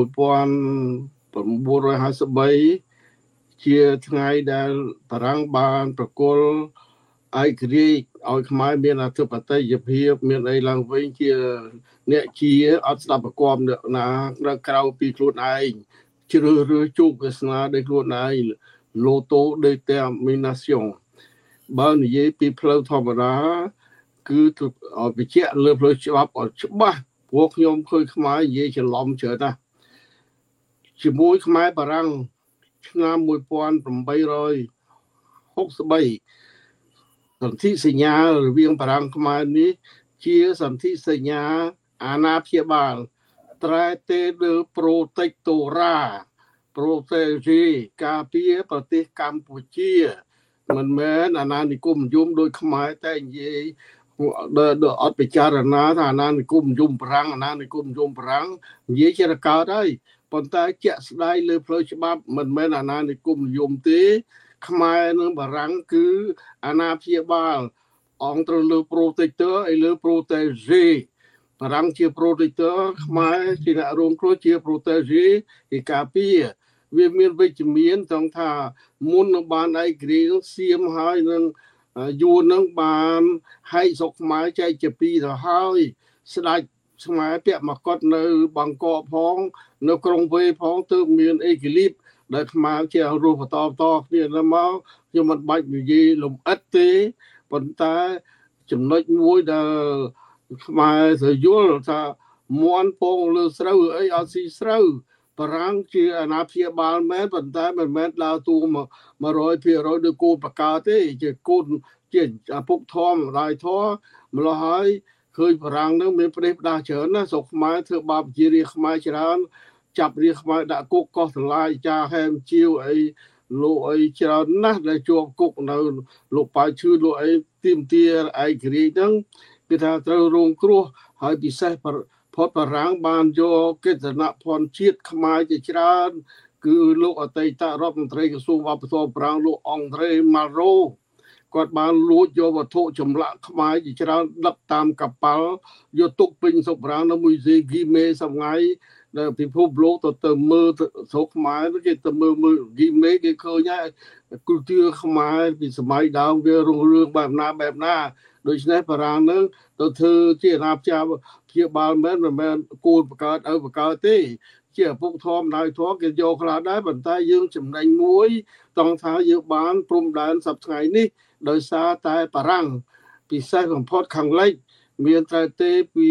fifty-threeជាថ្ងៃដែលបារាំងបានប្រគល់ឯករាជ្យឲ្យខ្មែរមានអធិបតេយ្យភាពមានអីឡើងវិញជាអ្នកជាអត់ស្ដាប់ប្រគំអ្នកណាក្រៅពីខ្លួនឯងជ្រើសរើសជោគវាសនាដោយខ្លួនឯង Loto Determination បើនិយាយពីផ្លូវធម្មតាគឺវិជ្ជាលើផ្លូវច្បាប់អត់ច្បាស់ព្រោះខ្ញុំឃើញខ្មែរនិយាយច្រឡំច្រើនណាស់ជាមួយខ្មែរបារាំងឆ្នាំeighteen sixty-threeសន្ធិសញ្ញារវាងបារាំងខ្មែរនេះជាសន្ធិសញ្ញាអាណាព្យាបាលTraité de Protectorat Protégé ការពារប្រទេសកម្ពុជាមិនមែនអាណានិគមនិយមដោយខ្មែរតែនិយាយដល់អត់ពិចារណាថាអាណានិគមនិយមបារាំងអាណានិគមនិយមបារាំងនិយាយជាកើតហើយប៉ុន្តែជាក់ស្ដែងលើផ្លូវច្បាប់មិនមែនអាណានិគមនិយមទេខ្មែរនិងបារាំងគឺអាណាព្យាបាលអង្គត្រូវលើ Protector ឯលើ Protégéបារាំងជា protector ខ្មែរជាអ្នករួមគ្រោះជា protégé ឯការពារវាមានវិជ្ជមានទាំងថាមុននឹងបានឯករាជ្យសៀមហើយនឹងយួននឹងបានហែកស្រុកខ្មែរចែកជាពីរទៅហើយស្ដេចខ្មែរពាក់មកុដនៅបាងកកផងនៅក្រុងវេផងទើបមានឯកលិបដែលខ្មែរជារស់បន្តតគ្នាទៅមកខ្ញុំមិនបាច់និយាយលំអិតទេប៉ុន្តែចំណុចមួយដែលខ្មែរត្រូវយល់ថាមន់ពងលើស្រូវអីអត់ស៊ីស្រូវបារាំងជាអាណាព្យាបាលមែនប៉ុន្តែមិនមែនដើរតួone hundred percentដោយគោលបកាទេជាគោលជាឪពុកធម្មម្ដាយធម៌ម្ល៉េះហើយឃើញបារាំងនឹងមានប្រទេសផ្ដាស់ច្រើនណាស្រុកខ្មែរធ្វើបាបជារាជខ្មែរច្រើនចាប់រាជខ្មែរដាក់គុកកោះតឡាយចាហែមជាវអីលោកអីច្រើនណាស់ដែលជាប់គុកនៅលោកប៉ៅឈឺលោកអីទីមទាឯករាជ្យហ្នឹងគឺថាត្រូវរងគ្រោះហើយពិសេសផុតបារាំងបានយកកិត្តិយសភ័ណ្ឌជាតិខ្មែរជាច្រើនគឺលោកអតីតរដ្ឋមន្ត្រីក្រសួងវប្បធម៌បារាំងលោកអង់ដ្រេម៉ារ៉ូគាត់បានលួចយកវត្ថុចម្លាក់ខ្មែរជាច្រើនដឹកតាមកប៉ាល់យកទុកពេញស្រុកបារាំងនៅមួយសេហ្គីមេសម្ងាយដែលពិភពលោកទៅទៅមើលស្រុកខ្មែរគេទៅមើលមើលហ្គីមេគេឃើញហើយគូលទឿខ្មែរពីសម័យដើមវារុងរឿងបែបណាបែបណាដូច្នេះបារាំងនឹងទៅធ្វើជាអាណាព្យាបាលមែនមិនមែនគោលបង្កើតឲ្យបង្កើតទេជាឪពុកធម្មដៃធម៌គេយកខ្លះដែរប៉ុន្តែយើងចំណេញមួយតង់ថាយើងបានព្រំដែនសប្តាហ៍នេះដោយសារតែបារាំងពិសេសបំផុតខាងលិចមានតែទេពី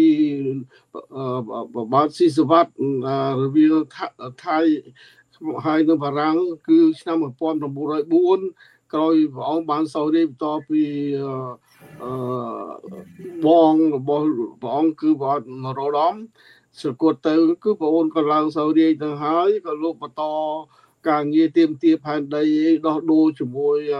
បាទស៊ីសវត្តរវាងថៃហើយនៅបារាំងគឺឆ្នាំnineteen oh fourក្រោយព្រះអង្គបានសោយរាជបន្តពីអឺបងរបស់ព្រះអង្គគឺបាទនរោត្តមសគតទៅគឺបងអូនក៏ឡើងសោយរាជទៅហើយក៏លោកបន្តការងារទាមទារផែនដីដោះដូរជាមួយ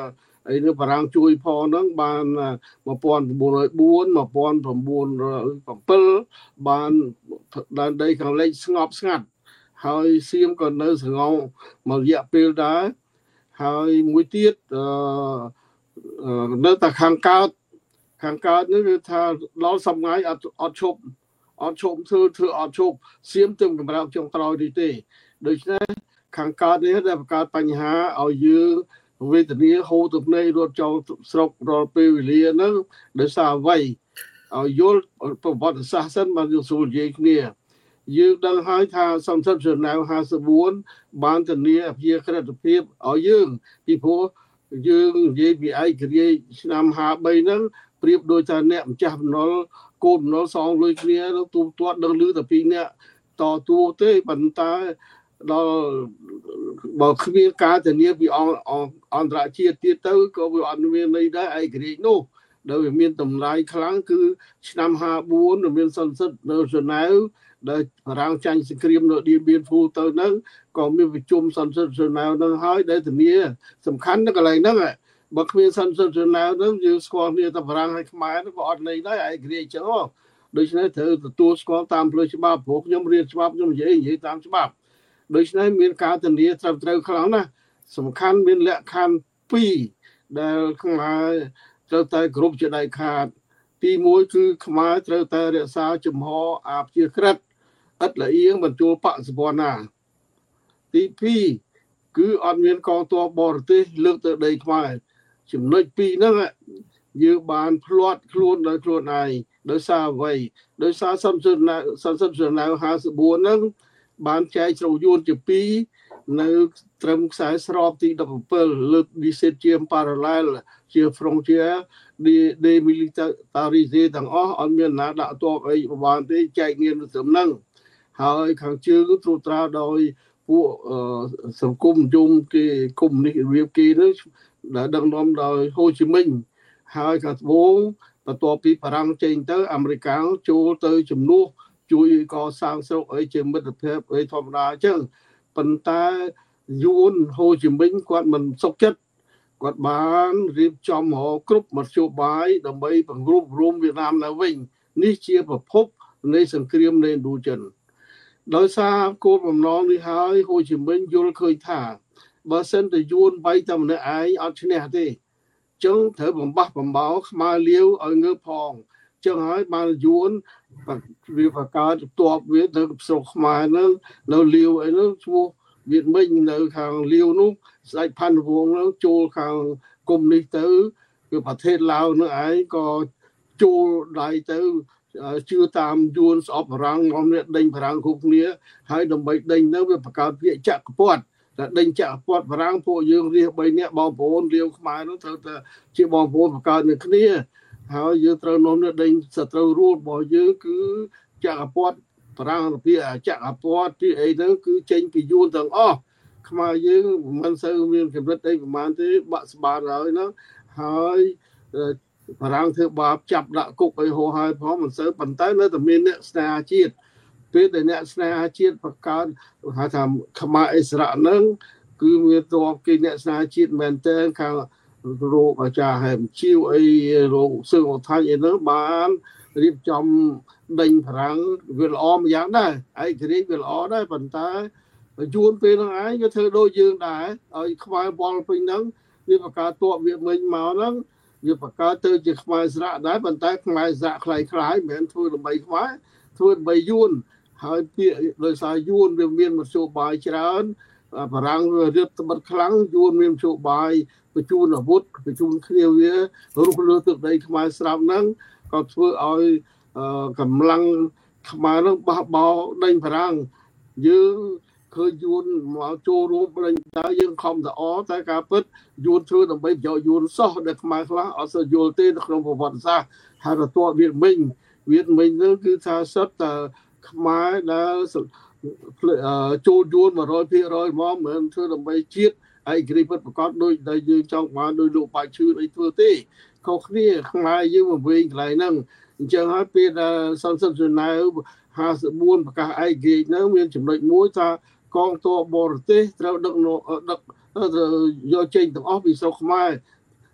ហើយនៅបារាំងជួយផងហ្នឹងបានmột nghìn chín trăm bốn một nghìn chín trăm bảyបានដែនដីខាងលិចស្ងប់ស្ងាត់ហើយសៀមក៏នៅស្ងប់មួយរយៈពេលដែរហើយមួយទៀតអឺនៅតែខាងកើតខាងកើតនេះគឺថាដល់សំងាយអត់អត់ឈប់អត់ឈប់ធ្វើធ្វើអត់ឈប់សៀមទៅកម្រើកចុងក្រោយនេះទេដូច្នេះខាងកើតនេះដែលបង្កើតបញ្ហាឲ្យយើងវេទនាហូរទឹកភ្នែករត់ចូលស្រុកដល់ពេលវេលាហ្នឹងដោយសារអ្វីឲ្យយល់ប្រវត្តិសាស្ត្រសិនបានយើងស្រួលនិយាយគ្នាយើងដឹងហើយថាសំសិទ្ធជណៅห้าสิบสี่បានធានាអភិក្រិតភាពឲ្យយើងពីព្រោះយើងនិយាយពីឯករាជ្យឆ្នាំห้าสิบสามហ្នឹងប្រៀបដូចថាអ្នកម្ចាស់បំណុលកូនបំណុលសងលុយគ្នាទូទាត់ដឹងឮតែពីអ្នកតទួទេប៉ុន្តែដល់បើគ្មានការធានាពីអន្តរជាតិទៀតទៅក៏វាអត់មានន័យដែរឯករាជ្យនោះដែលវាមានតម្លៃខ្លាំងគឺឆ្នាំห้าสิบสี่មានសន្និសីទនៅហ្សឺណែវដែលបារាំងចាញ់សង្គ្រាមនៅឌីបៀនហ្វូទៅហ្នឹងក៏មានប្រជុំសន្និសីទហ្សឺណែវហ្នឹងហើយដែលធានាសំខាន់នៅកន្លែងហ្នឹងបើគ្មានសន្និសីទហ្សឺណែវហ្នឹងយើងស្គាល់គ្នាតែបារាំងហើយខ្មែរក៏អត់ន័យដែរឯករាជ្យចឹងហ៎ដូច្នេះត្រូវទទួលស្គាល់តាមផ្លូវច្បាប់ព្រោះខ្ញុំរៀនច្បាប់ខ្ញុំនិយាយនិយាយតាមច្បាប់ដូច្នេះមានការធានាត្រឹមត្រូវខ្លាំងណាស់សំខាន់មានលក្ខខណ្ឌពីរដែលខ្មែរត្រូវតែគ្រប់ជាដាច់ខាតទីមួយគឺខ្មែរត្រូវតែរក្សាជំហរអព្យាក្រឹតឥតលៀងបញ្ចូលបកសពណាទីពីរគឺអត់មានកងទ័ពបរទេសលើកទៅដីខ្មែរចំណុចពីរហ្នឹងយើងបានផ្លាត់ខ្លួនដោយខ្លួនឯងដោយសារអ្វីដោយសារសន្និសីទសន្និសីទជណៅห้าสิบสี่ហ្នឹងបានចែកជ្រៅយួនជាពីរនៅត្រឹមខ្សែស្របទីដប់bảyលើកឌីសេតជា parallel ជា frontier ឌី demilitarisé ទាំងអស់អត់មានណាដាក់ទ័ពអីបានទេចែកងារនៅត្រឹមហ្នឹងហើយខាងជើងត្រួតត្រាដោយពួកសង្គមយមគេកុំនេះរៀបគេនោះដែលដឹកនាំដោយហូជីមិញហើយខាងត្បូងបន្ទាប់ពីបារាំងចេញទៅអាមេរិកចូលទៅជំនួសជួយកសាងស្រុកអីជាមិត្តភាពអីធម្មតាអញ្ចឹងប៉ុន្តែយួនហូជីមិញគាត់មិនសុខចិត្តគាត់បានរៀបចំរកគ្រប់មធ្យោបាយដើម្បីបង្រួបរួមវៀតណាមឡើងវិញនេះជាប្រភពនៃសង្គ្រាមនៃឥណ្ឌូចិនដោយសារគោលបំណងនេះហើយហូជីមិញយល់ឃើញថាបើសិនតែយួនបីតែម្នាក់ឯងអត់ឈ្នះទេចឹងត្រូវបំបះបំបោខ្មែរលាវឲ្យងើបផងចឹងហើយបានយួនវាបកកើតតបវាទៅស្រុកខ្មែរហ្នឹងនៅលាវអីហ្នឹងឈ្មោះវៀតមិញនៅខាងលាវនោះស្ដេចផាន់វងហ្នឹងចូលខាងគុំនេះទៅគឺប្រទេសឡាវនឹងឯងក៏ចូលដៃទៅជឿតាមយួនស្អប់បារាំងនាំនេះដេញបារាំងគ្រប់គ្នាហើយដើម្បីដេញទៅវាបកកើតវាចក្រពត្តិតែដេញចក្រពត្តិបារាំងពួកយើងរៀសបីនាក់បងប្អូនលាវខ្មែរនោះត្រូវតែជាបងប្អូនបកកើតនឹងគ្នាហើយយើងត្រូវនាំនេះដេញសត្រូវរួលរបស់យើងគឺចក្រពត្តិបារាំងពីចក្រពត្តិពីអីហ្នឹងគឺចេញពីយួនទាំងអស់ខ្មែរយើងមិនសូវមានកម្រិតអីប្រហែលទេបាក់ស្បាតហើយហ្នឹងហើយបារាំងធ្វើបាបចាប់ដាក់គុកអីហោហើយផងមិនសូវប៉ុន្តែនៅតែមានអ្នកស្នេហាជាតិពេលដែលអ្នកស្នេហាជាតិបង្កើតហៅថាខ្មែរអិសរៈហ្នឹងគឺមានតបគេអ្នកស្នេហាជាតិមែនតើខាងរោគអាចារ្យហែមជីវអីរោគសឹងអត់ថាញ់អីហ្នឹងបានរៀបចំដេញបារាំងវាល្អម្យ៉ាងដែរឯករាជ្យវាល្អដែរប៉ុន្តែយួនពេលហ្នឹងឯងវាធ្វើដូចយើងដែរឲ្យខ្មែរវល់ពេញហ្នឹងវាបង្កើតតបវាមិញមកហ្នឹងវាបង្កើតទៅជាខ្មែរស្រៈដែរប៉ុន្តែខ្មែរស្រៈคล้ายៗមិនមែនធ្វើដើម្បីខ្មែរធ្វើដើម្បីយួនហើយពាក្យដោយសារយួនវាមានមធ្យោបាយច្រើនបារាំងវារៀបត្បិតខ្លាំងយួនមានមធ្យោបាយបញ្ជូនអាវុធបញ្ជូនគ្នាវារុះលើទឹកដីខ្មែរស្រាប់ហ្នឹងក៏ធ្វើឲ្យកម្លាំងខ្មែរនឹងបះបោដេញបារាំងយើងឃើញយួនមកចូលរួមដេញតើយើងខំតអតែការពិតយួនធ្វើដើម្បីប្រយោជន៍យួនសោះដែលខ្មែរខ្លះអត់សូវយល់ទេនៅក្នុងប្រវត្តិសាស្ត្រហើយរតវៀតមិញវៀតមិញហ្នឹងគឺថាសិតតែខ្មែរដែលចូលយួន một trăm phần trăm មកមិនធ្វើដើម្បីជាតិឯករាជ្យពិតប្រាកដដូចដែលយើងចង់បានដោយលោកបាយឈឿនអីធ្វើទេខុសគ្នាខ្មែរយើងមកវិញកន្លែងហ្នឹងអញ្ចឹងហើយពេលដែលសន្និសីទជណៅห้าสิบสี่ប្រកាសឯករាជ្យហ្នឹងមានចំណុចមួយថាកងទ័ពបរទេសត្រូវដឹកដឹកយកចេញទាំងអស់ពីស្រុកខ្មែរ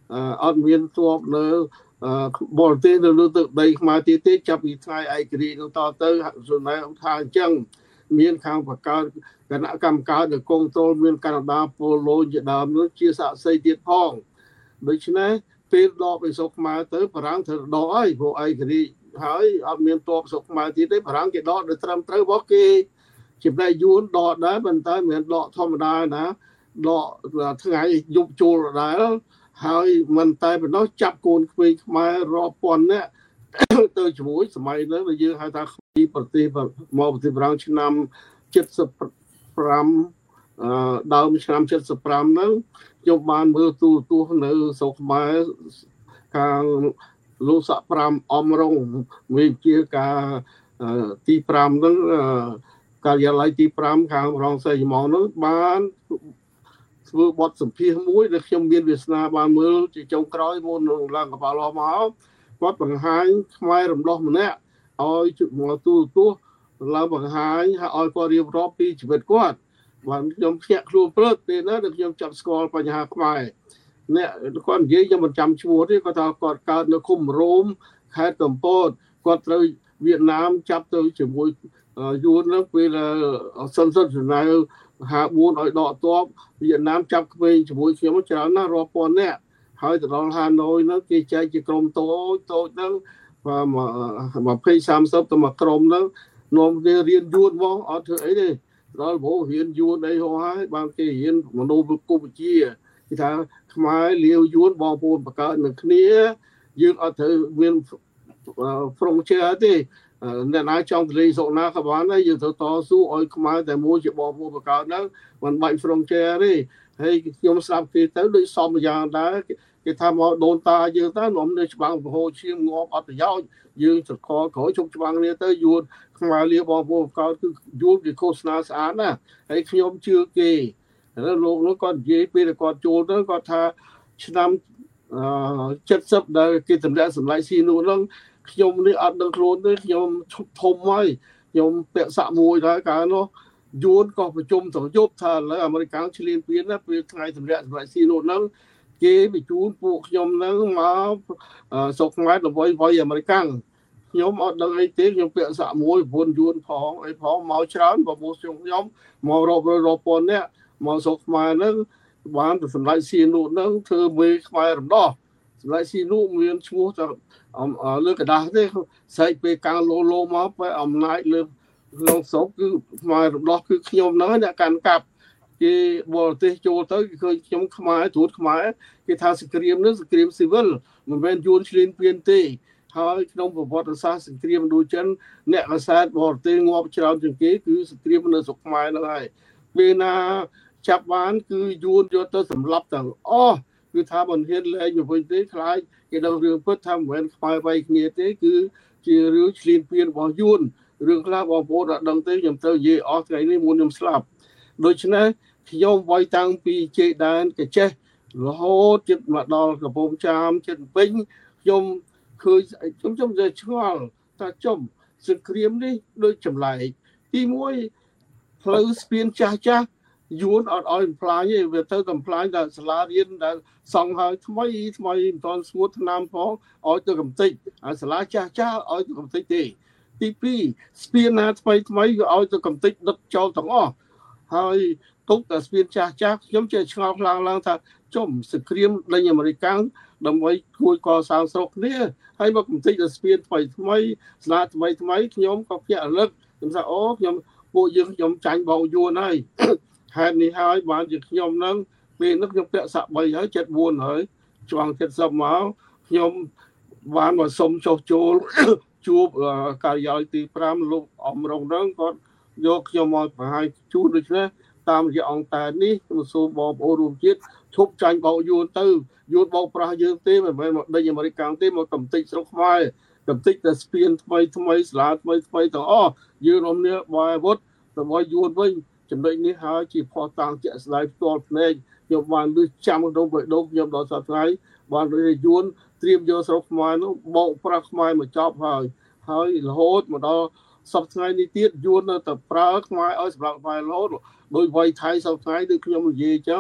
អត់មានទ័ពនៅបរទេសនៅលើទឹកដីខ្មែរទៀតទេចាប់ពីថ្ងៃឯករាជ្យនោះតទៅសំណើថាអញ្ចឹងមានខាងបង្កើតគណៈកម្មការដែលគង់ទល់មានកាណាដាប៉ូឡូជាដើមនោះជាសាក្សីទៀតផងដូច្នេះពេលដកពីស្រុកខ្មែរទៅបារាំងត្រូវដកហើយព្រោះឯករាជ្យហើយអត់មានទ័ពស្រុកខ្មែរទៀតទេបារាំងគេដកដោយត្រឹមត្រូវរបស់គេចំណែកយួនដកដែរប៉ុន្តែមិនមែនដកធម្មតាណាដកថ្ងៃយប់ចូលដែរហើយមិនតែប៉ុណ្ណោះចាប់កូនក្មេងខ្មែររាប់ពាន់នាក់ទៅជាមួយសម័យនោះយើងហៅថាពីប្រទេសមកប្រទេសបារាំងឆ្នាំ75អឺដើមឆ្នាំ75ហ្នឹងខ្ញុំបានមើលទូរទស្សន៍នៅស្រុកខ្មែរខាងលោកស័កប្រាំអំរងវិជាការទី5ហ្នឹងការិយាល័យទី5ខាងរងសីហ្មងនោះបានធ្វើបទសម្ភាសន៍មួយដែលខ្ញុំមានវាសនាបានមើលជាចុងក្រោយមុននឹងឡើងកប៉ាល់លោះមកគាត់បង្ហាញខ្មែររំដោះម្នាក់ឲ្យមកទូរទស្សន៍ឡើងបង្ហាញឲ្យគាត់រៀបរាប់ពីជីវិតគាត់បានខ្ញុំភ្ញាក់ខ្លួនព្រឹកពេលណាដែលខ្ញុំចាប់ស្គាល់បញ្ហាខ្មែរអ្នកគាត់និយាយខ្ញុំមិនចាំឈ្មោះទេគាត់ថាគាត់កើតនៅឃុំរោមខេត្តកំពតគាត់ត្រូវវៀតណាមចាប់ទៅជាមួយយួននឹងពេលសិនសិនស្នើហាបួនឲ្យដកទ័ពវៀតណាមចាប់ក្មេងជាមួយខ្ញុំច្រើនណាស់រាប់ពាន់នាក់ហើយទៅដល់ហាណូយនោះគេចែកជាក្រុមតូចតូចហ្នឹង20 30ទៅមួយក្រុមហ្នឹងនាំគេរៀនយួនមកអត់ធ្វើអីទេដល់ព្រោះរៀនយួនអីហោះហើយបានគេរៀនមនោគមវិជ្ជាគេថាខ្មែរលាវយួនបងប្អូនបង្កើតនឹងគ្នាយើងអត់ត្រូវមានហ្វ្រង់ជើទេអ្នកណាចង់ទៅលេងសុកណាក៏បានដែរយើងត្រូវតស៊ូឲ្យខ្មែរតែមួយជាបងប្អូនបង្កើតហ្នឹងមិនបាច់ហ្វ្រង់ជើទេហើយខ្ញុំស្ដាប់គេទៅដូចសមយ៉ាងដែរគេថាមកដូនតាយើងទៅនាំនៅច្បាំងប្រហោឈាមងាប់អត់ប្រយោជន៍យើងសកលក្រោយជប់ច្បាំងគ្នាទៅយួនខ្មែរលាបងប្អូនបង្កើតគឺយួនគេឃោសនាស្អាតណាហើយខ្ញុំជឿគេហើយលោកនោះគាត់និយាយពេលគាត់ចូលទៅគាត់ថាឆ្នាំ70ដែលគេទម្លាក់សម្លាយស៊ីនោះហ្នឹងខ្ញុំនេះអត់ដឹងខ្លួនទេខ្ញុំឈប់ធំហើយខ្ញុំពាក់សាក់មួយដែរកាលនោះយួនក៏ប្រជុំទៅយប់ថាឥឡូវអាមេរិកឈ្លានពានណាពេលថ្ងៃទម្លាក់សម្លាយស៊ីនោះហ្នឹងគេបញ្ជូនពួកខ្ញុំហ្នឹងមកស្រុកខ្មែរដើម្បីវាយអាមេរិកខ្ញុំអត់ដឹងអីទេខ្ញុំពាក់សាក់មួយប្រពន្ធយួនផងអីផងមកច្រើនបបោះជុំខ្ញុំមករករកប៉ុននេះមកស្រុកខ្មែរហ្នឹងបានទៅសម្លាយស៊ីនោះហ្នឹងធ្វើមេខ្មែររំដោះសម្លាយស៊ីនោះមានឈ្មោះថាលើកដាស់ទេស្រែកពេលកាំងលោលោមកពេលអំណាចលើក្នុងស្រុកគឺខ្មែររំដោះគឺខ្ញុំហ្នឹងអ្នកកាន់កាប់គេបរទេសចូលទៅគេឃើញខ្ញុំខ្មែរត្រួតខ្មែរគេថាសង្គ្រាមនេះសង្គ្រាមស៊ីវិលមិនមែនយួនឈ្លានពានទេហើយក្នុងប្រវត្តិសាស្ត្រសង្គ្រាមឥណ្ឌូចិនអ្នកកសែតបរទេសងាប់ច្រើនជាងគេគឺសង្គ្រាមនៅស្រុកខ្មែរហ្នឹងហើយពេលណាចាប់បានគឺយួនយកទៅសម្លាប់ទាំងអស់គឺថាមិនហ៊ានលែងវិញទេខ្លាចគេដឹងរឿងពិតថាមិនមែនខ្មែរវាយគ្នាទេគឺជារឿងឈ្លានពានរបស់យួនរឿងខ្លះបងប្អូនអត់ដឹងទេខ្ញុំទៅនិយាយអស់ថ្ងៃនេះមុនខ្ញុំស្លាប់ដូច្នេះខ្ញុំវាយតាំងពីជ័យដែនកចេះរហូតជិតមកដល់កំពង់ចាមជិតពេញខ្ញុំឃើញខ្ញុំខ្ញុំទៅឆ្ងល់ថាចុំសង្គ្រាមនេះដូចចម្លែកទីមួយផ្លូវស្ពានចាស់ចាស់យួនអត់ឲ្យបំផ្លាញទេវាទៅតែបំផ្លាញតែសាលារៀនដែលសង់ហើយថ្មីថ្មីមិនទាន់ស្ងួតថ្នាំផងឲ្យទៅកំតិចហើយសាលាចាស់ចាស់ឲ្យទៅកំតិចទេទីពីរស្ពានណាថ្មីថ្មីវាឲ្យទៅកំតិចដុតចោលទាំងអស់ហើយទុកតែស្ពានចាស់ចាស់ខ្ញុំចេះឆ្ងល់ខ្លាំងឡើងថាចុំសង្គ្រាមដេញអាមេរិកដើម្បីជួយកសាងស្រុកគ្នាហើយមកកំតិចតែស្ពានថ្មីថ្មីសាលាថ្មីថ្មីខ្ញុំក៏ភ្ញាក់រលឹកខ្ញុំថាអូខ្ញុំពួកយើងខ្ញុំចាញ់បងយួនហើយហេតុនេះហើយបានជាខ្ញុំហ្នឹងពេលនោះខ្ញុំពាក់សាក់បីហើយជិតបួនហើយច្បងជិតសិបមកខ្ញុំបានមកសុំចុះចូលជួបការិយាល័យទី5លោកអំរងហ្នឹងគាត់យកខ្ញុំមកបង្ហាញជូនដូច្នេះតាមរយៈអង្គការនេះខ្ញុំសូមបងប្អូនរួមជាតិឈប់ចាញ់បោកយួនទៅយួនបោកប្រាស់យើងទេមិនមែនមកដេញអាមេរិកកាំងទេមកកំទេចស្រុកខ្មែរកំទេចតែស្ពានថ្មីថ្មីសាលាថ្មីថ្មីទាំងអស់យើងរំលាយបាយអាវុធដើម្បីយួនវិញចំណុចនេះហើយជាផុសតាំងជាក់ស្ដែងផ្ទាល់ភ្នែកខ្ញុំបានលើកចាំក្នុងបេះដូងខ្ញុំដល់សប្តាហ៍បានលើយួនត្រៀមយកស្រុកខ្មែរនោះបោកប្រាស់ខ្មែរមកចប់ហើយហើយរហូតមកដល់សប្តាហ៍នេះទៀតយួននៅតែប្រើខ្មែរឲ្យសម្រាប់ខ្មែររហូតដោយវាយថៃសប្តាហ៍ដូចខ្ញុំនិយាយអញ្ចឹង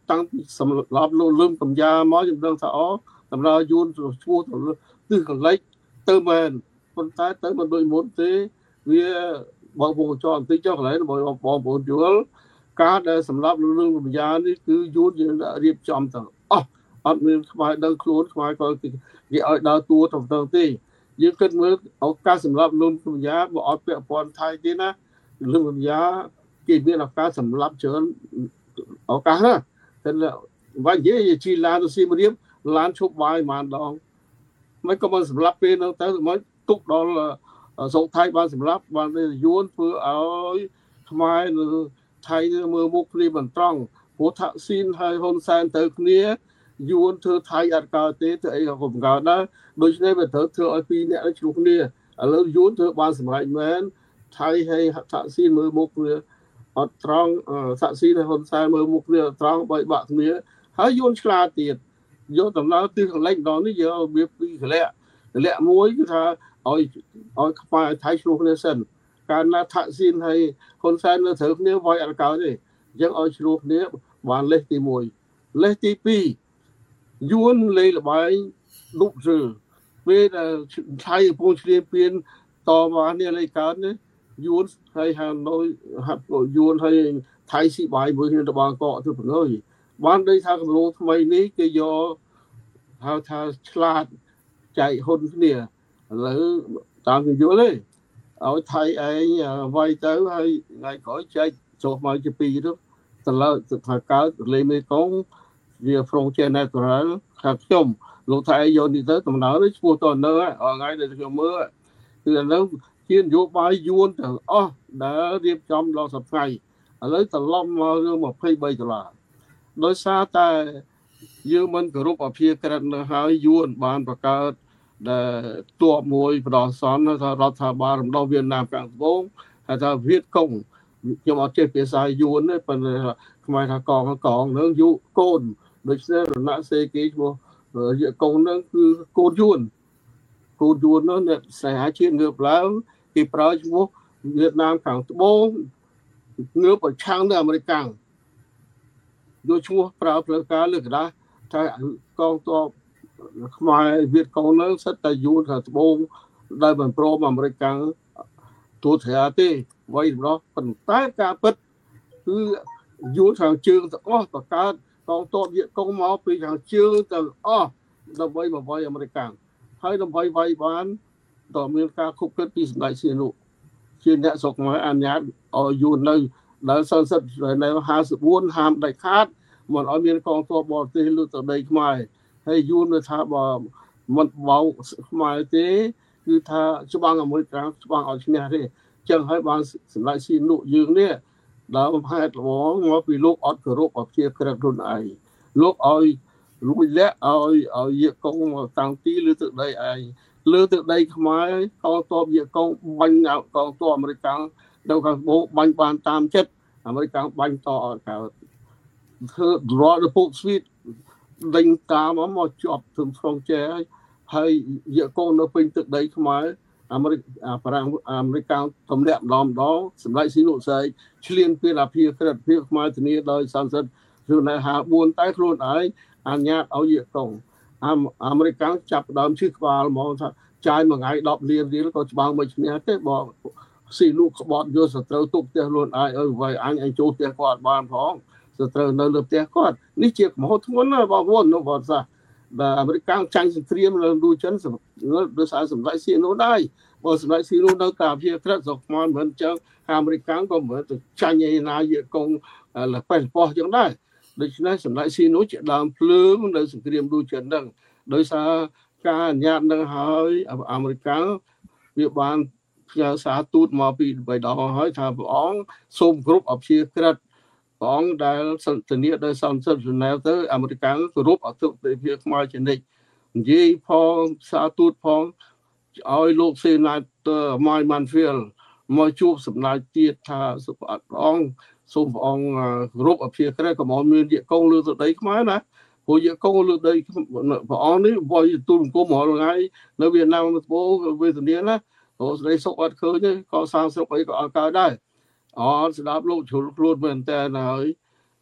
តាំងពីសម្រាប់លោកលឹមកំយ៉ាមកខ្ញុំដឹងថាអូតម្រូវយួនឈ្មោះទិសកលិចទៅមែនប៉ុន្តែទៅមិនដូចមុនទេវាបងប្អូនចោលបន្តិចចុះកន្លែងបងបងប្អូនយល់ការដែលសម្រាប់លោកលឹមកំយ៉ានេះគឺយួនយើងរៀបចំទៅអស់អត់មានខ្វាយដឹងខ្លួនខ្វាយក៏គេឲ្យដើរតួទៅទៅទេយើងគិតមើលឱកាសសម្រាប់លោកកំយ៉ាបើអត់ពាក់ព័ន្ធថៃទេណាលោកកំយ៉ាគេមានឱកាសសម្រាប់ច្រើនឱកាសណាតែវិញនិយាយជីឡានទៅសៀមរាបឡានឈប់បាយប៉ុន្មានដងមិនក៏មិនសម្រាប់ពេលនោះទៅមកទុកដល់សូថៃបានសម្រាប់បានយួនធ្វើឲ្យខ្មែរនៅថៃមើលមុខគ្នាមិនត្រង់ព្រោះថាក់ស៊ីនហើយហ៊ុនសែនទៅគ្នាយួនធ្វើថៃអត់កើតទេធ្វើអីក៏មិនកើតដែរដូច្នេះវាត្រូវធ្វើឲ្យពីរអ្នកឆ្លោះគ្នាឥឡូវយួនធ្វើបានសម្រេចមែនថៃហើយថាក់ស៊ីនមើលមុខគ្នាអត់ត្រង់ថាក់ស៊ីនហើយហ៊ុនសែនមើលមុខគ្នាត្រង់បីបាក់គ្នាហើយយួនឆ្លាតទៀតយកដំណើរទិសកលិចដល់នេះយកវាពីកលៈកលៈមួយគឺថាឲ្យឲ្យខ្មែរថៃឆ្លោះគ្នាសិនកាលណាថាក់ស៊ីនហើយហ៊ុនសែននៅត្រូវគ្នាវាយអត់កើតទេអញ្ចឹងឲ្យឆ្លោះគ្នាបានលេសទីមួយលេសទីពីរយួនលេងល្បែងលុបជើពេលដែលថៃកំពុងឈ្លានពានតមកនេះលេងកើតនេះយួនហើយហាណូយហាប់យួនហើយថៃស៊ីបាយមួយគ្នាទៅបាងកកទៅប្រងើយបានដូចថាគម្រោងថ្មីនេះគេយកហៅថាឆ្លាតចែកហ៊ុនគ្នាឥឡូវតាមគេយល់ទេឲ្យថៃឯងវាយទៅហើយថ្ងៃក្រោយចែកចុះមកជាពីរទៅទៅលើថាកើតលេមេកងវា frontier natural ខាងខ្ញុំលោកថៃយកនេះទៅដំណើរនេះឈ្មោះតនៅថ្ងៃដែលខ្ញុំមើលគឺឥឡូវជានយោបាយយួនទាំងអស់ដែលរៀបចំដល់សប្តាហ៍ឥឡូវត្រឡប់មករឿងยี่สิบสามដុល្លារដោយសារតែយើងមិនគោរពអភិក្រិតនៅហើយយួនបានបង្កើតដែលទ័ពមួយបដិសន្នថារដ្ឋាភិបាលរំដោះវៀតណាមខាងត្បូងហៅថាវៀតកុងខ្ញុំអត់ចេះភាសាយួនទេប៉ុន្តែខ្មែរថាកងកងនឹងយុកូនដូច្នេះរណសេគេឈ្មោះវៀតកុងនឹងគឺកូនយួនកូនយួននោះអ្នកស្នេហាជាតិងើបឡើងគេប្រើឈ្មោះវៀតណាមខាងត្បូងងើបប្រឆាំងនៅអាមេរិកយកឈ្មោះប្រើផ្លូវការលើកដាស់ថាកងទ័ពខ្មែរវៀតកុងនឹងសិតតែយួនខាងត្បូងដែលមិនព្រមអាមេរិកទូធាទេវាយម្ដងប៉ុន្តែការពិតគឺយួនខាងជើងទាំងអស់បង្កើតកងទ័ពវៀតកុងមកពីខាងជើងទាំងអស់ដើម្បីមកវាយអាមេរិកហើយដើម្បីវាយបានតើមានការខុបគិតពីសម្ដេចសៀនុជាអ្នកស្រុកខ្មែរអនុញ្ញាតឲ្យយួននៅដែលសន្តិសុខនៅห้าสิบสี่ហាមដាច់ខាតមិនឲ្យមានកងទ័ពបរទេសលើទៅដីខ្មែរហើយយួននៅថាបើមិនបោកខ្មែរទេគឺថាច្បាំងអាមេរិកច្បាំងឲ្យឈ្នះទេចឹងហើយបានសម្ដេចសៀនុយើងនេះដល់ហេតុល្អមកពីលោកអត់គោរពអព្យាក្រឹតខ្លួនឯងលោកឲ្យលួចលាក់ឲ្យឲ្យយកកងមកតាំងទីលើទឹកដីឯងលើទឹកដីខ្មែរកងទ័ពយកកងបាញ់កងទ័ពអាមេរិកនៅខាងត្បូងបាញ់បានតាមចិត្តអាមេរិកបាញ់តអត់កើតធ្វើរត់ទៅពុកស្វីតដេញតាមមកជាប់ถึงក្នុងជែហើយយកកងនៅពេញទឹកដីខ្មែរអាមេរិកបារាំងអាមេរិកទម្លាក់ម្ដងម្ដងសម្រាប់ស៊ីនុស័យឆ្លៀនពីអភិក្រិតភាពខ្មែរធានាដោយសន្តិសុខគឺនៅហាបួនតែខ្លួនឯងអនុញ្ញាតឲ្យយកកងអាមេរិកចាប់ដើមឈឺក្បាលមកថាចាយមួយថ្ងៃដប់លានរៀលក៏ច្បាំងមិនឈ្នះទេបងស៊ីលូក្បត់យកសត្រូវទុកផ្ទះខ្លួនឯងឲ្យវាយអញអញចូលផ្ទះគាត់បានផងសត្រូវនៅលើផ្ទះគាត់នេះជាកំហុសធ្ងន់ណាស់បងប្អូននៅវត្តសាដែលអាមេរិកចាញ់សង្គ្រាមនៅលូចិនដោយសារសម្ដេចសៀនុដែរបើសម្ដេចសៀនុនៅតាជាក្រិតស្រុកខ្មែរមិនចឹងអាមេរិកក៏មិនទៅចាញ់ឯណាយកកងលប៉េះប៉ោះចឹងដែរដូច្នេះសម្ដេចសៀនុជាដើមភ្លើងនៅសង្គ្រាមលូចិនហ្នឹងដោយសារការអនុញ្ញាតនឹងហើយអាមេរិកវាបានផ្ញើសារទូតមកពីបៃដងហើយថាព្រះអង្គសូមគ្រប់អព្យាក្រឹតព្រះអង្គដែលសន្តិនិកដោយសន្តិសុខជូនទៅអាមេរិកគោរពអធិបតេយ្យខ្មែរជានិច្ចនិយាយផងសារទូតផងឲ្យលោកសេណាទ័រម៉ៃម៉ាន់ហ្វីលមកជួបសម្ដេចទៀតថាសុភអត់ព្រះអង្គសូមព្រះអង្គគោរពអព្យាក្រឹតកុំឲ្យមានយកកងលើទៅដីខ្មែរណាព្រោះយកកងលើដីព្រះអង្គនេះវាយទូលអង្គមរាល់ថ្ងៃនៅវៀតណាមត្បូងវេទនាណាអូស្ដីសុកអត់ឃើញទេក៏សាងស្រុកអីក៏អត់កើតដែរអត់ស្ដាប់លោកជ្រុលខ្លួនមែនតើហើយ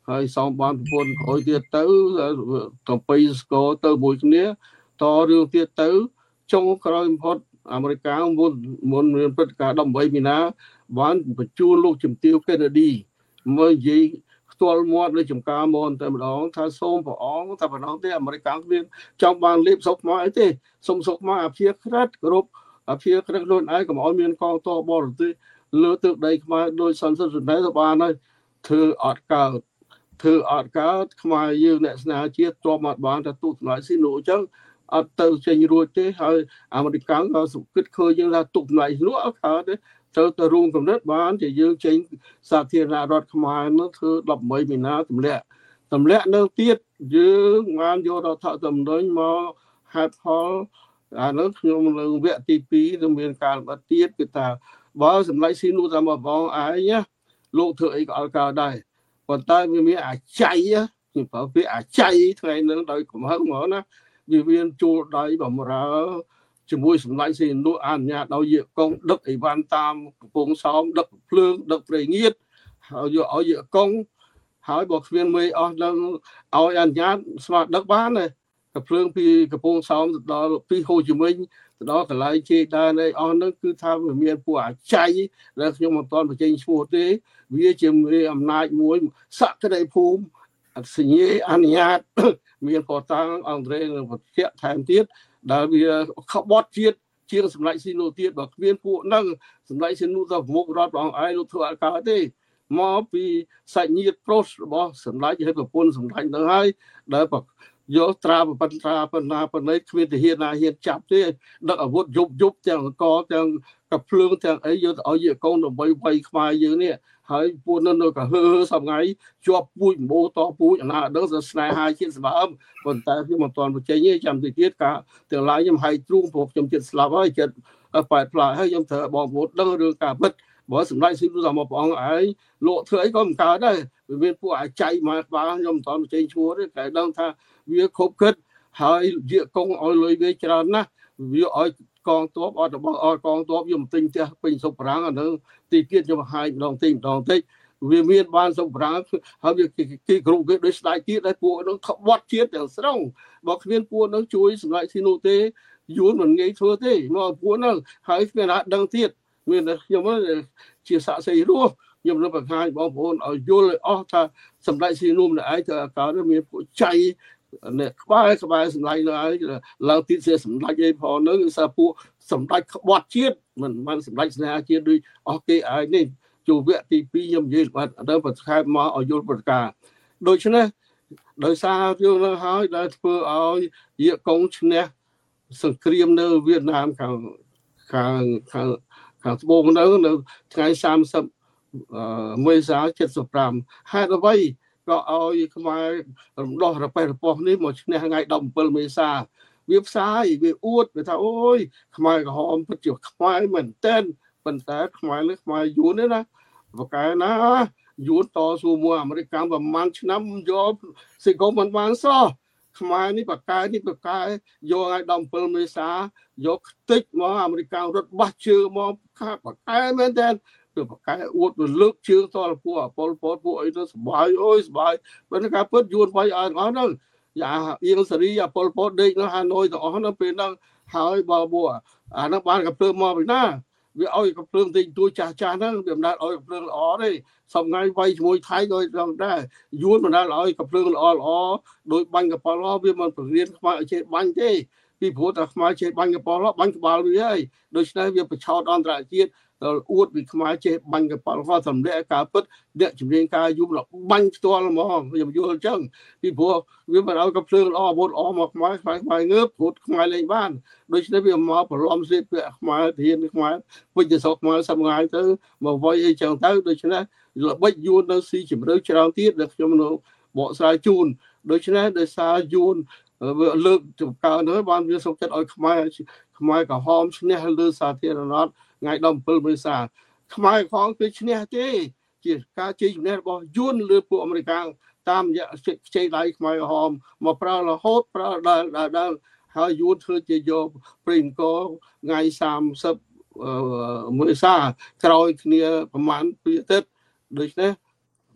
ហើយសំបានប្រពន្ធក្រោយទៀតទៅតំពីស្គរទៅមួយគ្នាតរឿងទៀតទៅចុងក្រោយបំផុតអាមេរិកមុនមុនមានព្រឹត្តិការណ៍ដប់ប្រាំមីនាបានបញ្ជូនលោកជំទាវកេណេឌីមើលនិយាយផ្ទាល់មាត់លើចំការមនតែម្ដងថាសូមព្រះអង្គតែប៉ុណ្ណោះទេអាមេរិកមានចង់បានលៀបសុខមកអីទេសូមសុខមកអាភិក្រិតគ្រប់អាភិក្រិតខ្លួនឯងកុំឲ្យមានកងទ័ពបរទេសលើទឹកដីខ្មែរដោយសន្តិសុខទៅបានហើយធ្វើអត់កើតធ្វើអត់កើតខ្មែរយើងអ្នកស្នាជាតិទ្រាំអត់បានតែទូសម្លាយស៊ីនូអញ្ចឹងអត់ទៅចេញរួចទេហើយអាមេរិកក៏គិតឃើញយើងថាទុកសម្លាយនោះអត់កើតទេទៅទៅរួមកំណត់បានជាយើងចេញសាធារណរដ្ឋខ្មែរនោះធ្វើដប់ប្រាំមីនាទម្លាក់ទម្លាក់នៅទៀតយើងបានយករដ្ឋធម្មនុញ្ញមកហេតុផលអានោះខ្ញុំនៅវគ្គទីពីរនឹងមានការលម្អិតទៀតគឺថាបើសម្លាញ់ស៊ីនូតាមបងឯងណាលោកធ្វើអីក៏អត់កើតដែរប៉ុន្តែវាមានអាច័យខ្ញុំប្រើពាក្យអាច័យថ្ងៃនឹងដោយកំហឹងហ្មងណាវាមានជួលដៃបំរើជាមួយសម្លាញ់ស៊ីនូអនុញ្ញាតឲ្យយកកងដឹកអីវ៉ាន់តាមកំពង់សោមដឹកភ្លើងដឹកប្រេងៀតហើយយកឲ្យយកកងហើយបើគ្មានមេអស់នឹងឲ្យអនុញ្ញាតស្មារដឹកបានទេកំភ្លើងពីកំពង់សោមទៅដល់ពីហូជីមិញទៅដល់កន្លែងជេដានអីអស់ហ្នឹងគឺថាវាមានពួកអាច័យដែលខ្ញុំមិនទាន់បញ្ចេញឈ្មោះទេវាជាអំណាចមួយសក្តិភូមិសញ្ញាអនុញ្ញាតមានកតាំងអង់គ្លេសនិងប្រទេសថែមទៀតដែលវាក្បត់ជាតិជាងសម្ដេចស៊ីនូទៀតបើគ្មានពួកហ្នឹងសម្ដេចស៊ីនូទៅប្រមុខរដ្ឋព្រះអង្គឯងលោកធ្វើអត់កើតទេមកពីសាច់ញាតិប្រុសរបស់សម្ដេចហើយប្រពន្ធសម្ដេចទៅហើយដែលយកត្រាប្រពន្ធត្រាបណ្ណាបណ្ណៃគ្មានទាហានណាហ៊ានចាប់ទេដឹកអាវុធយប់យប់ទាំងអង្គទាំងកាភ្លើងទាំងអីយកទៅឲ្យយកកូនដើម្បីវាយខ្មែរយើងនេះហើយពួកនោះនៅក៏ហឺសំថ្ងៃជាប់ពូជម្បូរតពូជអាណាដឹងថាស្នេហាជាតិស្បើមប៉ុន្តែខ្ញុំមិនទាន់បញ្ចេញទេចាំទីទៀតការទាំងឡាយខ្ញុំហៃទ្រូងព្រោះខ្ញុំចិត្តស្លាប់ហើយចិត្តប៉ែតផ្លាយហើយខ្ញុំត្រូវបងប្អូនដឹងរឿងការពិតបើសម្ដេចស៊ីនូតាមព្រះអង្គឯងលោកធ្វើអីក៏មិនកើតដែរវាមានពួកអាច័យមកក្បាលខ្ញុំមិនទាន់បញ្ចេញឈ្មោះទេតែដឹងថាវាខົບគិតហើយយកកងឲ្យលុយវាច្រើនណាស់វាឲ្យកងទ័ពអត់របស់ឲ្យកងទ័ពយកមកទិញផ្ទះពេញសុខប្រាំងអានឹងទីទៀតខ្ញុំហាយម្ដងទីម្ដងតិចវាមានបានសុខប្រាំងហើយវាគេគ្រប់វាដូចស្ដាយទៀតហើយពួកនោះក្បត់ជាតិទាំងស្រុងបើគ្មានពួកនោះជួយសម្រាប់ស៊ីនូទេយួនមិនងាយធ្វើទេមកពួកនោះហើយគ្មានណាដឹងទៀតមានខ្ញុំជាសាក់សីរស់ខ្ញុំនឹងបង្ហាញបងប្អូនឲ្យយល់ឲ្យអស់ថាសម្ដេចស៊ីនូម្នាក់ឯងទៅអាការមានពួកចៃអ្នកក្បែរក្បែរសម្ដេចនៅឯងឡើងទីជាសម្ដេចឯងផងនៅគឺថាពួកសម្ដេចក្បត់ជាតិមិនមិនសម្ដេចស្នេហាជាតិដូចអស់គេឯងនេះជួវគ្គទីពីរខ្ញុំនិយាយបាត់ដល់បន្ថែមមកឲ្យយល់ព្រឹត្តិការណ៍ដូច្នេះដោយសារយើងនឹងហើយដែលធ្វើឲ្យយាកងឈ្នះសង្គ្រាមនៅវៀតណាមខាងខាងខាងខាងត្បូងនៅនៅថ្ងៃសាមសិបមេសាเจ็ดสิบห้าហេតុអ្វីក៏ឲ្យខ្មែររំដោះរប៉េះរប៉ោះនេះមកឈ្នះថ្ងៃដប់ប្រាំbảyមេសាវាផ្សាយវាអួតវាថាអូយខ្មែរក្រហមពិតជាខ្មែរមែនតែនប៉ុន្តែខ្មែរលើខ្មែរយួនទេណាបកកែណាយួនតស៊ូមួយអាមេរិកប្រហែលឆ្នាំយកសេកុំមិនបានសោះខ្មែរនេះបកកែនេះបកកែយកថ្ងៃដប់ប្រាំbảyមេសាយកខ្ទេចមកអាមេរិករត់បាសជើមកខាបកកែមែនតែនទៅបកកែអួតទៅលើកជើងតលពួកអពលពតពួកអីទៅសុបាយអើយសុបាយបើការពិតយួនវាយអត់អស់ហ្នឹងយ៉ាអៀងសេរីអពលពតដេកនៅហាណូយទាំងអស់ហ្នឹងពេលហ្នឹងហើយបើពួកអាហ្នឹងបានកំភ្លើងមកពីណាវាឲ្យកំភ្លើងទិញទួចាស់ចាស់ហ្នឹងវាមិនដែលឲ្យកំភ្លើងល្អទេសំថ្ងៃវាយជាមួយថៃក៏ដល់ដែរយួនមិនដែលឲ្យកំភ្លើងល្អល្អដោយបាញ់កប៉ាល់ល្អវាមិនបង្រៀនខ្មែរឲ្យចេះបាញ់ទេពីព្រោះតែខ្មែរចេះបាញ់កប៉ាល់បាញ់ក្បាលវាហើយដូច្នេះវាប្រឆោតអន្តរជាតិដល់អួតពីខ្មែរចេះបាញ់កប៉ាល់ហោះសម្ដែងការពិតអ្នកជំនាញការយំបាញ់ផ្ទាល់ហ្មងខ្ញុំយល់អញ្ចឹងពីព្រោះវាមិនឲ្យកំភ្លើងល្អអាវុធល្អមកខ្មែរខ្មែរខ្មែរងើបព្រោះខ្មែរលេងបានដូច្នេះវាមកប្រឡំសេពខ្មែរធានខ្មែរវិជ្ជាសោកខ្មែរសំងាយទៅមកវាយអីចឹងទៅដូច្នេះល្បិចយួននៅស៊ីជំរឿច្រើនទៀតដែលខ្ញុំនៅបកស្រាយជូនដូច្នេះដោយសារយួនលើកចំកើនហើយបានវាសុខចិត្តឲ្យខ្មែរខ្មែរក្រហមឈ្នះលើសាធារណរដ្ឋថ្ងៃដប់ប្រាំbảyមេសាខ្មែរក្រហមគឺឈ្នះទេជាការជ័យជំនះរបស់យួនលើពួកអាមេរិកតាមរយៈខ្ចីដៃខ្មែរក្រហមមកប្រើរហូតប្រើដល់ដល់ហើយយួនធ្វើជាយកព្រៃអង្គរថ្ងៃសាមសិបមេសាក្រោយគ្នាប្រហែលពីអាទិត្យដូច្នេះ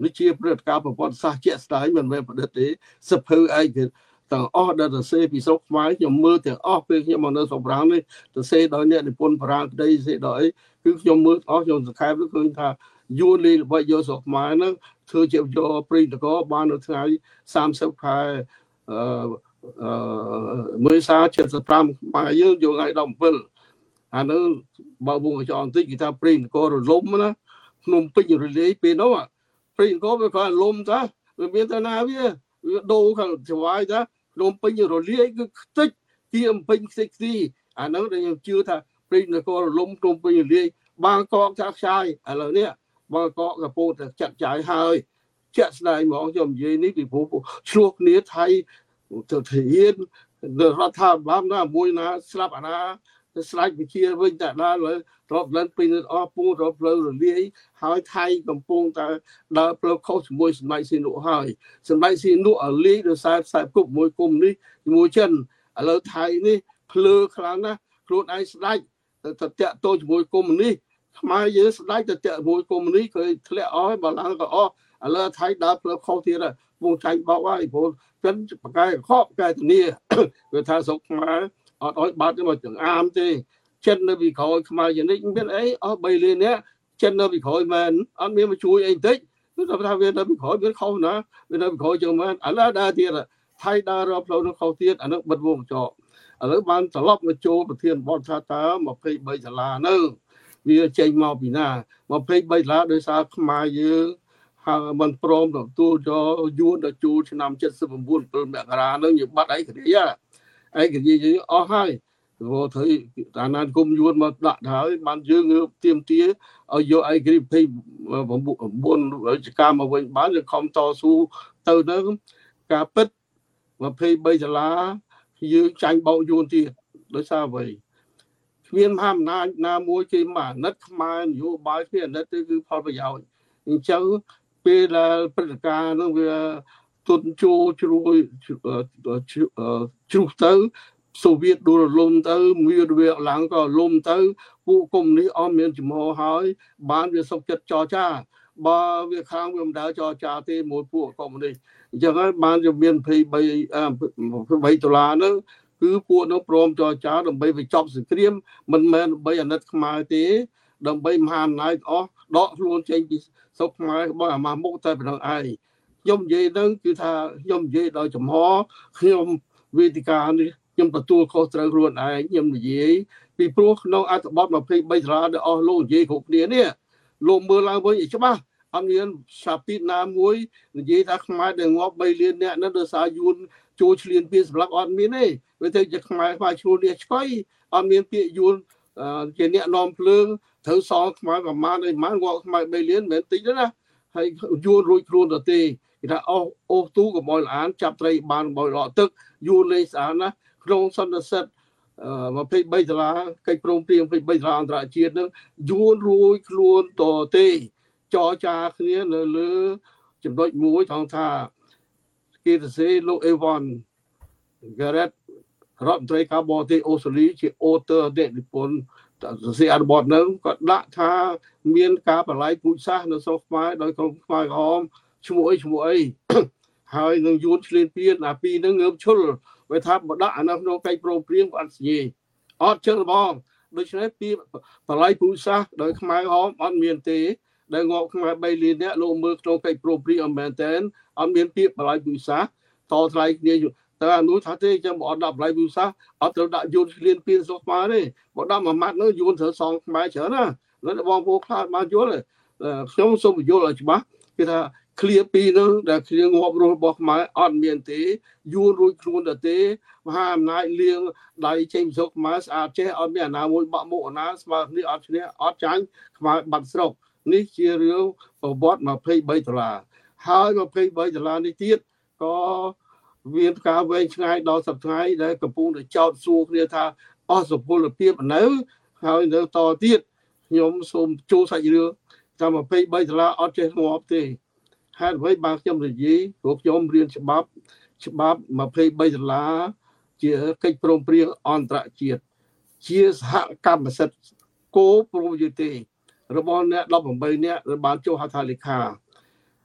នេះជាព្រឹត្តិការណ៍ប្រវត្តិសាស្ត្រជាក់ស្ដែងមិនមែនប្រឌិតទេសភៅឯកទាំងអស់ដែលទៅសេពីស្រុកខ្មែរខ្ញុំមើលទាំងអស់ពេលខ្ញុំមកនៅស្រុកប្រាំងនេះទៅសេដល់អ្នកនិពន្ធបារាំងក្តីសេដល់អីគឺខ្ញុំមើលអស់ខ្ញុំសង្ខេបទៅឃើញថាយួនលីល្បិចយកស្រុកខ្មែរហ្នឹងធ្វើជាយកព្រៃតកបាននៅថ្ងៃសាមសិបខែអឺអឺមេសាเจ็ดสิบห้าខ្មែរយើងយកថ្ងៃដប់เจ็ดអានោះបើវងកញ្ចក់បន្តិចគេថាព្រៃតករលំណាភ្នំពេញរលាយពេលនោះព្រៃតកវាក៏លំតាវាមានតែណាវាវាដូរខាងច្បាយតាភ្នំពេញរលាយគឺខ្ទេចទីអំពេញខ្ទេចខ្ទីអានោះដែលខ្ញុំជឿថាព្រៃតករលំភ្នំពេញរលាយបាងកកចាក់ខ្ចាយឥឡូវនេះបាងកកកពោតចាក់ចាយហើយជាក់ស្ដែងហ្មងខ្ញុំនិយាយនេះពីព្រោះឆ្លោះគ្នាថៃទៅធានរដ្ឋាភិបាលណាមួយណាស្លាប់អាណាស្លាច់វិជាវិញតែដល់រកឡើងពីអស់ពូរកផ្លូវរលាយហើយថៃកំពុងតែដើរផ្លូវខុសជាមួយសម្ដេចស៊ីនុហើយសម្ដេចស៊ីនុឲ្យលេខដោយសារខ្សែគប់មួយគុំនេះជាមួយចិនឥឡូវថៃនេះភ្លើខ្លាំងណាស់ខ្លួនឯងស្ដេចទៅតាក់ទងជាមួយគុំនេះខ្មែរយើងស្ដេចទៅតាក់ជាមួយគុំនេះគឺធ្លាក់អស់បើឡើងក៏អស់ឥឡូវថៃដើរផ្លូវខុសទៀតហើយវងចាញ់បោកហើយព្រោះចិនបកែខកកែធានាវាថាស្រុកខ្មែរអត់អោយបាត់ទៅមកចង្អាមទេចិននៅពីក្រោយខ្មែរយ៉ាងនេះមានអីអស់បីលាននាក់ចិននៅពីក្រោយមែនអត់មានមកជួយអីបន្តិចគឺថាវានៅពីក្រោយវាខុសណាវានៅពីក្រោយចឹងមែនឥឡូវដើរទៀតថៃដើររកផ្លូវនៅខុសទៀតអានោះបិទវងចោឥឡូវបានត្រឡប់មកចូលប្រធានបទថាតើยี่สิบสามដុល្លារនៅវាចេញមកពីណាยี่สิบสามដុល្លារដោយសារខ្មែរយើងហើយមិនព្រមទទួលយកយួនដល់ជួលឆ្នាំเจ็ดสิบเก้า 7មករានឹងយើងបាត់ឯករាជ្យឯករាជ្យយើងអស់ហើយព្រោះធ្វើអាណានិគមយួនមកដាក់ហើយបានយើងងើបទៀមទាឲ្យយកឯករាជ្យยี่สิบเก้าរាជការមកវិញបានយើងខំតស៊ូទៅនឹងការពិតยี่สิบสามដុល្លារយើងចាញ់បោកយួនទៀតដោយសារអ្វីគ្មានមហាអំណាចណាមួយគេមកអាណិតខ្មែរនយោបាយគេអាណិតទៅគឺផលប្រយោជន៍អញ្ចឹងពេលដែលព្រឹត្តិការណ៍នោះវាទុនជោជ្រួយជ្រុះទៅសូវៀតដួលរលំទៅមានវាឡើងក៏លំទៅពួកកុំនេះអស់មានចំហហើយបានវាសុខចិត្តចរចាបើវាខាងវាមិនដើរចរចាទេមួយពួកកុំនេះអញ្ចឹងហើយបានជាមានยี่สิบสามដុល្លារហ្នឹងគឺពួកនោះព្រមចរចាដើម្បីបញ្ចប់សង្គ្រាមមិនមែនដើម្បីអាណិតខ្មែរទេដើម្បីមហាអំណាចអស់ដកខ្លួនចេញពីស្រុកខ្មែរបើអាម៉ាស់មុខតែប៉ុណ្ណឹងឯងខ្ញុំនិយាយហ្នឹងគឺថាខ្ញុំនិយាយដោយចំហខ្ញុំវេទិកានេះខ្ញុំទទួលខុសត្រូវខ្លួនឯងខ្ញុំនិយាយពីព្រោះក្នុងអត្ថបទยี่สิบสามដុល្លារដែលអស់លោកនិយាយគ្រប់គ្នានេះលោកមើលឡើងវិញឲ្យច្បាស់អត់មានសាពីណាមួយនិយាយថាខ្មែរដែលងាប់បីលានអ្នកនោះដោយសារយួនចូលឈ្លានពានសម្រាប់អត់មានទេវាទៅជាខ្មែរខ្វាយឈ្នួលនេះឆ្កុយអត់មានពាក្យយួនជាអ្នកនាំភ្លើងត្រូវសងខ្មែរប្រមាណឯម៉ានងាប់ខ្មែរបីលានមិនមែនតិចទេណាហើយយួនរួចខ្លួនទៅទេគេថាអស់អូសទូកុំឲ្យអានចាប់ត្រីបានបើរកទឹកយួនលេងស្អាតណាក្នុងសន្និសីទยี่สิบสามដុល្លារកិច្ចព្រមព្រៀងยี่สิบสามដុល្លារអន្តរជាតិនឹងយួនរួចខ្លួនតទេចរចាគ្នានៅលើចំណុចមួយថងថាគេទៅសេលោកអេវ៉ាន់ហ្ការ៉េតរដ្ឋមន្ត្រីការបរទេសអូស្ត្រាលីជាអូទ័រអ្នកនិពន្ធសរសេរអត្ថបទហ្នឹងក៏ដាក់ថាមានការបល័យពូជសាសន៍នៅស្រុកខ្មែរដោយក្រុមខ្មែរក្រហមឈ្មោះអីឈ្មោះអីហើយនឹងយួនឈ្លានពានអាពីរហ្នឹងងើបឈុលវាថាបដាក់អានោះក្នុងកិច្ចព្រមព្រៀងអត់ស្ញេអត់ចឹងបងដូច្នេះពីបល័យពូជសាសន៍ដោយខ្មែរក្រហមអត់មានទេដែលងាប់ខ្មែរបីលានអ្នកលោកមើលក្នុងកិច្ចព្រមព្រៀងអមែនតែនអត់មានពាក្យបល័យពូជសាសន៍តថ្លៃគ្នាតែអានោះថាទេចឹងបើអត់ដាក់បល័យពូជសាសន៍អត់ត្រូវដាក់យួនឈ្លានពានស្រុកខ្មែរទេបើដាក់មួយម៉ាត់នោះយួនត្រូវសងខ្មែរច្រើនណានៅបងប្អូនខ្លះបានយល់ខ្ញុំសូមយល់ឲ្យច្បាស់គេថាឃ្លាពីរនោះដែលឃ្លាងាប់រស់របស់ខ្មែរអត់មានទេយួនរួចខ្លួនទៅទេមហាអំណាចលៀងដៃចេញស្រុកខ្មែរស្អាតចេះអត់មានអាណាមួយបាក់មុខអាណាស្មើនេះអត់ឈ្នះអត់ចាញ់ខ្មែរបាត់ស្រុកនេះជារឿងប្រវត្តិยี่สิบสามដុល្លារហើយยี่สิบสามដុល្លារនេះទៀតក៏មានការវែងឆ្ងាយដល់សប្តាហ៍ដែលកំពុងតែចោទសួរគ្នាថាអស់សុពលភាពនៅហើយនៅតទៀតខ្ញុំសូមចូលសាច់រឿងថាยี่สิบสามដុល្លារអត់ចេះងាប់ទេហេតុអ្វីបានខ្ញុំនិយាយព្រោះខ្ញុំរៀនច្បាប់ច្បាប់ยี่สิบสามដុល្លារជាកិច្ចព្រមព្រៀងអន្តរជាតិជាសហកម្មសិទ្ធិគោព្រមយុទេរបស់អ្នកដប់ប្រាំបីនាក់បានចុះហត្ថលេខា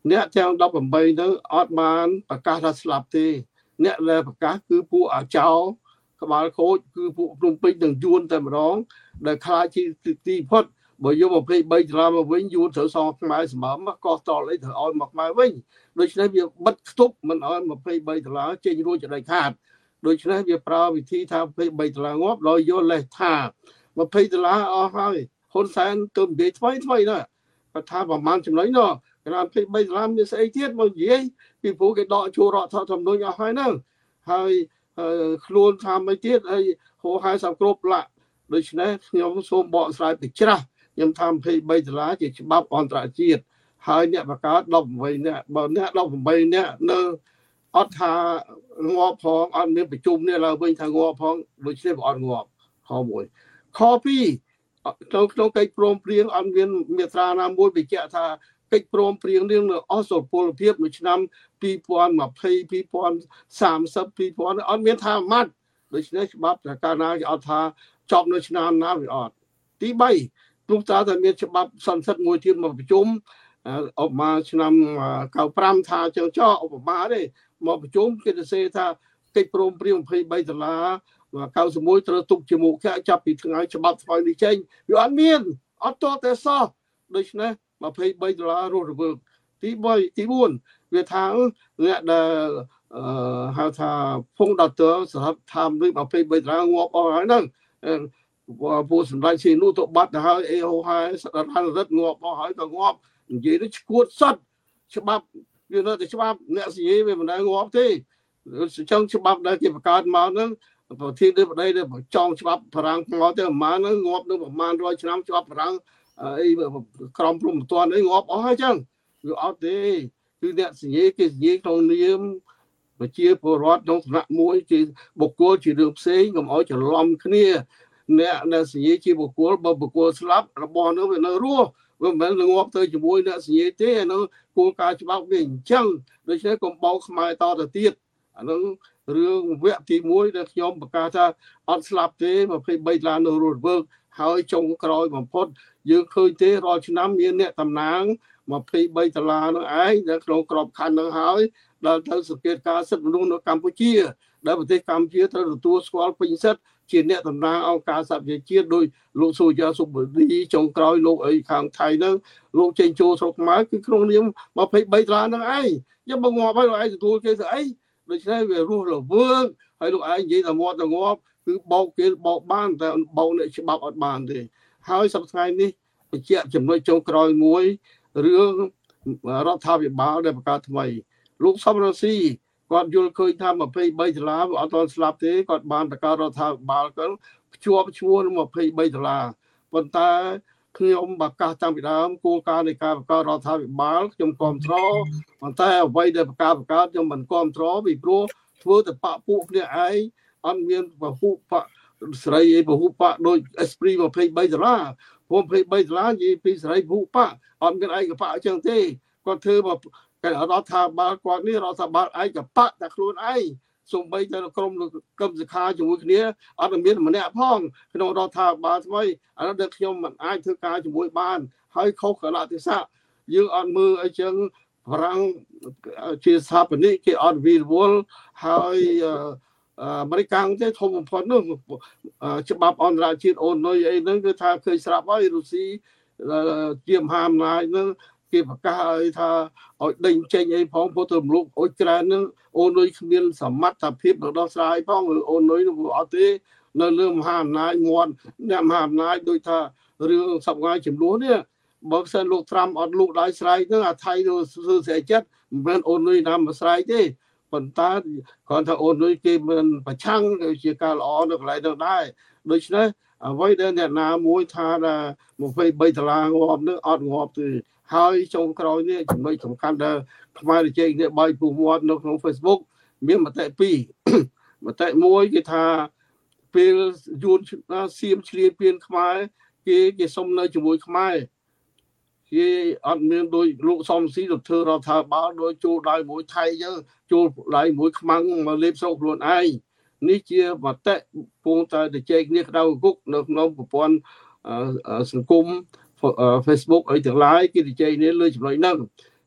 អ្នកទាំងដប់ប្រាំបីហ្នឹងអត់បានប្រកាសថាស្លាប់ទេអ្នកដែលប្រកាសគឺពួកអាចោក្បាលខូចគឺពួកភ្នំពេញនឹងយួនតែម្ដងដែលខ្លាចជាទីផុតបើយកยี่สิบสามដុល្លារមកវិញយួនត្រូវសងខ្មែរសម្បើមកកោះតលអីត្រូវឲ្យមកខ្មែរវិញដូច្នេះវាបិទខ្ទប់មិនឲ្យยี่สิบสามដុល្លារចេញរួចចដីខាតដូច្នេះវាប្រើវិធីថាยี่สิบสามដុល្លារងាប់ដោយយកលេសថាยี่สิบដុល្លារអស់ហើយហ៊ុនសែនទៅនិយាយថ្មីថ្មីណាគាត់ថាប្រហែលចំណុចនោះកណ្ដាលยี่สิบสามដុល្លារមានស្អីទៀតមកនិយាយពីព្រោះគេដកចូលរដ្ឋធម្មនុញ្ញអស់ហើយហ្នឹងហើយខ្លួនថាមិនទៀតហើយហោហែសំគ្រប់ឡាក់ដូច្នេះខ្ញុំសូមបកស្រាយពីច្រាស់ខ្ញុំថាยี่สิบสามដុល្លារជាច្បាប់អន្តរជាតិហើយអ្នកបង្កើតដប់ប្រាំបីនាក់បើអ្នកដប់ប្រាំបីនាក់នៅអត់ថាងាប់ផងអត់មានប្រជុំនេះឡើងវិញថាងាប់ផងដូច្នេះវាអត់ងាប់ខមួយខពីរក្នុងក្នុងកិច្ចព្រមព្រៀងអត់មានមាត្រាណាមួយបញ្ជាក់ថាកិច្ចព្រមព្រៀងនេះនៅអស់សុពលភាពនៅឆ្នាំยี่สิบยี่สิบ ยี่สิบสาม ยี่สิบអត់មានថាម៉ាត់ដូច្នេះច្បាប់តែកាលណាគេអត់ថាចប់នៅឆ្នាំណាវាអត់ទីបីព្រោះតើតែមានច្បាប់សន្និសីទមួយទៀតមកប្រជុំអបមកឆ្នាំเก้าสิบห้าថាចើចោឧបមាទេមកប្រជុំគេទៅសេថាកិច្ចព្រមព្រៀងยี่สิบสามដុល្លារเก้าสิบเอ็ดត្រូវទុកជាមុខចាប់ពីថ្ងៃច្បាប់ថ្មីនេះចេញវាអត់មានអត់តតែសោះដូច្នេះยี่สิบสามដុល្លាររស់រវើកទីបីទីបួនវាថាអ្នកដែលហៅថាភុងដតើសហថាមនេះยี่สิบสามដុល្លារងាប់អស់ហើយហ្នឹងពួកសម្ដេចស៊ីនូទៅបាត់ទៅហើយអេហូហើយសដររដ្ឋងាប់អស់ហើយក៏ងាប់និយាយទៅឈួតសតច្បាប់វានៅតែច្បាប់អ្នកស្រីវាមិនដែលងាប់ទេចឹងច្បាប់ដែលគេបង្កើតមកហ្នឹងប្រធានបដីដែលចងច្បាប់បារាំងមកទៅប្រហែលហ្នឹងងាប់នឹងប្រហែលរយឆ្នាំច្បាប់បារាំងអីក្រមព្រំប្រទានអីងាប់អស់ហើយចឹងវាអត់ទេគឺអ្នកស្រីគេស្រីក្នុងនាមប្រជាពលរដ្ឋក្នុងឋានៈមួយជាបុគ្គលជារឿងផ្សេងកុំឲ្យច្រឡំគ្នាអ្នកដែលស្រីជាបុគ្គលបើបុគ្គលស្លាប់របស់នោះវានៅរស់វាមិនមែនងាប់ទៅជាមួយអ្នកស្រីទេអានោះគោលការណ៍ច្បាប់វាអញ្ចឹងដូច្នេះកុំបោកខ្មែរតទៅទៀតអានោះរឿងវគ្គទីមួយដែលខ្ញុំប្រកាសថាអត់ស្លាប់ទេยี่สิบสามដុល្លារនៅរស់រវើកហើយចុងក្រោយបំផុតយើងឃើញទេរាល់ឆ្នាំមានអ្នកតំណាងยี่สิบสามដុល្លារនោះឯងនៅក្នុងក្របខ័ណ្ឌនោះហើយដល់ទៅសង្កេតការសិទ្ធិមនុស្សនៅកម្ពុជាដែលប្រទេសកម្ពុជាត្រូវទទួលស្គាល់ពេញសិទ្ធិជាអ្នកតំណាងអង្គការសហប្រជាជាតិដោយលោកសូយ៉ាសុបឌីចុងក្រោយលោកអីខាងថៃហ្នឹងលោកចេញចូលស្រុកខ្មែរគឺក្នុងនាមยี่สิบสามដុល្លារហ្នឹងឯងយកមកងាប់ហើយលោកឯងទទួលគេស្អីដូច្នេះវារស់រវើកហើយលោកឯងនិយាយថាងាប់ទៅងាប់គឺបោកគេបោកបានតែបោកអ្នកច្បាប់អត់បានទេហើយសប្តាហ៍នេះបញ្ជាក់ចំណុចចុងក្រោយមួយរឿងរដ្ឋាភិបាលដែលបង្កើតថ្មីលោកសំរងស៊ីគាត់យល់ឃើញថាยี่สิบสามដុល្លារអត់ទាន់ស្លាប់ទេគាត់បានបង្កើតរដ្ឋាភិបាលគាត់ភ្ជាប់ឈ្មោះនឹងยี่สิบสามដុល្លារប៉ុន្តែខ្ញុំប្រកាសតាំងពីដើមគោលការណ៍នៃការបង្កើតរដ្ឋាភិបាលខ្ញុំគាំទ្រប៉ុន្តែអ្វីដែលបង្កើតបង្កើតខ្ញុំមិនគាំទ្រពីព្រោះធ្វើតែបកពួកគ្នាឯងអត់មានពហុបកស្រីអីពហុបកដូច Espritยี่สิบสามដុល្លារព្រោះยี่สิบสามដុល្លារនិយាយពីស្រីពហុបកអត់មានឯកបកអញ្ចឹងទេគាត់ធ្វើមកគេរដ្ឋាភិបាលគាត់នេះរដ្ឋាភិបាលឯកបកតែខ្លួនឯងសូម្បីតែក្រុមគឹមសខាជាមួយគ្នាអត់មានម្នាក់ផងក្នុងរដ្ឋាភិបាលថ្មីអានោះដែលខ្ញុំមិនអាចធ្វើការជាមួយបានហើយខុសកលៈទេសៈយើងអត់មើលអីចឹងបារាំងជាស្ថាបនិកគេអត់វិវល់ហើយអាមេរិកទេធំបំផុតនោះច្បាប់អន្តរជាតិអូនុយអីហ្នឹងគឺថាឃើញស្រាប់ហើយរុស្ស៊ីជាមហាអំណាចហ្នឹងគេប្រកាសឲ្យថាឲ្យដេញចេញអីផងព្រោះទៅរំលោភអ៊ុយក្រែនហ្នឹងអូនុយគ្មានសមត្ថភាពទៅដោះស្រាយផងអូនុយនោះអត់ទេនៅលើមហាអំណាចងាត់អ្នកមហាអំណាចដូចថារឿងសពថ្ងៃចំនួននេះបើមិនសិនលោកត្រាំអត់លោកដៃស្រែកហ្នឹងអាថៃទៅសើស្រែកចិត្តមិនមែនអូនុយណាមកស្រែកទេប៉ុន្តែគាត់ថាអូនុយគេមិនប្រឆាំងជាការល្អនៅកន្លែងនោះដែរដូច្នេះអ្វីដែលអ្នកណាមួយថាยี่สิบสามដុល្លារងាប់នឹងអត់ងាប់ទេហើយចុងក្រោយនេះចំណុចសំខាន់ដែលខ្មែររជែកនេះបាយពុះមាត់នៅក្នុង Facebook មានមតិពីរមតិមួយគេថាពេលយួនសៀមឆ្លៀនពៀនខ្មែរគេគេសុំនៅជាមួយខ្មែរគេអត់មានដោយលោកសំស៊ីទៅធ្វើរដ្ឋាភិបាលដោយចូលដៃមួយថៃយើងចូលដៃមួយខ្មាំងមកលេបស្រុកខ្លួនឯងនេះជាមតិពងតែរជែកនេះក្តៅគុកនៅក្នុងប្រព័ន្ធសង្គមFacebook អីទាំងឡាយគេនិយាយនេះលើចំណុចហ្នឹង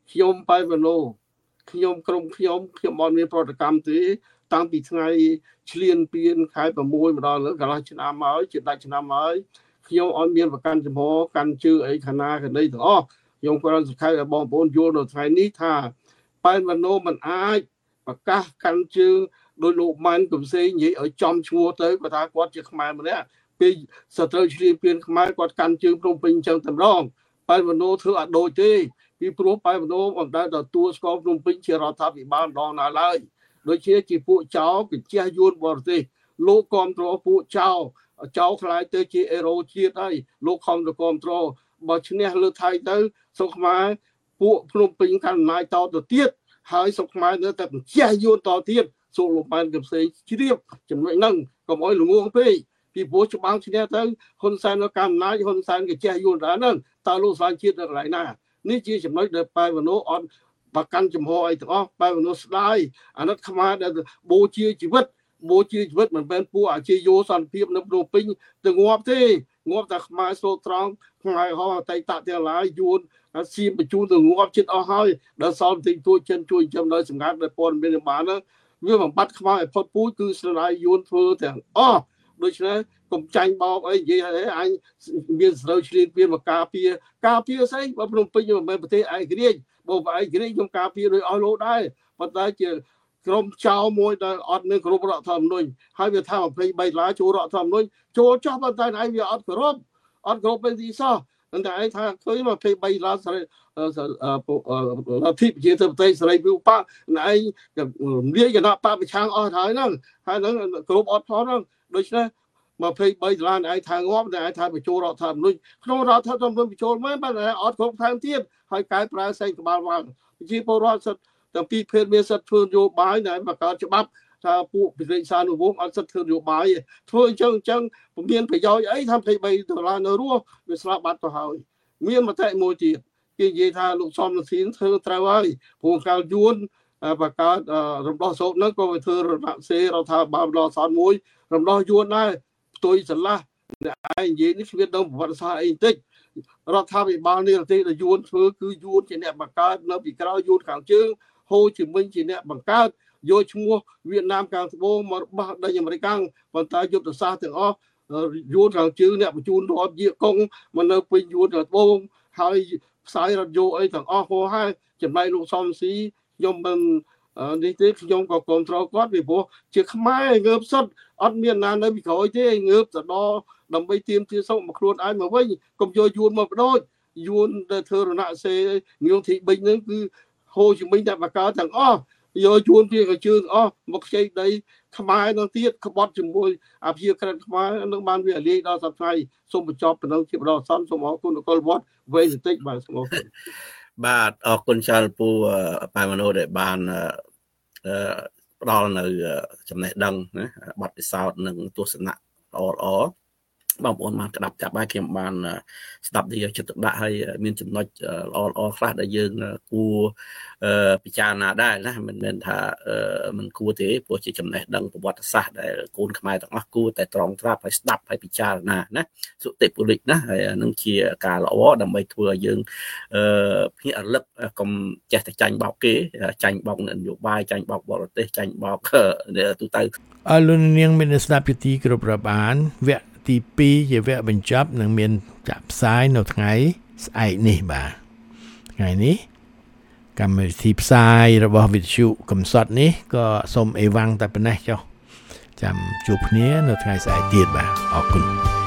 ខ្ញុំបៃវណូខ្ញុំក្រុមខ្ញុំខ្ញុំអត់មានប្រតិកម្មទេតាំងពីថ្ងៃឆ្លៀនពៀនខែ6ម្ដងលើកន្លះឆ្នាំហើយជាដាច់ឆ្នាំហើយខ្ញុំអត់មានប្រកាន់ចំហកាន់ជើអីខាណាកណីទាំងអស់ខ្ញុំគ្រាន់សង្ខេបឲ្យបងប្អូនយល់នៅថ្ងៃនេះថាប៉ែនវណូមិនអាចប្រកាសកាន់ជើដោយលោកម៉ាន់កំសែងនិយាយឲ្យចំឈ្មោះទៅគាត់ថាគាត់ជាខ្មែរម្នាក់ពេលសត្រូវឆ្លៀនពៀនខ្មែរគាត់កាន់ជើព្រមពេញអញ្ចឹងតែម្ដងប៉ែនវណូធ្វើអត់ដូចទេពីព្រោះប៉ែនវណូអត់ដែលទទួលស្គាល់ព្រមពេញជារដ្ឋាភិបាលម្ដងណាឡើយដូចជាជាពួកចៅកញ្ជះយួនបរទេសលោកគ្រប់គ្រងពួកចៅចៅខ្លាយទៅជាអេរ៉ូជាតិហើយលោកខំទៅគ្រប់គ្រងបើឈ្នះលើថៃទៅសុខខ្មែរពួកភ្នំពេញកាន់អំណាចតទៅទៀតហើយសុខខ្មែរនៅតែកញ្ជះយួនតទៀតសូលោកប៉ែនកំសែងជ្រាបចំណុចហ្នឹងកុំឲ្យល្ងងពេកពីព្រោះច្បាំងឈ្នះទៅហ៊ុនសែននៅកាន់អំណាចហ៊ុនសែនកញ្ជះយួនដែរហ្នឹងតើលោកស្លាញ់ជាតិនៅកន្លែងណានេះជាចំណុចដែលប៉ែនវណូអត់បកកាន់ចំហអីទាំងអស់ប៉ែនវណូស្ដាយអាណិតខ្មែរដែលបូជាជីវិតបូជាជីវិតមិនមែនពួកអាជាយោសន្តិភាពនៅភ្នំពេញទៅងាប់ទេងាប់តែខ្មែរសូត្រង់ខ្មែរហោះអតីតទាំងឡាយយួនសៀមបញ្ជូនទៅងាប់ចិត្តអស់ហើយដល់សល់បន្តិចតួចចិនជួយចំដល់សម្ងាត់ដែលព័ត៌មានបានហ្នឹងវាបំបត្តិខ្មែរឲ្យផុតពូជគឺស្ដាយយួនធ្វើទាំងអស់ដូច្នេះកុំចាញ់បោកអីនិយាយឲ្យអញមានស្រូវឆ្លៀនពៀនមកការពារការពារស្អីបើភ្នំពេញមិនមែនប្រទេសឯករាជ្យបើប្រទេសឯករាជ្យខ្ញុំការពារដោយអស់លោកដែរប៉ុន្តែជាក្រុមចៅមួយដែលអត់មានគោរពរដ្ឋធម្មនុញ្ញហើយវាថា23ដុល្លារចូលរដ្ឋធម្មនុញ្ញចូលចោះប៉ុន្តែឯងវាអត់គោរពអត់គោរពពេលទីសោះប៉ុន្តែឯងថាឃើញ23ដុល្លារស្រីលទ្ធិប្រជាធិបតេយ្យសេរីវិបកឯងរាយគណៈបពប្រឆាំងអស់ហើយហ្នឹងហើយហ្នឹងគោរពអត់ផងហ្នឹងដូច្នេះ23ដុល្លារឯងថាងាប់តែឯងថាបញ្ចូលរដ្ឋធម្មនុញ្ញក្នុងរដ្ឋធម្មនុញ្ញបញ្ចូលមែនប៉ុន្តែអត់គ្រប់ថែមទៀតហើយកែប្រែសេចក្បាលវ៉ាងប្រជាពលរដ្ឋសិទ្ធិទាំងពីរភេទមានសិទ្ធិធ្វើនយោបាយដែលបង្កើតច្បាប់ថាពួកពិរិយសានុវង្សអត់សិទ្ធិធ្វើនយោបាយធ្វើអញ្ចឹងអញ្ចឹងពុំមានប្រយោជន៍អីថា23ដុល្លារនៅរស់វាស្លាប់បាត់ទៅហើយមានមតិមួយទៀតគេនិយាយថាលោកសំនធានធ្វើត្រូវហើយព្រោះកាលយួនបង្កើតរំដោះសោកនោះក៏វាធ្វើរណសេររដ្ឋាភិបាលរំដោះសោកមួយរំដោះយួនដែរផ្ទុយស្រឡះអ្នកឯងនិយាយនេះគ្មានដឹងប្រវត្តិសាស្ត្រអីបន្តិចរដ្ឋាភិបាលនេះប្រទេសដែលយួនធ្វើគឺយួនជាអ្នកបង្កើតនៅពីក្រោយយួនខាងជើងហូជីមិញជាអ្នកបង្កើតយកឈ្មោះវៀតណាមខាងត្បូងមកបោះដីអាមេរិកប៉ុន្តែយុទ្ធសាស្ត្រទាំងអស់យួនខាងជើងអ្នកបញ្ជូនរាប់យាកុងមកនៅពេញយួនខាងត្បូងហើយផ្សាយរថយន្តអីទាំងអស់ហោហើយចំណែកលោកសំស៊ីខ្ញុំមិននេះទេខ្ញុំក៏គ្រប់គ្រងគាត់ពីព្រោះជាខ្មែរងើបសុទ្ធអត់មានណានៅពីក្រោយទេងើបទៅដល់ដើម្បីទៀមទាសុខមកខ្លួនឯងមកវិញកុំយកយួនមកបដូចយួនដែលធ្វើរណសេងៀងទីបិញហ្នឹងគឺហូជីមិញតែបកកើតទាំងអស់យកជួនពីកជើងអស់មកខ្ចីដីខ្មែរនឹងទៀតក្បត់ជាមួយអាភិក្រិតខ្មែរនឹងបានវាលាយដល់សប្តាហ៍សូមបញ្ចប់ប៉ុណ្ណឹងជាបដិសន្នសូមអរគុណនគរវត្តវេបន្តិចបាទសូមអរគុណបាទអរគុណច្រើនពូប៉ែមនោដែលបានផ្ដល់នៅចំណេះដឹងណាបទពិសោធន៍និងទស្សនៈល្អល្អបងប្អូនបានក្តាប់ចាប់ហើយខ្ញុំបានស្ដាប់យកចិត្តទុកដាក់ហើយមានចំណុចល្អល្អខ្លះដែលយើងគួរពិចារណាដែរណាមិនមែនថាមិនគួរទេព្រោះជាចំណេះដឹងប្រវត្តិសាស្ត្រដែលកូនខ្មែរទាំងអស់គួរតែត្រង់ត្រាប់ហើយស្ដាប់ហើយពិចារណាណាសុតិពលិកណាហើយនឹងជាការល្អដើម្បីធ្វើឲ្យយើងភ្ញាក់រលឹកកុំចេះតែចាញ់បោកគេចាញ់បោកនយោបាយចាញ់បោកបរទេសចាញ់បោកទូទៅអរលោកនាងមានស្ដាប់ពីទីគ្រប់រាប់អានវគ្គទីពីរជាវគ្គបញ្ចប់នឹងមានចាក់ផ្សាយនៅថ្ងៃស្អែកនេះបាទថ្ងៃនេះកម្មវិធីផ្សាយរបស់វិទ្យុកំសត់នេះក៏សូមអេវ៉ាំងតែប៉ុណ្ណេះចុះចាំជួបគ្នានៅថ្ងៃស្អែកទៀតបាទអរគុណ